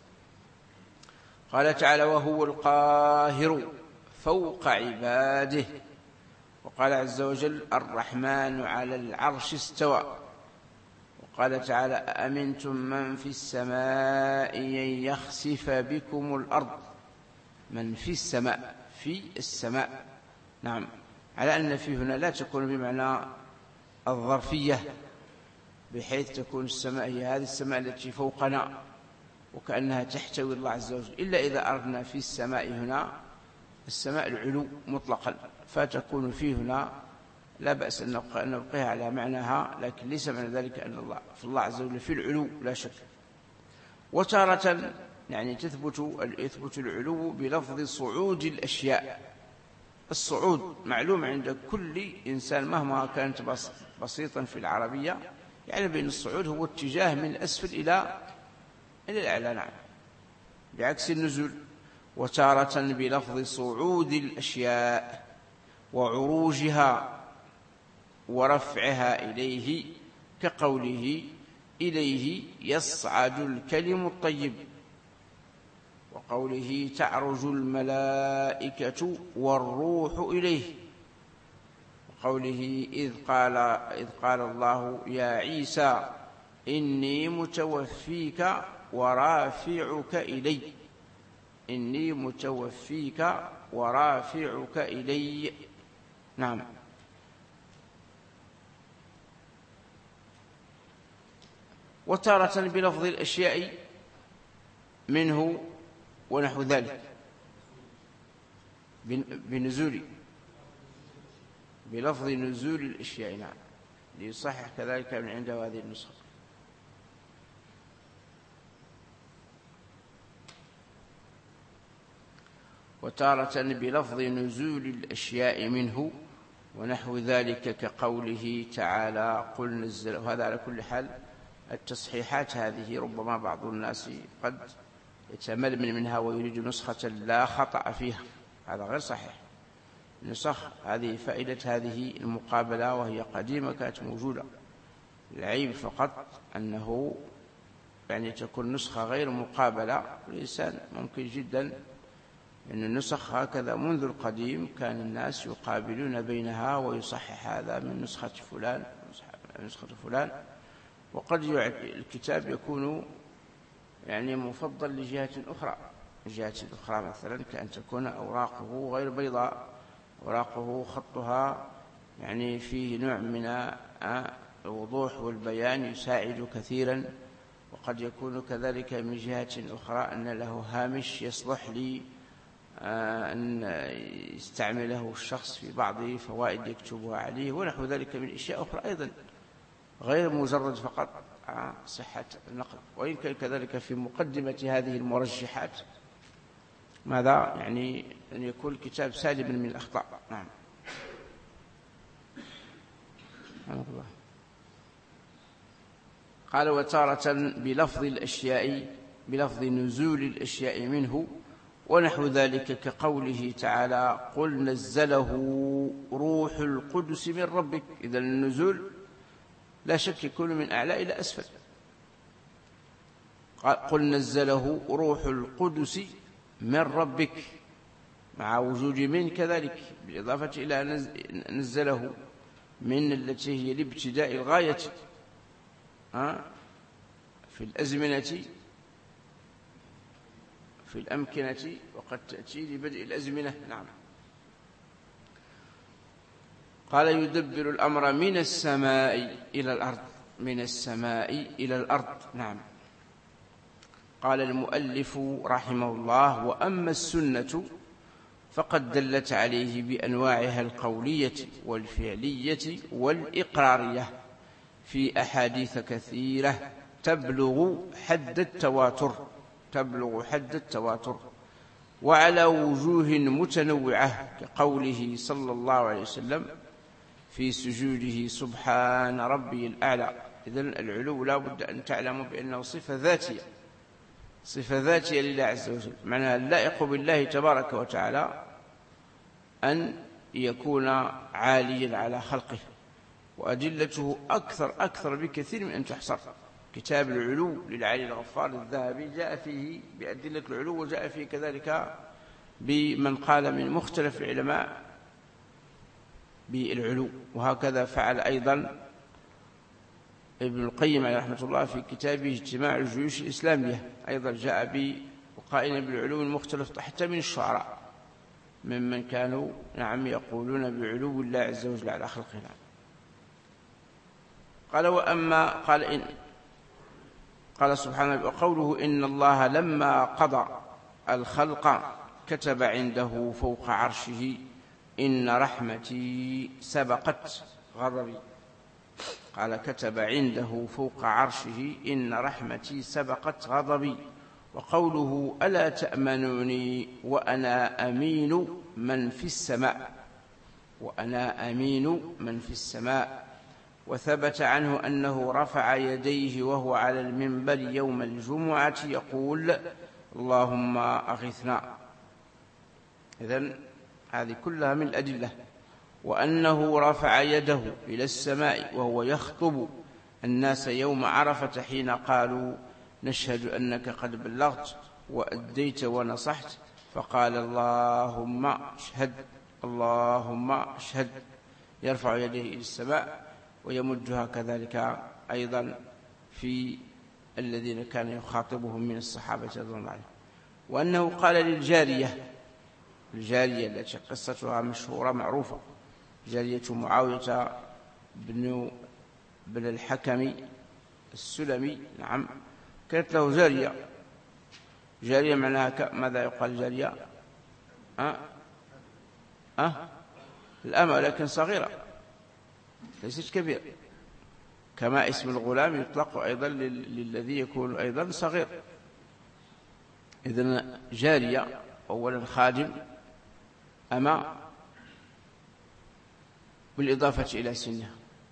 قال تعالى: وهو القاهر فوق عباده. وقال عز وجل: الرحمن على العرش استوى. وقال تعالى: أأمنتم من في السماء أن يخسف بكم الأرض. من في السماء، في السماء. نعم، على أن في هنا لا تكون بمعنى الظرفية، بحيث تكون السماء هي هذه السماء التي فوقنا وكأنها تحتوي الله عز وجل، إلا إذا أردنا في السماء هنا السماء العلو مطلقا، فتكون فيه هنا لا بأس أن نبقيها على معناها، لكن ليس معنى ذلك أن الله عز وجل في العلو لا شك. وتارة يعني يثبت العلو بلفظ صعود الأشياء. الصعود معلوم عند كل إنسان مهما كانت بسيطا في العربية، يعني بأن الصعود هو اتجاه من أسفل إلى الأعلى. نعم، بعكس النزول. وتارة بلفظ صعود الأشياء وعروجها ورفعها إليه، كقوله: إليه يصعد الكلم الطيب، وقوله: تعرج الملائكة والروح إليه، وقوله: إذ قال الله يا عيسى إني متوفيك ورافعك إلي. إني متوفيك ورافعك إلي. نعم. وتارة بلفظ الأشياء منه ونحو ذلك، بلفظ نزول الأشياء. نعم، ليصحح كذلك من عنده هذه النسخة. وتارة بلفظ نزول الأشياء منه ونحو ذلك، كقوله تعالى: قل نزل. وهذا على كل حال التصحيحات هذه ربما بعض الناس قد يتململ منها ويريد نسخة لا خطأ فيها، هذا غير صحيح. النسخ هذه فائدة هذه المقابلة، وهي قديمة كانت موجودة. العيب فقط أنه يعني تكون نسخة غير مقابلة. الإنسان ممكن جدا أن النسخ هكذا منذ القديم كان الناس يقابلون بينها ويصحح هذا من نسخة فلان نسخة فلان، وقد الكتاب يكون يعني مفضل لجهة أخرى، مثلا كأن تكون أوراقه غير بيضاء، أوراقه خطها يعني فيه نوع من الوضوح والبيان يساعد كثيرا. وقد يكون كذلك من جهة أخرى أن له هامش يصلح لي أن يستعمله الشخص في بعض فوائد يكتبها عليه ونحو ذلك من أشياء أخرى أيضا، غير مجرد فقط صحة النقل. وإن كان كذلك في مقدمة هذه المرجحات ماذا يعني أن يكون الكتاب سالما من الأخطاء. نعم. الله. قال وتارة بلفظ نزول الأشياء منه ونحو ذلك كقوله تعالى قل نزله روح القدس من ربك. إذا النزول لا شك يكون من أعلى إلى أسفل. قل نزله روح القدس من ربك مع وجود من كذلك بالإضافة إلى نزله من التي هي لابتداء الغاية في الأزمنة في الأمكنة وقد تأتي لبدء الأزمنة. نعم. قال يدبر الأمر من السماء إلى الأرض. من السماء إلى الأرض. نعم. قال المؤلف رحمه الله وأما السنة فقد دلت عليه بأنواعها القولية والفعلية والإقرارية في أحاديث كثيرة تبلغ حد التواتر وعلى وجوه متنوعة كقوله صلى الله عليه وسلم في سجوده سبحان ربي الأعلى. إذن العلو لا بد أن تعلموا بأنه صفة ذاتية لله عز وجل. معناها اللائق بالله تبارك وتعالى أن يكون عاليا على خلقه، وأدلته أكثر بكثير من أن تحصر. كتاب العلو للعلي الغفار الذهبي جاء فيه بأدلة العلو، وجاء فيه كذلك بمن قال من مختلف العلماء بالعلو. وهكذا فعل أيضا ابن القيم عليه رحمة الله في كتابه اجتماع الجيوش الإسلامية، أيضا جاء وقائلا بالعلو المختلف حتى من الشعراء ممن كانوا يقولون بعلو الله عز وجل على خلقه. قال وأما قال سبحانه وقوله إن الله لما قضى الخلق كتب عنده فوق عرشه إن رحمتي سبقت غضبي. قال كتب عنده فوق عرشه إن رحمتي سبقت غضبي. وقوله ألا تأمنوني وأنا أمين من في السماء. وثبت عنه أنه رفع يديه وهو على المنبر يوم الجمعة يقول اللهم أغثنا. إذن هذه كلها من الأدلة. وأنه رفع يده إلى السماء وهو يخطب الناس يوم عرفة حين قالوا نشهد أنك قد بلغت وأديت ونصحت، فقال اللهم اشهد، يرفع يديه إلى السماء ويمدها كذلك أيضا في الذين كان يخاطبهم من الصحابة رضي الله عنهم. وأنه قال للجارية التي قصتها مشهورة معروفة، جارية معاوية بن الحكم السلمي. نعم. كانت له جارية معناها ماذا يقال جارية؟ الأمة، لكن صغيرة ليست كبيرة، كما اسم الغلام يطلق أيضا للذي يكون أيضا صغير. إذن جارية أولا خادم، أما بالإضافة إلى سنها.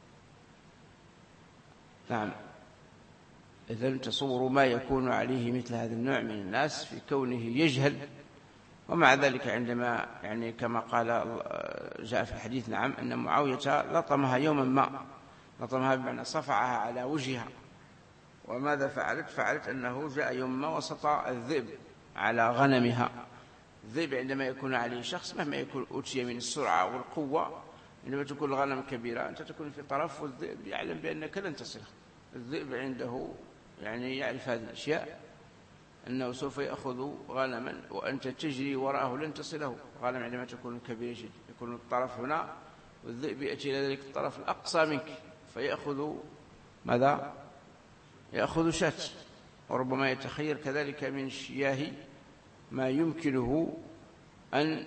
نعم. إذن تصور ما يكون عليه مثل هذا النوع من الناس في كونه يجهل، ومع ذلك عندما كما قال جاء في الحديث أن معاوية لطمها يوما ما، لطمها بمعنى صفعها على وجهها. وماذا فعلت أنه جاء يوم ما وسط الذئب على غنمها. الذئب عندما يكون عليه شخص مهما يكون أوتي من السرعة والقوة، عندما تكون الغنم كبيرة أنت تكون في طرف والذئب يعلم بأنك لن تصله. الذئب عنده يعرف هذه الأشياء، أنه سوف يأخذ غنما وأنت تجري وراءه لن تصله. الغنم عندما تكون كبيرة جدا يكون الطرف هنا، والذئب يأتي إلى ذلك الطرف الأقصى منك فيأخذ ماذا؟ يأخذ شاة، وربما يتخير كذلك من الشياه ما يمكنه أن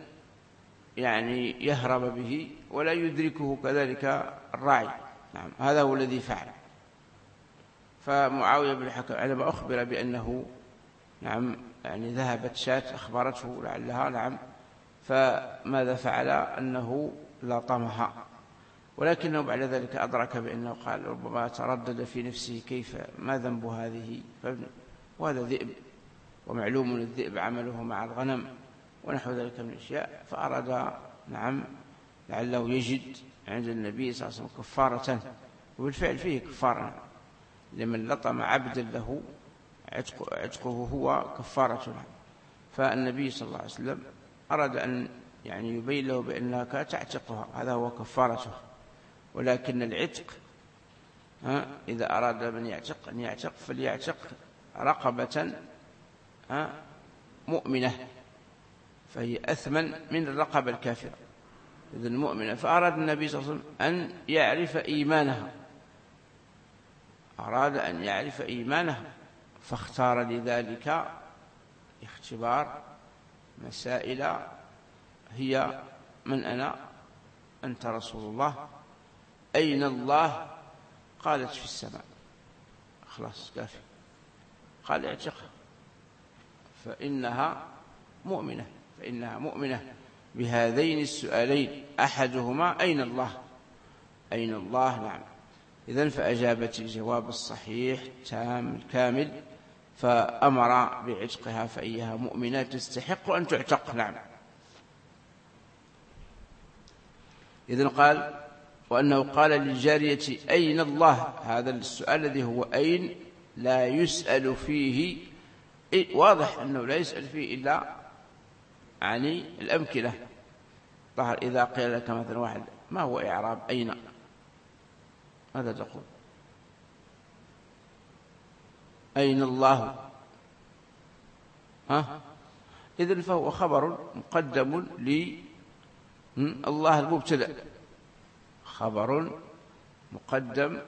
يهرب به ولا يدركه كذلك الراعي. نعم. هذا هو الذي فعل. فمعاوية بن الحكم عندما أخبر بأنه نعم يعني ذهبت شاة أخبرته لعلها نعم، فماذا فعل؟ أنه لاطمها، ولكنه بعد ذلك أدرك بأنه قال ربما تردد في نفسه كيف ما ذنب هذه، وهذا ذئب، ومعلوم الذئب عمله مع الغنم ونحو ذلك من الأشياء، فأراد نعم لعله يجد عند النبي صلى الله عليه وسلم كفارة، وبالفعل فيه كفارة لمن لطم عبدا له عتقه هو كفارة له. فالنبي صلى الله عليه وسلم أراد أن يعني يبين له بأنك تعتقها، هذا هو كفارته. ولكن العتق إذا أراد من يعتق أن يعتق فليعتق رقبة مؤمنة، فهي أثمن من الرقبة الكافرة، إذن مؤمنة. فأراد النبي صلى الله عليه وسلم أن يعرف إيمانها، أراد أن يعرف إيمانها، فاختار لذلك اختبار مسائل هي: من أنا؟ أنت رسول الله. أين الله؟ قالت في السماء. خلاص كافي. قال اعتقها فإنها مؤمنة بهذين السؤالين، أحدهما أين الله؟ أين الله؟ نعم. إذن فأجابت الجواب الصحيح التام الكامل، فأمر بعتقها، فإيها مؤمنة تستحق أن تعتق. نعم. إذن قال وأنه قال للجارية أين الله، هذا السؤال الذي هو أين لا يسأل فيه، واضح أنه لا يسأل فيه إلا عن الأمكنة. ظهر إذا قيل لك مثلا واحد ما هو إعراب أين، ماذا تقول؟ أين الله؟ إذن فهو خبر مقدم لله المبتدأ، خبر مقدم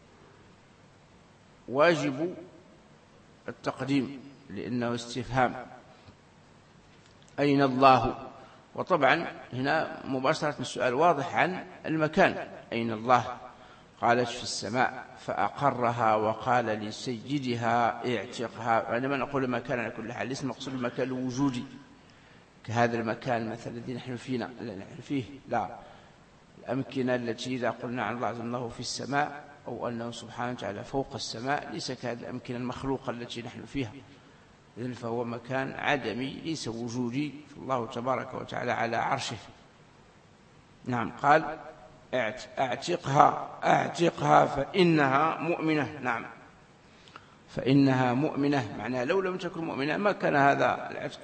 واجب التقديم لأنه استفهام. أين الله؟ وطبعا هنا مباشرة السؤال واضح عن المكان، أين الله؟ قالت في السماء، فأقرها وقال لسيدها اعتقها. عندما نقول مكان على كل حال ليس مقصود المكان الوجودي كهذا المكان مثلا الذي نحن فيه، لا، الأمكنة التي إذا قلنا عن الله عز وجل في السماء أو أنه سبحانه وتعالى فوق السماء ليس كهذه الأمكنة المخلوقة التي نحن فيها، إذن فهو مكان عدمي ليس وجودي، الله تبارك وتعالى على عرشه. نعم. قال أعتقها فإنها مؤمنة. نعم، فإنها مؤمنة، معناها لو لم تكن مؤمنة ما كان هذا العتق.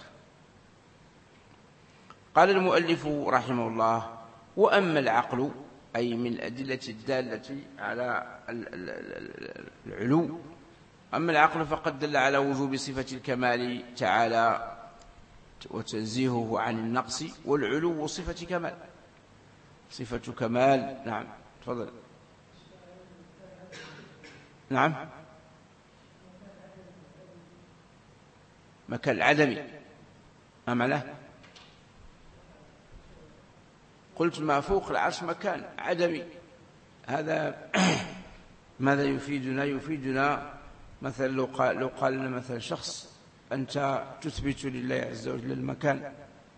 قال المؤلف رحمه الله: وأما العقل، أي من الأدلة الدالة على العلو، أما العقل فقد دل على وجوب صفة الكمال تعالى وتنزيهه عن النقص، والعلو صفة كمال، صفة كمال. نعم، تفضل. نعم، مكان العدمي، ما معناه؟ قلت ما فوق العرش مكان عدمي، هذا ماذا يفيدنا؟ يفيدنا مثلا لو قال لنا مثلا شخص أنت تثبت لله عز وجل المكان،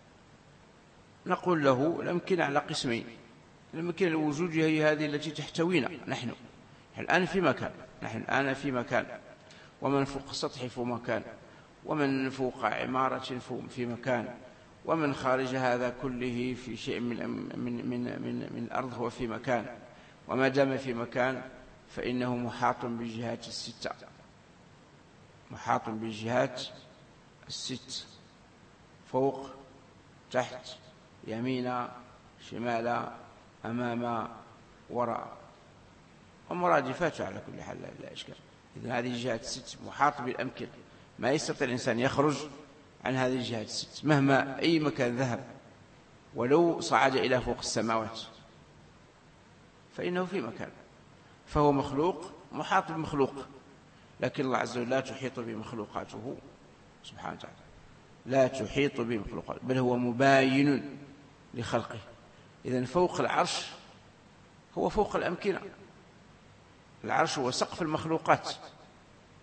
نقول له الأمكنة على قسمين: الأمكنة الوجودية هي هذه التي تحتوينا، نحن الآن في مكان، ومن فوق السطح في مكان، ومن فوق عمارة في مكان، ومن خارج هذا كله في شيء من الأرض هو في مكان، وما دام في مكان فإنه محاط بالجهات الستة، محاط بالجهات الست: فوق، تحت، يمين، شمال، أمام، وراء، ومرادفاته على كل حال لا إشكال. إذن هذه الجهات الست محاط بالأمكنة، ما يستطيع الإنسان يخرج عن هذه الجهات الست مهما أي مكان ذهب، ولو صعد إلى فوق السماوات فإنه في مكان، فهو مخلوق محاط بمخلوق، لكن الله عز وجل لا تحيط بمخلوقاته سبحانه وتعالى، لا تحيط بمخلوقاته، بل هو مباين لخلقه. إذن فوق العرش هو فوق الأمكنة، العرش هو سقف المخلوقات،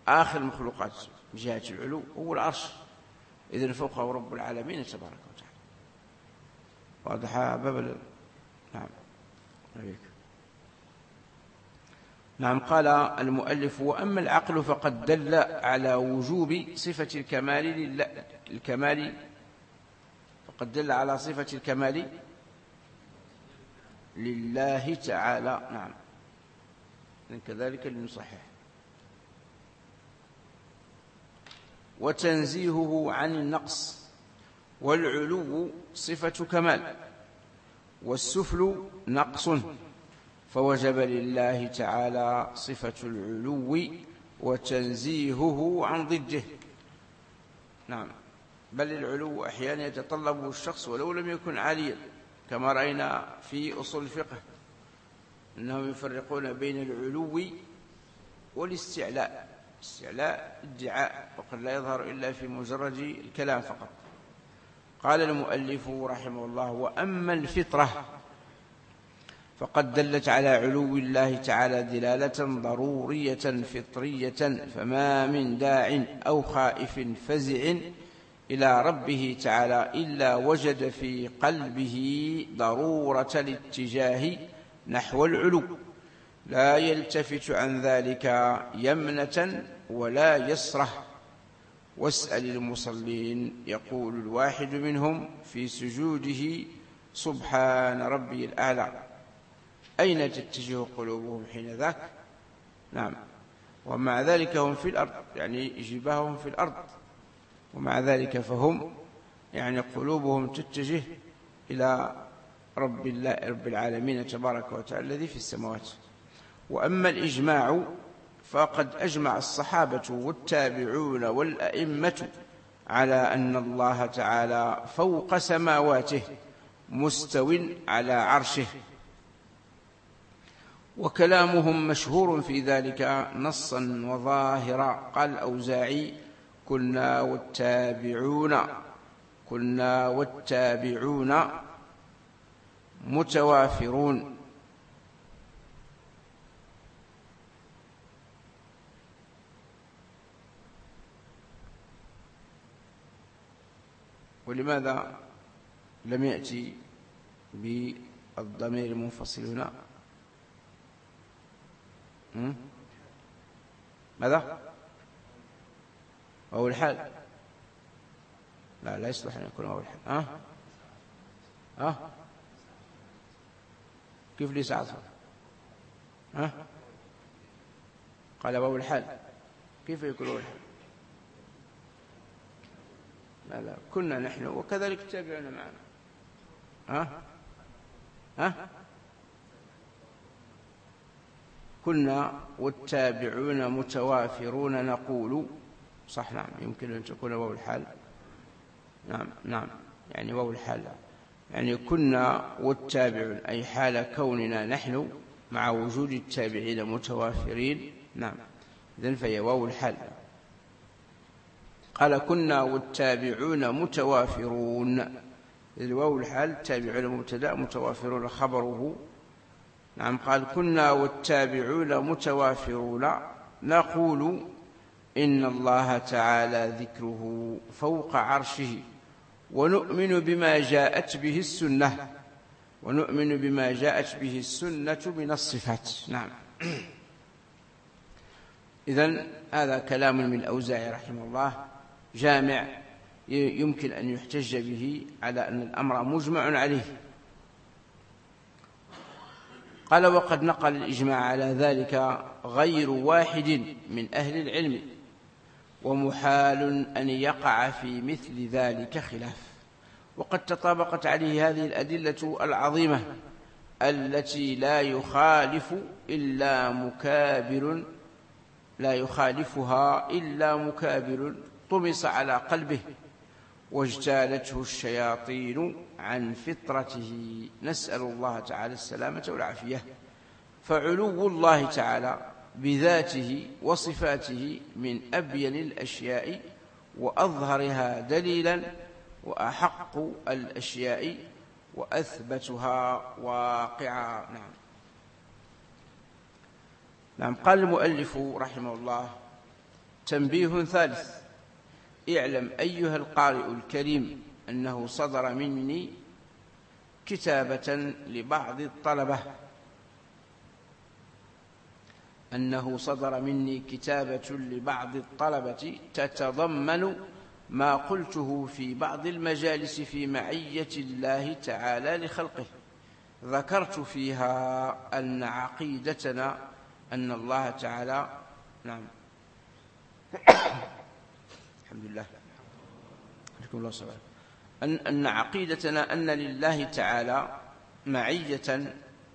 آخر المخلوقات من جهة العلو هو العرش، إذن فوقه رب العالمين تبارك وتعالى. واضح باب؟ نعم. نعم. قال المؤلف: وأما العقل فقد دل على وجوب صفة الكمال فقد دل على صفة الكمال لله تعالى. نعم. كذلك لنصحح. وتنزيهه عن النقص، والعلو صفة كمال، والسفل نقص، فوجب لله تعالى صفة العلو وتنزيهه عن ضده. نعم. بل العلو أحيانا يتطلبه الشخص ولو لم يكن عاليا، كما رأينا في أصول الفقه أنهم يفرقون بين العلو والاستعلاء. استعلاء ادعاء، وقد لا يظهر إلا في مجرد الكلام فقط. قال المؤلف رحمه الله: وأما الفطرة فقد دلت على علو الله تعالى دلالة ضرورية فطرية، فما من داع أو خائف فزع إلى ربه تعالى إلا وجد في قلبه ضرورة الاتجاه نحو العلو، لا يلتفت عن ذلك يمنة ولا يسرة. واسأل المصلين، يقول الواحد منهم في سجوده: سبحان ربي الأعلى، أين تتجه قلوبهم حين ذاك؟ نعم. ومع ذلك هم في الأرض، يعني جباههم في الأرض، ومع ذلك فهم يعني قلوبهم تتجه إلى رب العالمين تبارك وتعالى الذي في السماوات. وأما الإجماع فقد أجمع الصحابة والتابعون والأئمة على أن الله تعالى فوق سماواته مستو على عرشه، وكلامهم مشهور في ذلك نصا وظاهرا. قال الأوزاعي: كنا والتابعون متوافرون. ولماذا لم يأتي بالضمير المنفصل هنا؟ ماذا؟ وهو الحال؟ لا يصلح أن يكون وهو الحال. كيف ليس عطفا؟ قال وهو الحال، كيف يكون وهو الحال؟ لا كنا نحن وكذلك تابعنا معنا. كنا والتابعون متوافرون نقول. صح. نعم. يمكن أن تكون واو الحال. نعم. يعني واو الحال، يعني كنا والتابعون، أي حال كوننا نحن مع وجود التابعين متوافرين. نعم. إذن فهي واو الحال. قال: كنا والتابعون متوافرون. الواو الحال، التابعون مبتدأ، متوافرون خبره. نعم. قال: كنا والتابعون متوافرون نقول إن الله تعالى ذكره فوق عرشه، ونؤمن بما جاءت به السنة من الصفات. نعم. إذن هذا كلام من الأوزاعي رحمه الله جامع، يمكن أن يحتج به على أن الأمر مجمع عليه. قال: وقد نقل الإجماع على ذلك غير واحد من أهل العلم، ومحال أن يقع في مثل ذلك خلاف. وقد تطابقت عليه هذه الأدلة العظيمة التي لا يخالفها إلا مكابر طمس على قلبه واجتالته الشياطين عن فطرته، نسأل الله تعالى السلامة والعافية. فعلو الله تعالى بذاته وصفاته من أبين الأشياء وأظهرها دليلا، وأحق الأشياء وأثبتها واقعا. نعم. قال المؤلف رحمه الله: تنبيه ثالث: اعلم أيها القارئ الكريم أنه صدر مني كتابة لبعض الطلبة تتضمن ما قلته في بعض المجالس في معية الله تعالى لخلقه. ذكرت فيها أن عقيدتنا أن الله تعالى الحمد لله لكم الله سبحانه أن عقيدتنا أن لله تعالى معية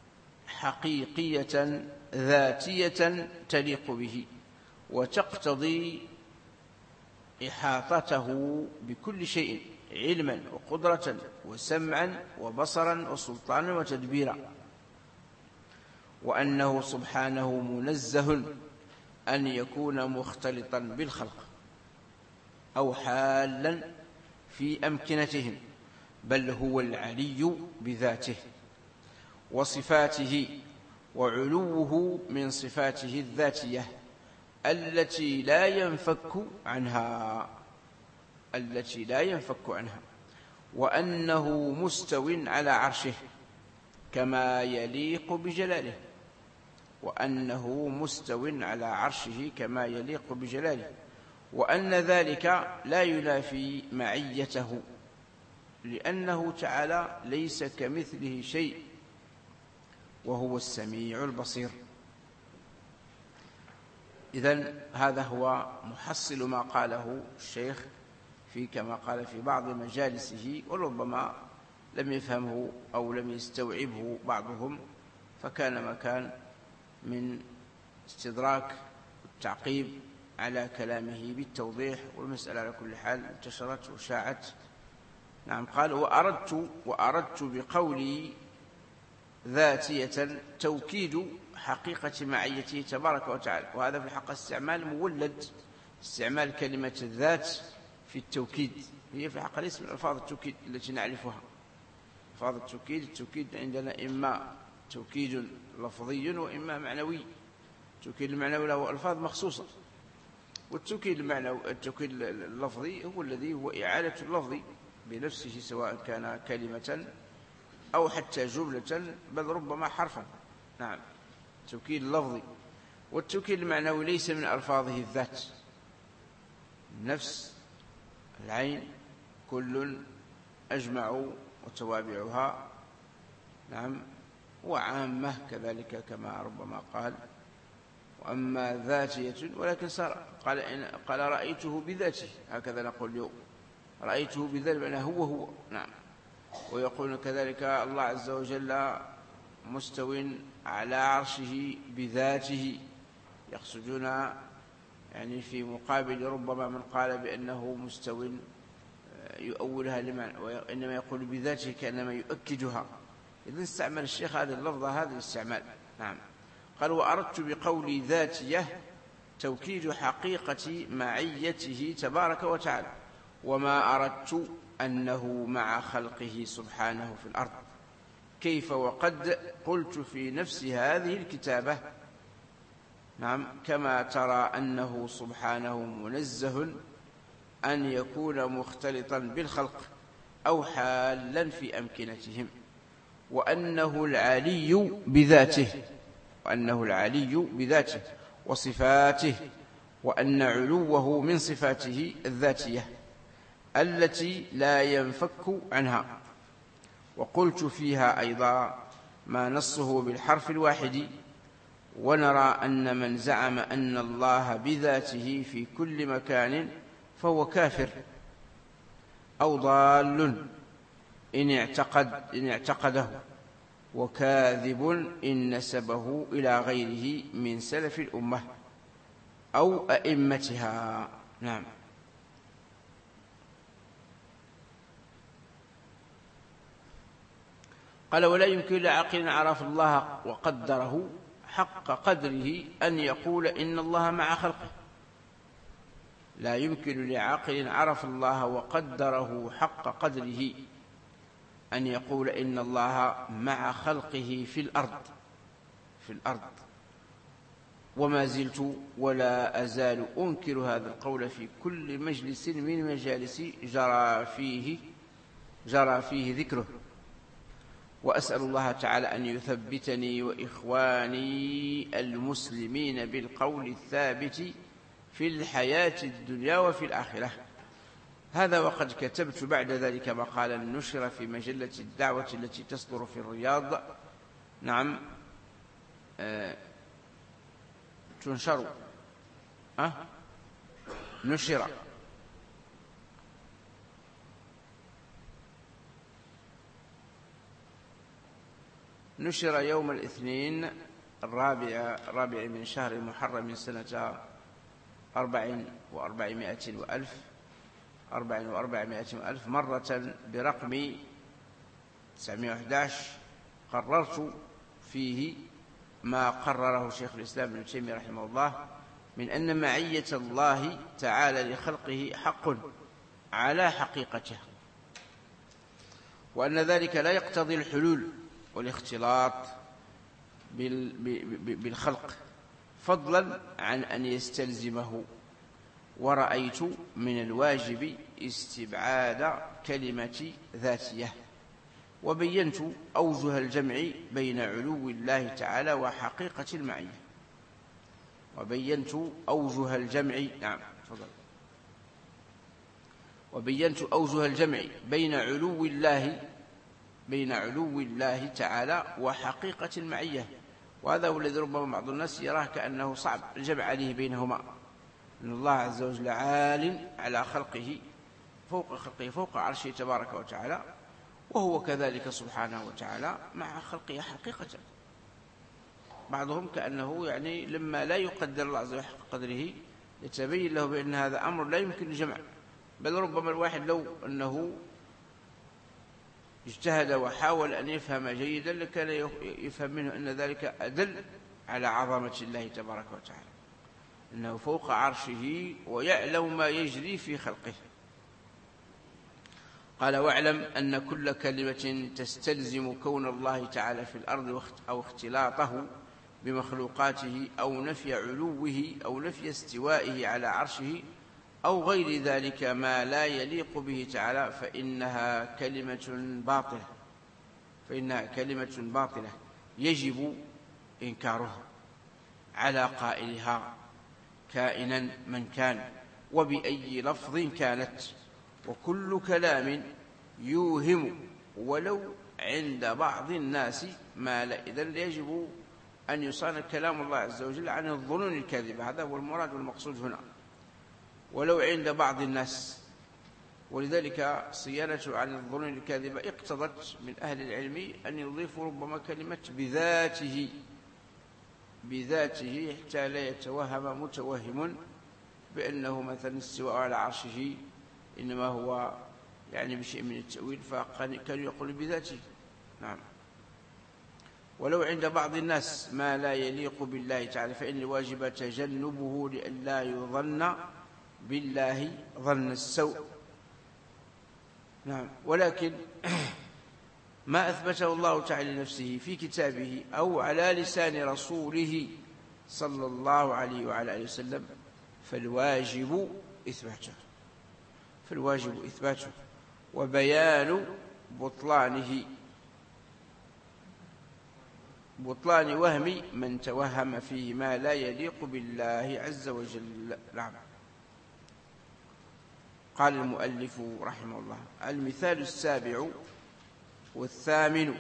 حقيقية ذاتية تليق به وتقتضي إحاطته بكل شيء علما وقدرة وسمعا وبصرا وسلطانا وتدبيرا، وأنه سبحانه منزه أن يكون مختلطا بالخلق أو حالا في أمكنتهم، بل هو العلي بذاته وصفاته، وعلوه من صفاته الذاتية التي لا ينفك عنها، وأنه مستو على عرشه كما يليق بجلاله، وأن ذلك لا ينافي معيته، لأنه تعالى ليس كمثله شيء وهو السميع البصير. إذن هذا هو محصل ما قاله الشيخ كما قال في بعض مجالسه، وربما لم يفهمه أو لم يستوعبه بعضهم، فكان مكان من استدراك والتعقيب على كلامه بالتوضيح، والمسألة على كل حال انتشرت وشاعت. قال: وأردت بقولي ذاتية توكيد حقيقة معيته تبارك وتعالى. وهذا في الحق استعمال مولد، استعمال كلمة الذات في التوكيد، هي في الحق ليس من ألفاظ التوكيد التي نعرفها. ألفاظ التوكيد عندنا إما توكيد لفظي وإما معنوي. التوكيد المعنوي له ألفاظ مخصوصة، والتوكيد اللفظي هو الذي هو إعادة اللفظ بنفسه، سواء كان كلمة أو حتى جملة، بل ربما حرفا. التوكيد اللفظي. والتوكيد المعنوي ليس من ألفاظه الذات، النفس، العين، كل، أجمع وتوابعها، وعامة كذلك كما ربما قال. وأما ذاتية ولكن قال رأيته بذاته، هكذا نقول اليوم، رأيته بذاته معناه هو. ويقول كذلك الله عز وجل مستو على عرشه بذاته، يقصدون يعني في مقابل ربما من قال بأنه مستو يؤولها لمعنى، وإنما يقول بذاته كأنما يؤكدها. إذن استعمل الشيخ هذه اللفظة، هذا الاستعمال. قال: وأردت بقولي ذاتية توكيد حقيقة معيته تبارك وتعالى، وما أردت أنه مع خلقه سبحانه في الأرض، كيف وقد قلت في نفس هذه الكتابة كما ترى أنه سبحانه منزه أن يكون مختلطا بالخلق أو حالا في أمكنتهم، وأنه العلي بذاته وصفاته، وأن علوه من صفاته الذاتية التي لا ينفك عنها. وقلت فيها أيضا ما نصه بالحرف الواحد: ونرى أن من زعم أن الله بذاته في كل مكان فهو كافر أو ضال إن اعتقده، وكاذب إن نسبه إلى غيره من سلف الأمة أو أئمتها. قال: ولا يمكن لعاقل عرف الله وقدره حق قدره أن يقول إن الله مع خلقه. لا يمكن لعاقل عرف الله وقدره حق قدره أن يقول إن الله مع خلقه في الأرض. وما زلت ولا أزال أنكر هذا القول في كل مجلس من مجالس جرى فيه ذكره، وأسأل الله تعالى أن يثبتني وإخواني المسلمين بالقول الثابت في الحياة الدنيا وفي الآخرة. هذا وقد كتبت بعد ذلك مقالا نشر في مجلة الدعوة التي تصدر في الرياض. نعم، تنشر نشر يوم الاثنين الرابع من شهر محرم سنة 4,400,000 مرة برقم 911. قررت فيه ما قرره شيخ الإسلام ابن تيمية رحمه الله من أن معية الله تعالى لخلقه حق على حقيقته، وأن ذلك لا يقتضي الحلول والاختلاط بالخلق فضلا عن أن يستلزمه. ورأيت من الواجب استبعاد كلمة ذاتية، وبينت أوجه الجمع بين علو الله تعالى وحقيقة المعية. وبينت أوجه الجمع بين علو الله تعالى وحقيقة المعية. وهذا هو الذي ربما بعض الناس يراه كأنه صعب الجمع عليه بينهما، أن الله عز وجل عال على خلقه فوق عرشه تبارك وتعالى، وهو كذلك سبحانه وتعالى مع خلقه حقيقة. بعضهم كأنه يعني لما لا يقدر الله عز وجل حق قدره يتبين له بأن هذا أمر لا يمكن الجمع، بل ربما الواحد لو أنه اجتهد وحاول أن يفهم جيدا لكان يفهم منه أن ذلك أدل على عظمة الله تبارك وتعالى، أنه فوق عرشه ويعلم ما يجري في خلقه. قال: واعلم أن كل كلمة تستلزم كون الله تعالى في الأرض أو اختلاطه بمخلوقاته أو نفي علوه أو نفي استوائه على عرشه أو غير ذلك ما لا يليق به تعالى فإنها كلمة باطلة يجب إنكارها على قائلها كائنا من كان وبأي لفظ كانت. وكل كلام يوهم ولو عند بعض الناس ما لا، إذن يجب أن يصان كلام الله عز وجل عن الظنون الكاذبة، هذا هو المراد والمقصود هنا، ولو عند بعض الناس. ولذلك صيانة عن الظنون الكاذبة اقتضت من أهل العلم أن يضيفوا ربما كلمة بذاته حتى لا يتوهم متوهم بأنه مثلا استواء على عرشه إنما هو يعني بشيء من التأويل، فكانوا يقول بذاته. نعم. ولو عند بعض الناس ما لا يليق بالله تعالى فإن الواجب تجنبه لئلا يظن بالله ظن السوء. نعم. ولكن ما أثبته الله تعالى لنفسه في كتابه أو على لسان رسوله صلى الله عليه وعلى آله وسلم فالواجب إثباته وبيان بطلان وهم من توهم فيه ما لا يليق بالله عز وجل. نعم. قال المؤلف رحمه الله: المثال 7 والثامن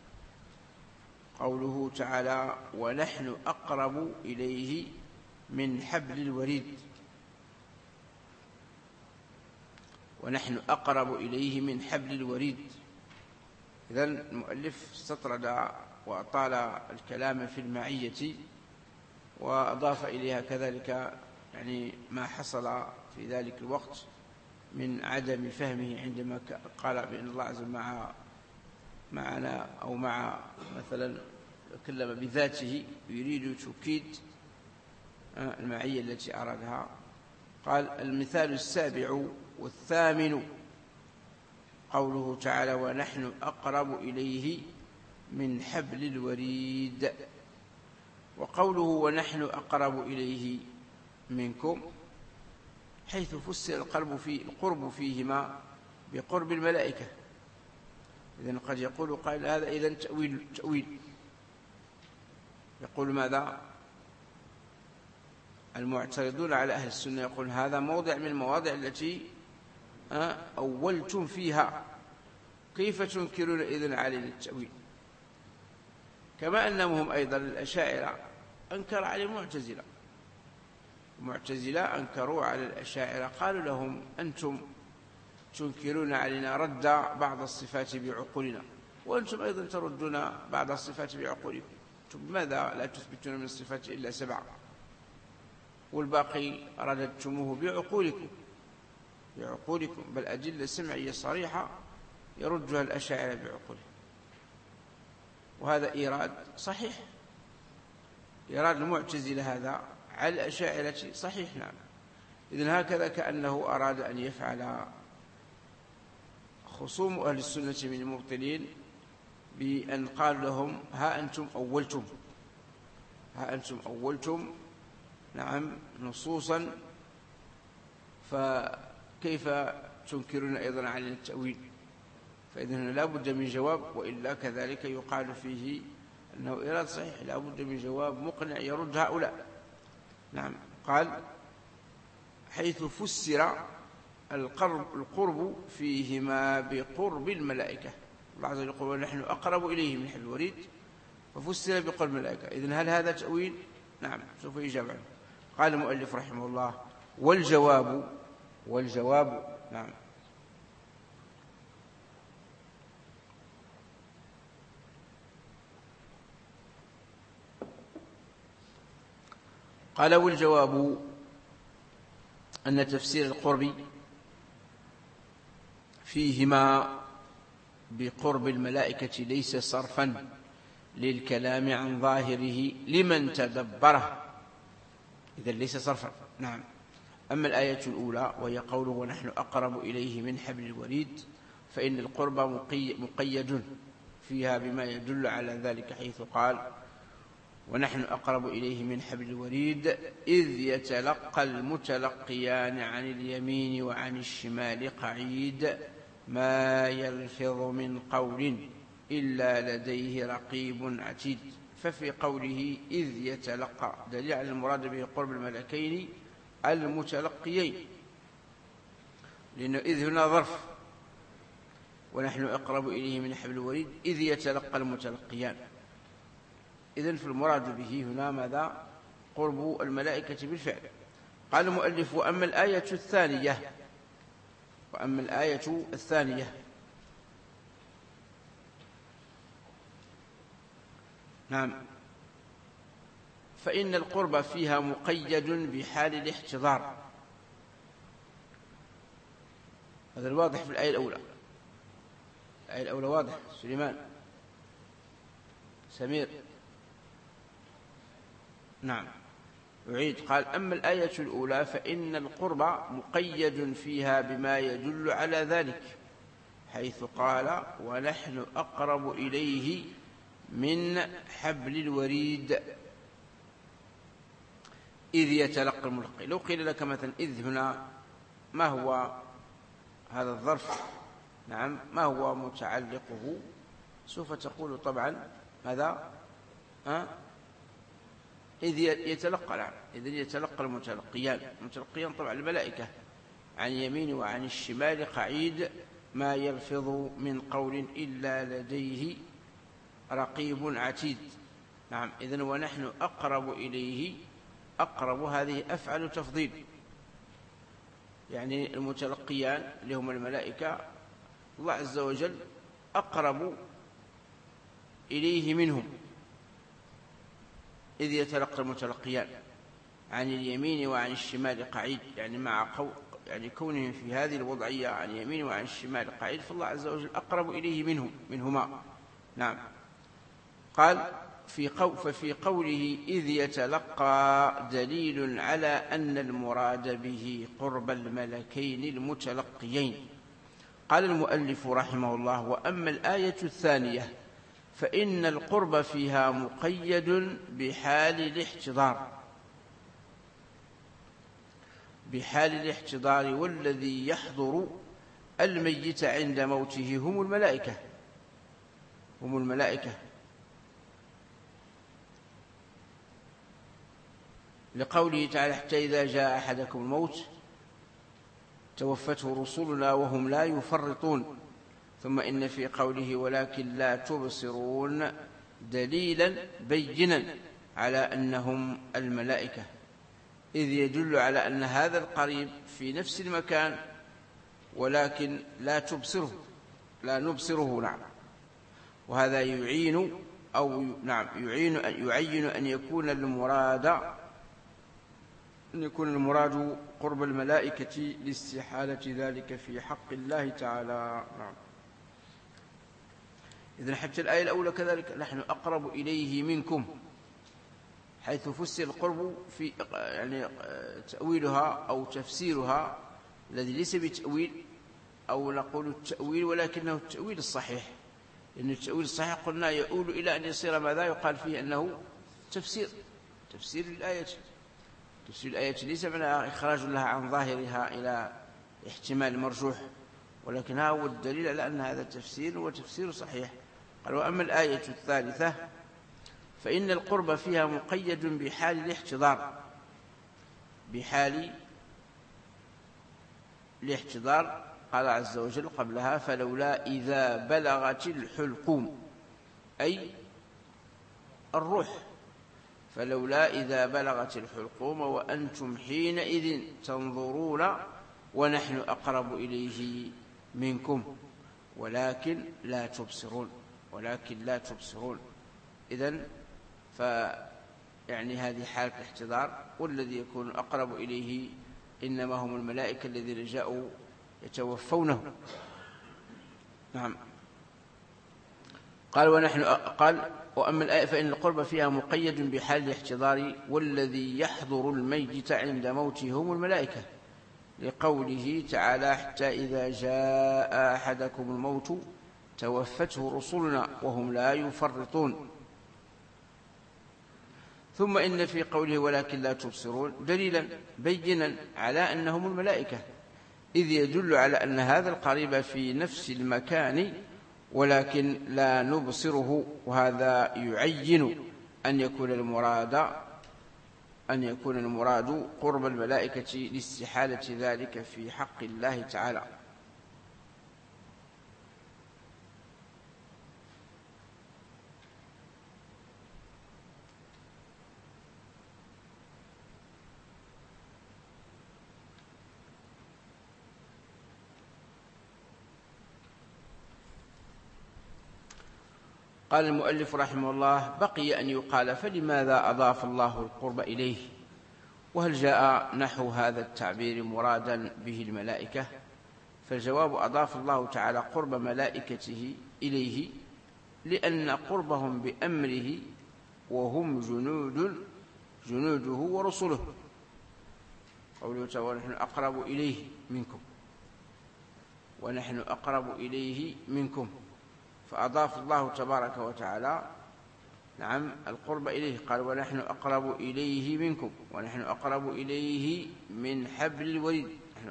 قوله تعالى: ونحن أقرب إليه من حبل الوريد. ونحن أقرب إليه من حبل الوريد. إذن المؤلف استطرد وأطال الكلام في المعية وأضاف إليها كذلك يعني ما حصل في ذلك الوقت من عدم فهمه عندما قال بأن الله عز وجل معنا أو مع مثلا كلم بذاته يريد توكيد المعية التي أرادها. قال: المثال 7 والثامن قوله تعالى: ونحن أقرب إليه من حبل الوريد. وقوله ونحن أقرب إليه منكم حيث فسر القرب فيهما بقرب الملائكة. إذن قد يقول قائل هذا إذن تأويل. يقول ماذا؟ المعترضون على أهل السنة يقول هذا موضع من المواضع التي أولتم فيها، كيف تنكرون إذن علينا التأويل؟ كما أنهم أيضا الأشاعرة أنكر على المعتزلة أنكروا على الأشاعرة، قالوا لهم أنتم تنكرون علينا رد بعض الصفات بعقولنا، وأنتم أيضا تردون بعض الصفات بعقولكم، لماذا لا تثبتون من الصفات إلا 7، والباقي رددتموه بعقولكم، بل أدلة سمعية صريحة يردها الأشاعرة بعقولهم. وهذا إيراد صحيح، إيراد المعتزلة هذا على الأشاعرة صحيح. نعم. إذن هكذا كأنه أراد أن يفعل خصوم أهل السنة من المبطلين بأن قال لهم ها أنتم أولتم نعم نصوصا، فكيف تنكرون أيضا عن التأويل؟ فإذن لا بد من جواب، وإلا كذلك يقال فيه أنه إيراد صحيح، لا بد من جواب مقنع يرد هؤلاء. نعم. قال حيث فسر القرب فيهما بقرب الملائكة. الله عز وجل يقول ونحن أقرب إليه من حبل الوريد، ففسر بقرب الملائكة. إذن هل هذا تأويل؟ نعم، سوف يجاب عنه. قال المؤلف رحمه الله والجواب نعم قال والجواب أن تفسير القرب فيهما بقرب الملائكة ليس صرفا للكلام عن ظاهره لمن تدبره، إذن ليس صرفا. نعم. أما الآية الأولى وهي قوله ونحن أقرب إليه من حبل الوريد، فإن القرب مقيد فيها بما يدل على ذلك، حيث قال ونحن أقرب إليه من حبل الوريد إذ يتلقى المتلقيان عن اليمين وعن الشمال قعيد ما يلفظ من قول إلا لديه رقيب عتيد. ففي قوله إذ يتلقى دليل على المراد به قرب الملكين المتلقيين، لأنه إذ هنا ظرف، ونحن أقرب إليه من حبل الوريد إذ يتلقى المتلقيان. إذن فالمراد به هنا ماذا؟ قرب الملائكة بالفعل. قال المؤلف وأما الآية الثانية نعم فإن القرب فيها مقيد بحال الاحتضار. هذا الواضح في الآية الأولى. الآية الأولى واضح. سليمان سمير نعم يعيد. قال أما الآية الأولى فإن القرب مقيد فيها بما يدل على ذلك، حيث قال ونحن أقرب إليه من حبل الوريد إذ يتلقى الملقي. لو قيل لك مثلا إذ هنا ما هو هذا الظرف؟ نعم ما هو متعلقه؟ سوف تقول طبعا ماذا؟ إذ يتلقى. نعم إذ يتلقى المتلقيان طبعا الملائكة عن يمين وعن الشمال قعيد ما يلفظ من قول إلا لديه رقيب عتيد. نعم إذن ونحن أقرب إليه، أقرب هذه أفعل تفضيل، يعني المتلقيان اللي هم الملائكة الله عز وجل أقرب إليه منهم. إذ يتلقى المتلقيان عن اليمين وعن الشمال قعيد، يعني مع كونهم في هذه الوضعية عن اليمين وعن الشمال قعيد، فالله عز وجل أقرب إليه منهما. نعم. قال ففي قوله إذ يتلقى دليل على أن المراد به قرب الملكين المتلقيين. قال المؤلف رحمه الله وأما الآية الثانية فإن القرب فيها مقيد بحال الاحتضار والذي يحضر الميت عند موته هم الملائكة لقوله تعالى حتى إذا جاء أحدكم الموت توفته رسلنا وهم لا يفرطون. ثم إن في قوله ولكن لا تبصرون دليلا بينا على أنهم الملائكة، إذ يدل على أن هذا القريب في نفس المكان ولكن لا نبصره. نعم. وهذا يعين أن يكون المراد قرب الملائكة لاستحالة ذلك في حق الله تعالى. نعم. إذن حتى الآية الأولى كذلك نحن أقرب إليه منكم، حيث فسر القرب في تأويلها أو تفسيرها الذي ليس بتأويل أو نقول التأويل ولكنه التأويل الصحيح، لأن التأويل الصحيح قلنا يؤول إلى أن يصير ماذا يقال فيه أنه تفسير الآية. تفسير الآية ليس معنى إخراج لها عن ظاهرها إلى احتمال مرجوح، ولكن هو الدليل على أن هذا التفسير هو تفسير صحيح. قال وأما الآية الثالثة فإن القرب فيها مقيد بحال الاحتضار. قال عز وجل قبلها فلولا إذا بلغت الحلقوم، أي الروح، فلولا إذا بلغت الحلقوم وأنتم حينئذ تنظرون ونحن أقرب إليه منكم ولكن لا تبصرون. إذن هذه حالة الاحتضار، والذي يكون أقرب إليه إنما هم الملائكة الذين جاءوا يتوفونه. نعم. قال وأما الآية فإن القرب فيها مقيد بحال الاحتضار والذي يحضر الميت عند موته هم الملائكة، لقوله تعالى حتى إذا جاء أحدكم الموت توفته رسلنا وهم لا يفرطون. ثم إن في قوله ولكن لا تبصرون دليلا بينا على أنهم الملائكة، إذ يدل على أن هذا القريب في نفس المكان ولكن لا نبصره، وهذا يعين أن يكون المراد قرب الملائكة لاستحالة ذلك في حق الله تعالى. قال المؤلف رحمه الله بقي أن يقال فلماذا أضاف الله القرب إليه؟ وهل جاء نحو هذا التعبير مرادا به الملائكة؟ فالجواب أضاف الله تعالى قرب ملائكته إليه لأن قربهم بأمره وهم جنوده ورسله. قوله تعالى ونحن أقرب إليه منكم فأضاف الله تبارك وتعالى القرب إليه. قال ونحن أقرب إليه منكم، ونحن أقرب إليه من حبل الوريد،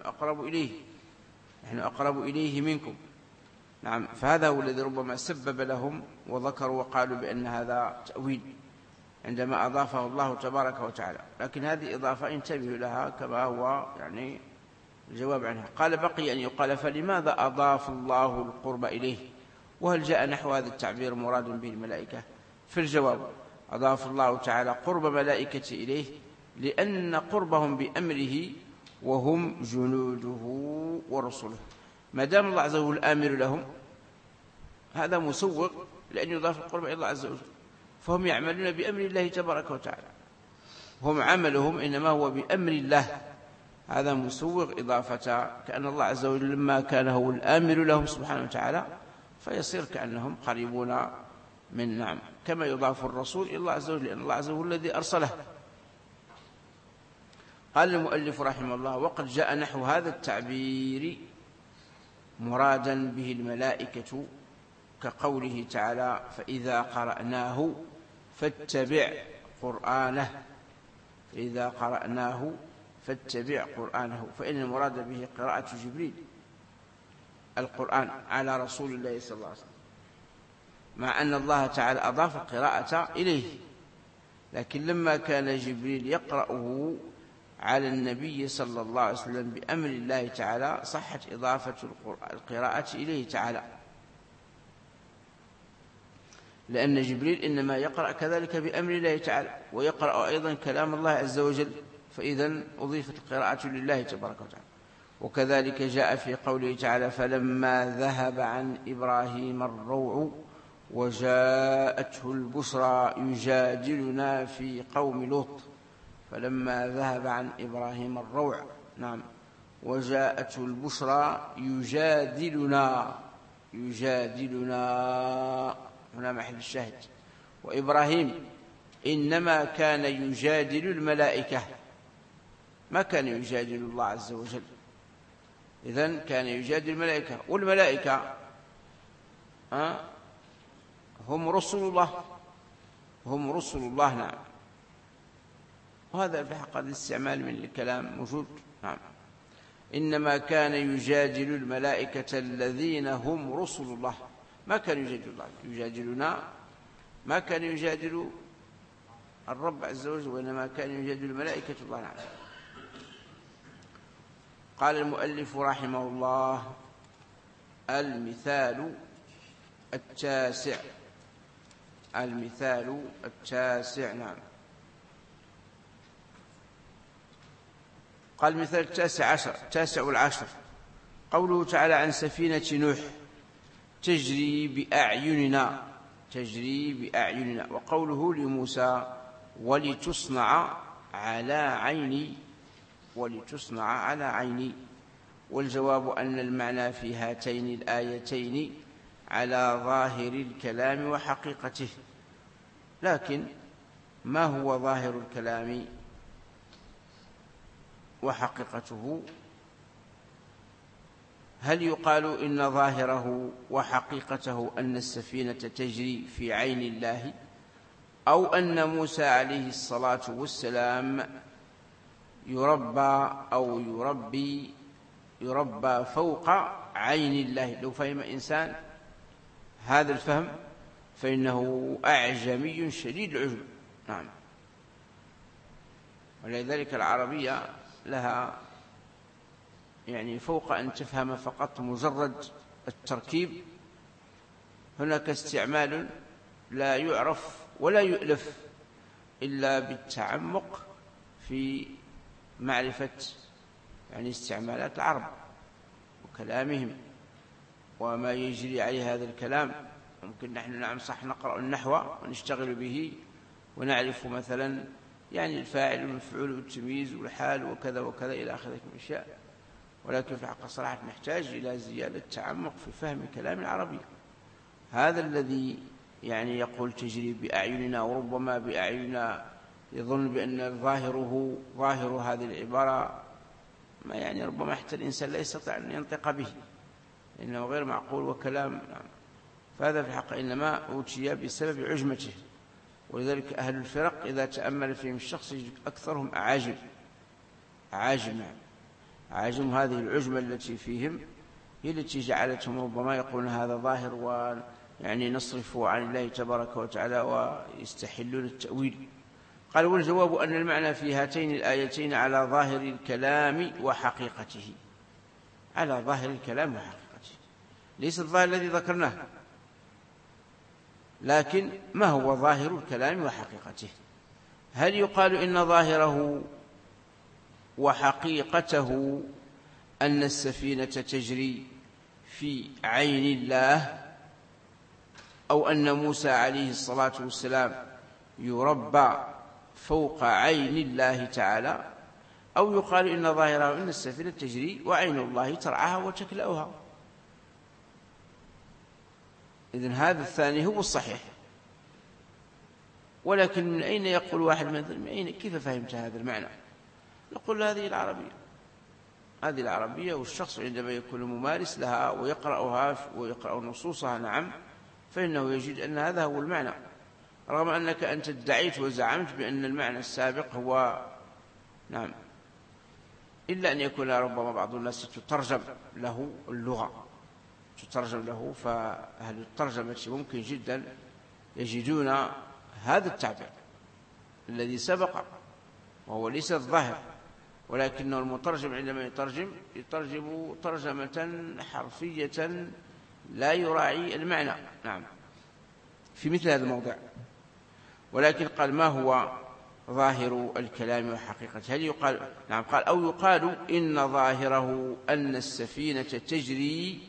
نحن أقرب إليه منكم. نعم. فهذا هو الذي ربما سبب لهم وذكروا وقالوا بأن هذا تأويل عندما أضافه الله تبارك وتعالى، لكن هذه إضافة انتبهوا لها كما هو الجواب عنها. قال بقي أن يقال فلماذا أضاف الله القرب إليه؟ وهل جاء نحو هذا التعبير مراد به الملائكة؟ في الجواب أضاف الله تعالى قرب ملائكة إليه لأن قربهم بأمره وهم جنوده ورسله. ما دام الله عز وجل آمر لهم هذا مسوغ لأن يضاف القرب إلى الله عز وجل، فهم يعملون بأمر الله تبارك وتعالى، هم عملهم إنما هو بأمر الله، هذا مسوغ إضافة كأن الله عز وجل لما كان هو الآمر لهم سبحانه وتعالى فيصير كأنهم قريبون من كما يضاف الرسول إلى الله عز وجل لأن الله عز وجل الذي أرسله. قال المؤلف رحمه الله وقد جاء نحو هذا التعبير مرادا به الملائكة كقوله تعالى فإذا قرأناه فاتبع قرآنه، فإذا قرأناه فاتبع قرآنه، فإن المراد به قراءة جبريل القرآن على رسول الله صلى الله عليه وسلم، مع أن الله تعالى أضاف القراءة إليه، لكن لما كان جبريل يقرأه على النبي صلى الله عليه وسلم بأمر الله تعالى صحت إضافة القراءة إليه تعالى، لأن جبريل إنما يقرأ كذلك بأمر الله تعالى، ويقرأ أيضا كلام الله عز وجل، فإذا أضيفت القراءة لله تبارك وتعالى. وكذلك جاء في قوله تعالى فلما ذهب عن إبراهيم الروع وجاءته البشرى يجادلنا في قوم لوط، فلما ذهب عن إبراهيم الروع، نعم، وجاءته البشرى يجادلنا هنا محل الشاهد. وإبراهيم إنما كان يجادل الملائكة، ما كان يجادل الله عز وجل، إذن كان يجادل الملائكة، والملائكة هم رسل الله، نعم. وهذا في حق الاستعمال من الكلام موجود، نعم. إنما كان يجادل الملائكة الذين هم رسل الله، ما كان يجادل الله، يجادلنا، ما كان يجادل الرب عز وجل، وإنما كان يجادل الملائكة الله، نعم. قال المؤلف رحمه الله المثال التاسع، نعم. قال المثال التاسع والعشر قوله تعالى عن سفينة نوح تجري بأعيننا، وقوله لموسى ولتصنع على عيني، والجواب أن المعنى في هاتين الآيتين على ظاهر الكلام وحقيقته. لكن ما هو ظاهر الكلام وحقيقته؟ هل يقال إن ظاهره وحقيقته أن السفينة تجري في عين الله، أو أن موسى عليه الصلاة والسلام يربى فوق عين الله؟ لو فهم إنسان هذا الفهم فإنه أعجمي شديد العجب، نعم. ولذلك العربية لها يعني فوق أن تفهم فقط مجرد التركيب، هناك استعمال لا يعرف ولا يؤلف إلا بالتعمق في معرفة يعني استعمالات العرب وكلامهم وما يجري عليه هذا الكلام. ممكن نحن نعم صح نقرأ النحو ونشتغل به ونعرف مثلا يعني الفاعل والمفعول والتمييز والحال وكذا وكذا إلى آخره من الأشياء، ولكن في حق الصراحة نحتاج إلى زيادة تعمق في فهم كلام العربي. هذا الذي يعني يقول تجري بأعيننا، وربما بأعيننا يظن بأن ظاهر هذه العبارة ما يعني ربما حتى الإنسان لا يستطيع أن ينطق به، إنه غير معقول وكلام، نعم. فهذا في الحق إنما أوتي بسبب عجمته، ولذلك أهل الفرق إذا تأمل فيهم الشخص يجد أكثرهم أعاجم، عاجم. هذه العجمة التي فيهم هي التي جعلتهم ربما يقولون هذا ظاهر ويعني نصرفه عن الله تبارك وتعالى ويستحلون التأويل. قال والجواب أن المعنى في هاتين الآيتين على ظاهر الكلام وحقيقته، على ظاهر الكلام وحقيقته، ليس الظاهر الذي ذكرناه، لكن ما هو ظاهر الكلام وحقيقته؟ هل يقال إن ظاهره وحقيقته أن السفينة تجري في عين الله، أو أن موسى عليه الصلاة والسلام يربى فوق عين الله تعالى، أو يقال إن ظاهره أن السفينة تجري وعين الله ترعاها وتكلأها؟ إذن هذا الثاني هو الصحيح. ولكن من أين يقول واحد من أين كيف فهمت هذا المعنى؟ نقول هذه العربية، والشخص عندما يكون ممارس لها ويقرأ نصوصها، نعم، فإنه يجد أن هذا هو المعنى، رغم أنك أنت ادعيت وزعمت بأن المعنى السابق هو نعم، إلا أن يكون ربما بعض الناس تترجم له اللغة، تترجم له، فأهل الترجمة ممكن جدا يجدون هذا التعبير الذي سبق وهو ليس الظاهر، ولكنه المترجم عندما يترجم ترجمة حرفية لا يراعي المعنى نعم في مثل هذا الموضع. ولكن قال ما هو ظاهر الكلام وحقيقته؟ هل يقال نعم، قال أو يقال إن ظاهره أن السفينة تجري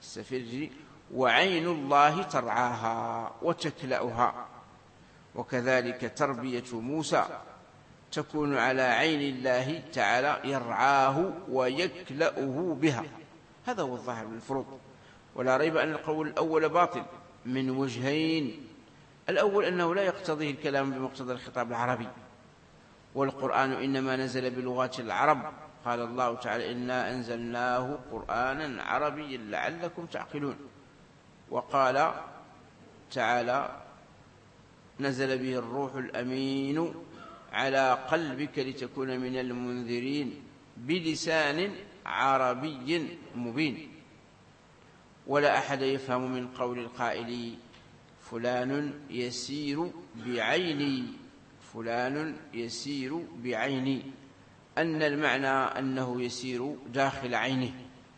وعين الله ترعاها وتكلأها، وكذلك تربية موسى تكون على عين الله تعالى يرعاه ويكلأه بها. هذا هو الظاهر من الفروض، ولا ريب أن القول الأول باطل من وجهين. الأول أنه لا يقتضيه الكلام بمقتضى الخطاب العربي، والقرآن إنما نزل بلغات العرب، قال الله تعالى إنا أنزلناه قرآنا عربيا لعلكم تعقلون، وقال تعالى نزل به الروح الأمين على قلبك لتكون من المنذرين بلسان عربي مبين. ولا أحد يفهم من قول القائل فلان يسير بعيني، فلان يسير بعيني، أن المعنى أنه يسير داخل عينه،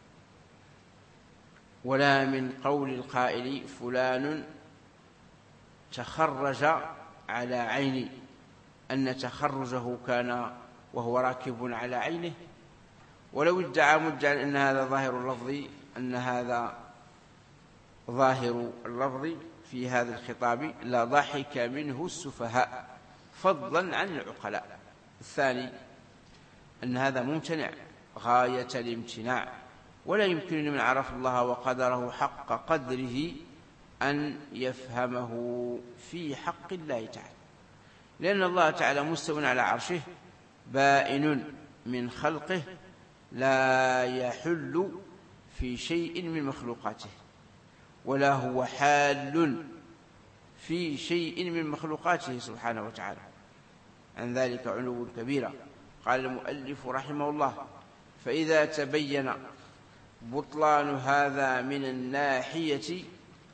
ولا من قول القائل فلان تخرج على عيني، أن تخرجه كان وهو راكب على عينه. ولو ادعى مدعى أن هذا ظاهر اللفظ، أن هذا ظاهر اللفظ في هذا الخطاب لا ضحك منه السفهاء فضلا عن العقلاء. الثاني أن هذا ممتنع غاية الامتناع، ولا يمكن لمن عرف الله وقدره حق قدره أن يفهمه في حق الله تعالى، لأن الله تعالى مستو على عرشه بائن من خلقه لا يحل في شيء من مخلوقاته، ولا هو حال في شيء من مخلوقاته سبحانه وتعالى، عن ذلك علو كبيرا. قال المؤلف رحمه الله فإذا تبين بطلان هذا من الناحية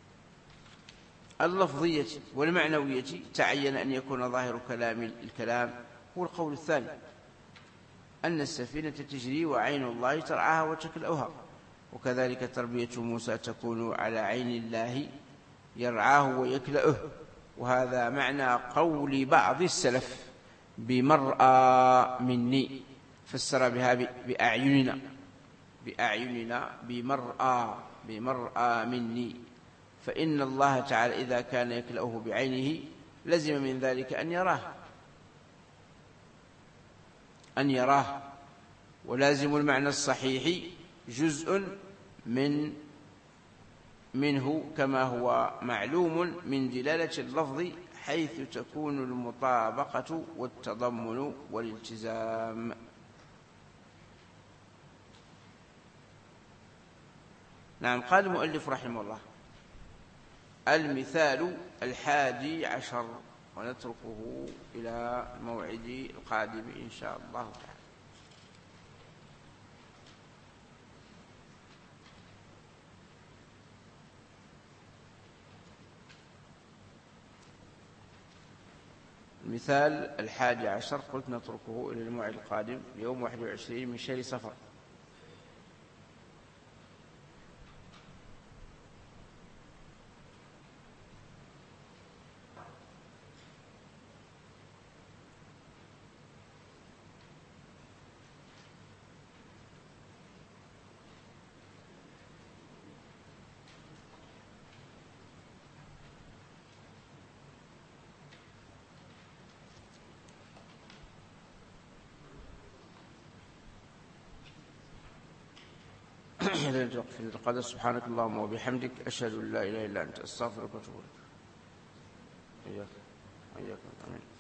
اللفظية والمعنوية تعين أن يكون ظاهر الكلام هو القول الثاني، أن السفينة تجري وعين الله ترعاها وتكلأها، وكذلك تربية موسى تكون على عين الله يرعاه ويكلأه. وهذا معنى قول بعض السلف بمرأى مني، فسر بها بأعيننا بمرأى مني، فإن الله تعالى إذا كان يكلأه بعينه لزم من ذلك أن يراه، ولازم المعنى الصحيح جزء منه كما هو معلوم من دلالة اللفظ، حيث تكون المطابقة والتضمن والالتزام. نعم. قال المؤلف رحمه الله المثال 11، ونتركه إلى موعد القادم إن شاء الله تعالى. المثال 11 قلت نتركه إلى الموعد القادم يوم 21 من شهر صفر. في القدر. سبحانك اللهم وبحمدك أشهد أن لا إله إلا أنت أستغفرك وأتوب إليك. إياك. آمين.